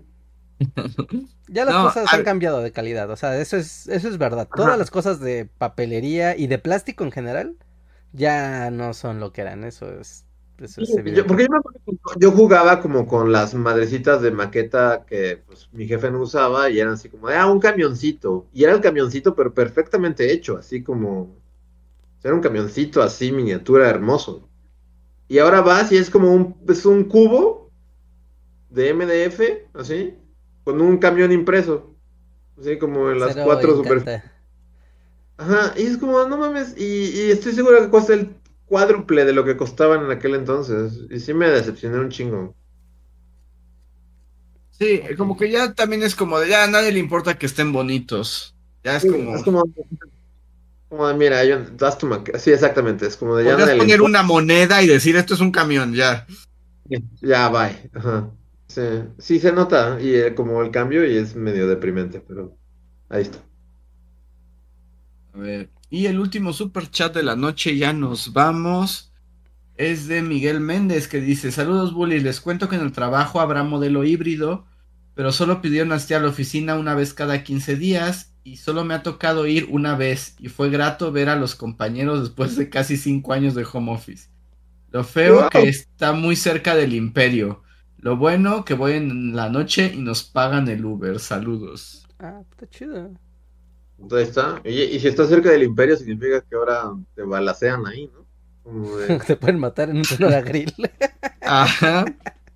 Ya las No, cosas han a- cambiado de calidad, o sea, eso es, eso es verdad. Todas Ajá. las cosas de papelería y de plástico en general ya no son lo que eran, eso es, eso es Yo- porque evidente. yo me acuerdo que yo jugaba como con las madrecitas de maqueta que pues, mi jefe no usaba y eran así como, de, ah, un camioncito. Y era el camioncito, pero perfectamente hecho, así como, era un camioncito así, miniatura, hermoso. Y ahora vas y es como un, es un cubo de M D F, así, con un camión impreso, así como en las Cero cuatro superficies. encanta. Ajá, y es como, no mames, y, y estoy seguro que cuesta el cuádruple de lo que costaban en aquel entonces. Y sí me decepcioné un chingo. sí, Ok. como que ya también es como de, ya a nadie le importa que estén bonitos. Ya es Sí, como, es como, como de, mira, yo, das tu maqueta. Sí, exactamente, es como de ya podrías nadie le poner importa. una moneda y decir, esto es un camión, ya. Ya, bye. Ajá. Sí, sí se nota, y eh, como el cambio, y es medio deprimente, pero ahí está. A ver, y el último super chat de la noche, ya nos vamos. Es de Miguel Méndez que dice, saludos bullies, les cuento que en el trabajo habrá modelo híbrido, pero solo pidieron asistir a la oficina una vez cada quince días y solo me ha tocado ir una vez y fue grato ver a los compañeros después de casi cinco años de home office. Lo feo que Wow. está muy cerca del imperio. Lo bueno que voy en la noche y nos pagan el Uber. Saludos. Ah, está chido. Ahí está. Oye, y si estás cerca del imperio, significa que ahora te balacean ahí, ¿no? Como de... Te pueden matar en un Sonora Grill. Ajá.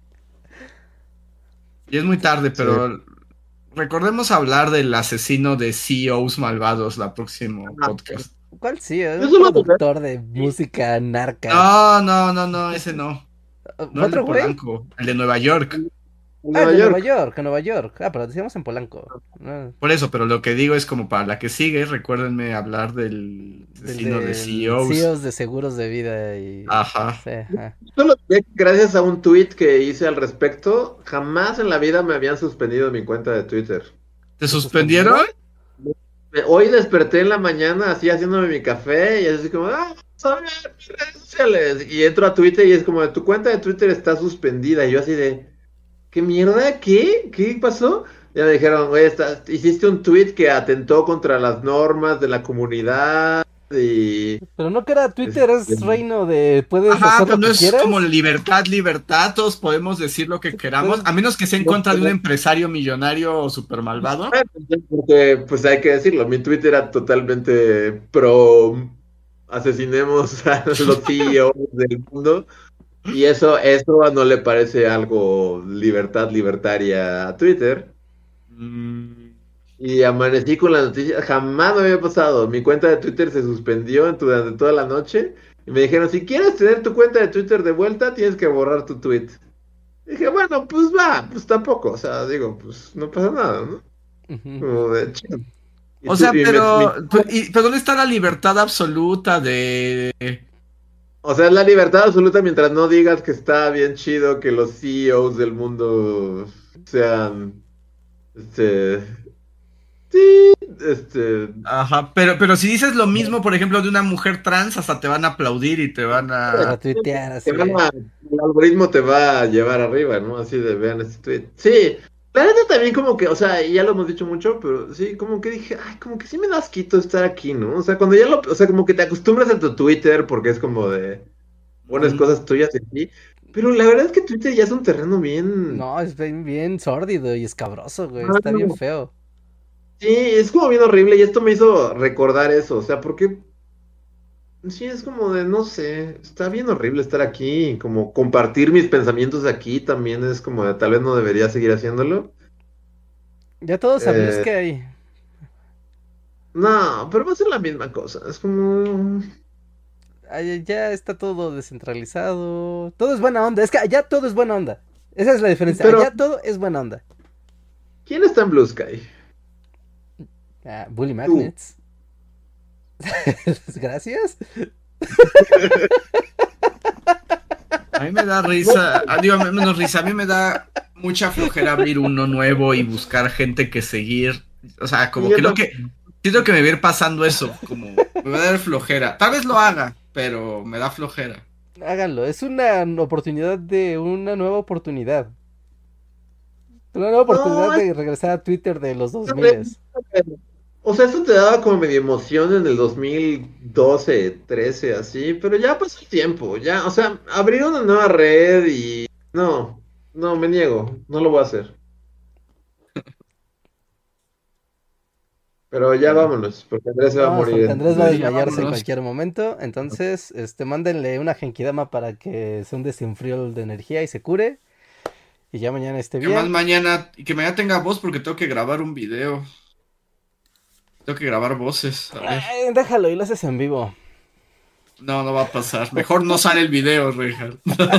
Y es muy tarde, Sí. pero recordemos hablar del asesino de C E Os malvados la próximo Ah, podcast. ¿Cuál sí? Es yo un solo productor de música narca. No, no, no, no, ese no. No ¿Fue el de otro güey? Polanco, el de Nueva York. en Ah, el Nueva de Nueva York. York, en Nueva York. Ah, pero decíamos en Polanco. No, Por eso, pero lo que digo es como para la que sigue, recuérdenme hablar del del asesino de del C E Os. C E Os de seguros de vida y... Ajá. Sí, ajá. Solo sé que gracias a un tweet que hice al respecto, jamás en la vida me habían suspendido mi cuenta de Twitter. ¿Te ¿Te suspendieron? suspendieron? Me- Hoy desperté en la mañana así haciéndome mi café y así como, ah, vamos a ver mis redes sociales. Y entro a Twitter y es como, tu cuenta de Twitter está suspendida. Y yo así de, ¿qué mierda? ¿Qué? ¿Qué pasó? Ya me dijeron, güey, estás- hiciste un tweet que atentó contra las normas de la comunidad y... Pero no que era Twitter, este, es reino de puedes Ajá, hacer pero lo no que es como quieras. libertad, libertad, todos podemos decir lo que queramos, Puedes- a menos que sea en no, contra de un pero- empresario millonario o super malvado. bueno, porque, pues hay que decirlo, mi Twitter era totalmente pro asesinemos a los C E Os del mundo y eso, eso no le parece algo libertad libertaria a Twitter. Mm, Y amanecí con la noticia, jamás me había pasado. Mi cuenta de Twitter se suspendió en- durante toda la noche y me dijeron, si quieres tener tu cuenta de Twitter de vuelta, tienes que borrar tu tweet. Dije, bueno, pues va, pues tampoco, o sea, digo, pues no pasa nada, ¿no? Ujú. Como de chido. Y O tú, sea, y me- pero, mi- y- pero ¿dónde está la libertad absoluta de... o sea, es la libertad absoluta mientras no digas que está bien chido que los C E Os del mundo sean, este, sí, este, Ajá, pero, pero si dices lo mismo, por ejemplo, de una mujer trans, hasta te van a aplaudir y te van Para a... tuitear te así. van a- el algoritmo te va a llevar arriba, ¿no? Así de vean este tweet. Sí, la neta también como que, o sea, ya lo hemos dicho mucho, pero sí, como que dije, ay, como que sí me da asquito estar aquí, ¿no? O sea, cuando ya lo, o sea, como que te acostumbras a tu Twitter porque es como de pones Ujú. cosas tuyas aquí, pero la verdad es que Twitter ya es un terreno bien, No, es bien, bien sórdido y escabroso, güey. ah, Está bien feo. sí, es como bien horrible y esto me hizo recordar eso, o sea, porque sí, es como de, no sé, está bien horrible estar aquí, como compartir mis pensamientos aquí también es como de, tal vez no debería seguir haciéndolo. Ya todos a Blue Eh, Sky. no, pero va a ser la misma cosa, es como... Ay, ya está todo descentralizado. Todo es buena onda. Es que allá todo es buena onda. Esa es la diferencia. Pero, Allá todo es buena onda. ¿quién está en Blue Sky? Ah, Bully Tú. Magnets. Gracias. A mí me da risa, ah, digo, menos risa, a mí me da mucha flojera abrir uno nuevo y buscar gente que seguir. O sea, como Yo creo también. que siento que me va a ir pasando eso, como me va a dar flojera. Tal vez lo haga, pero me da flojera. Háganlo. Es una oportunidad de una nueva oportunidad. Una nueva oportunidad No, es... de regresar a Twitter de los dos mil. O sea, eso te daba como medio emoción en el dos mil doce, trece, así, pero ya pasó el tiempo, ya, o sea, abrir una nueva red y... No, no, me niego, no lo voy a hacer. Pero ya Bueno, vámonos, porque Andrés se va a Vámonos, morir porque en... Andrés va a sí, ya desmayarse en vámonos. cualquier momento. Entonces, este, mándenle una genkidama para que sea un desenfrío de energía y se cure. Y ya mañana esté Que más bien. mañana, y que mañana tenga voz porque tengo que grabar un video. Tengo que grabar voces, a ver. Ay, déjalo y lo haces en vivo. No, no va a pasar. Mejor no sale el video, Richard.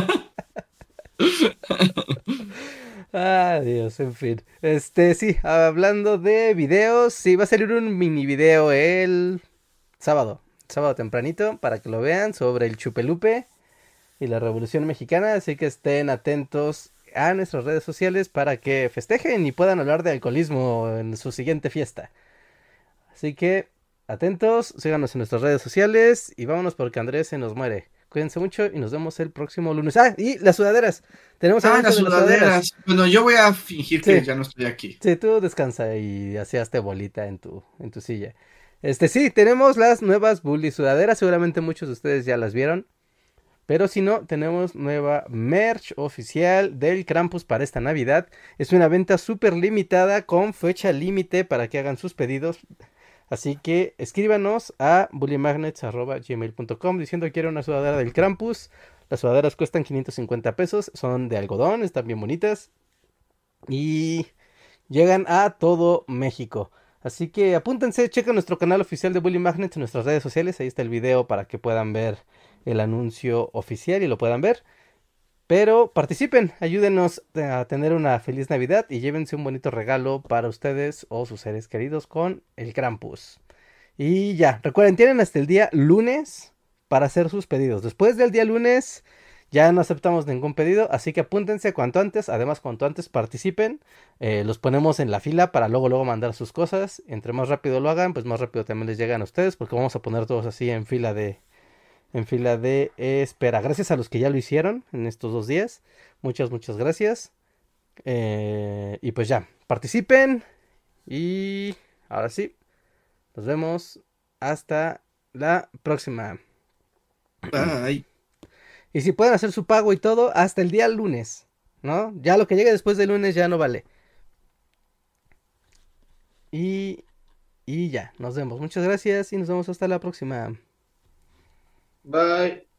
Ah, Dios, en fin. Este, sí, hablando de videos, sí, va a salir un mini video el sábado. Sábado tempranito, para que lo vean, sobre el Chupelupe y la Revolución Mexicana. Así que estén atentos a nuestras redes sociales para que festejen y puedan hablar de alcoholismo en su siguiente fiesta. Así que, atentos, síganos en nuestras redes sociales y vámonos porque Andrés se nos muere. Cuídense mucho y nos vemos el próximo lunes. Ah, y las sudaderas. Tenemos Ah, anuncio las de las sudaderas. sudaderas. Bueno, yo voy a fingir que Sí. ya no estoy aquí. Sí, tú descansa y así hazte bolita en tu, en tu silla. Este, sí, tenemos las nuevas Bully sudaderas. Seguramente muchos de ustedes ya las vieron. Pero si no, tenemos nueva merch oficial del Krampus para esta Navidad. Es una venta súper limitada con fecha límite para que hagan sus pedidos. Así que escríbanos a bullymagnets arroba gmail punto com diciendo que quiero una sudadera del Krampus. Las sudaderas cuestan quinientos cincuenta pesos, son de algodón, están bien bonitas. Y llegan a todo México. Así que apúntense, chequen nuestro canal oficial de Bully Magnets en nuestras redes sociales. Ahí está el video para que puedan ver el anuncio oficial y lo puedan ver. Pero participen, ayúdenos a tener una feliz Navidad y llévense un bonito regalo para ustedes o sus seres queridos con el Krampus. Y ya, recuerden, tienen hasta el día lunes para hacer sus pedidos. Después del día lunes ya no aceptamos ningún pedido, así que apúntense cuanto antes. Además, cuanto antes participen, eh, los ponemos en la fila para luego luego mandar sus cosas. Entre más rápido lo hagan, pues más rápido también les llegan a ustedes, porque vamos a poner todos así en fila de en fila de espera. Gracias a los que ya lo hicieron en estos dos días. Muchas, muchas gracias. Eh, y pues ya, participen. Y ahora sí, nos vemos hasta la próxima. Bye. Y si pueden hacer su pago y todo, hasta el día lunes, ¿no? Ya lo que llegue después del lunes ya no vale. Y, y ya, nos vemos. Muchas gracias y nos vemos hasta la próxima. Bye.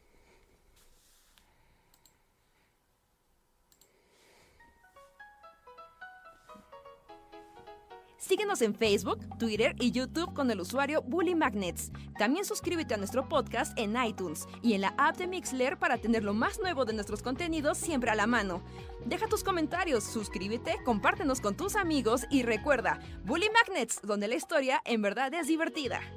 Síguenos en Facebook, Twitter y YouTube con el usuario Bully Magnets. También suscríbete a nuestro podcast en iTunes y en la app de Mixler para tener lo más nuevo de nuestros contenidos siempre a la mano. Deja tus comentarios, suscríbete, compártenos con tus amigos y recuerda, Bully Magnets, donde la historia en verdad es divertida.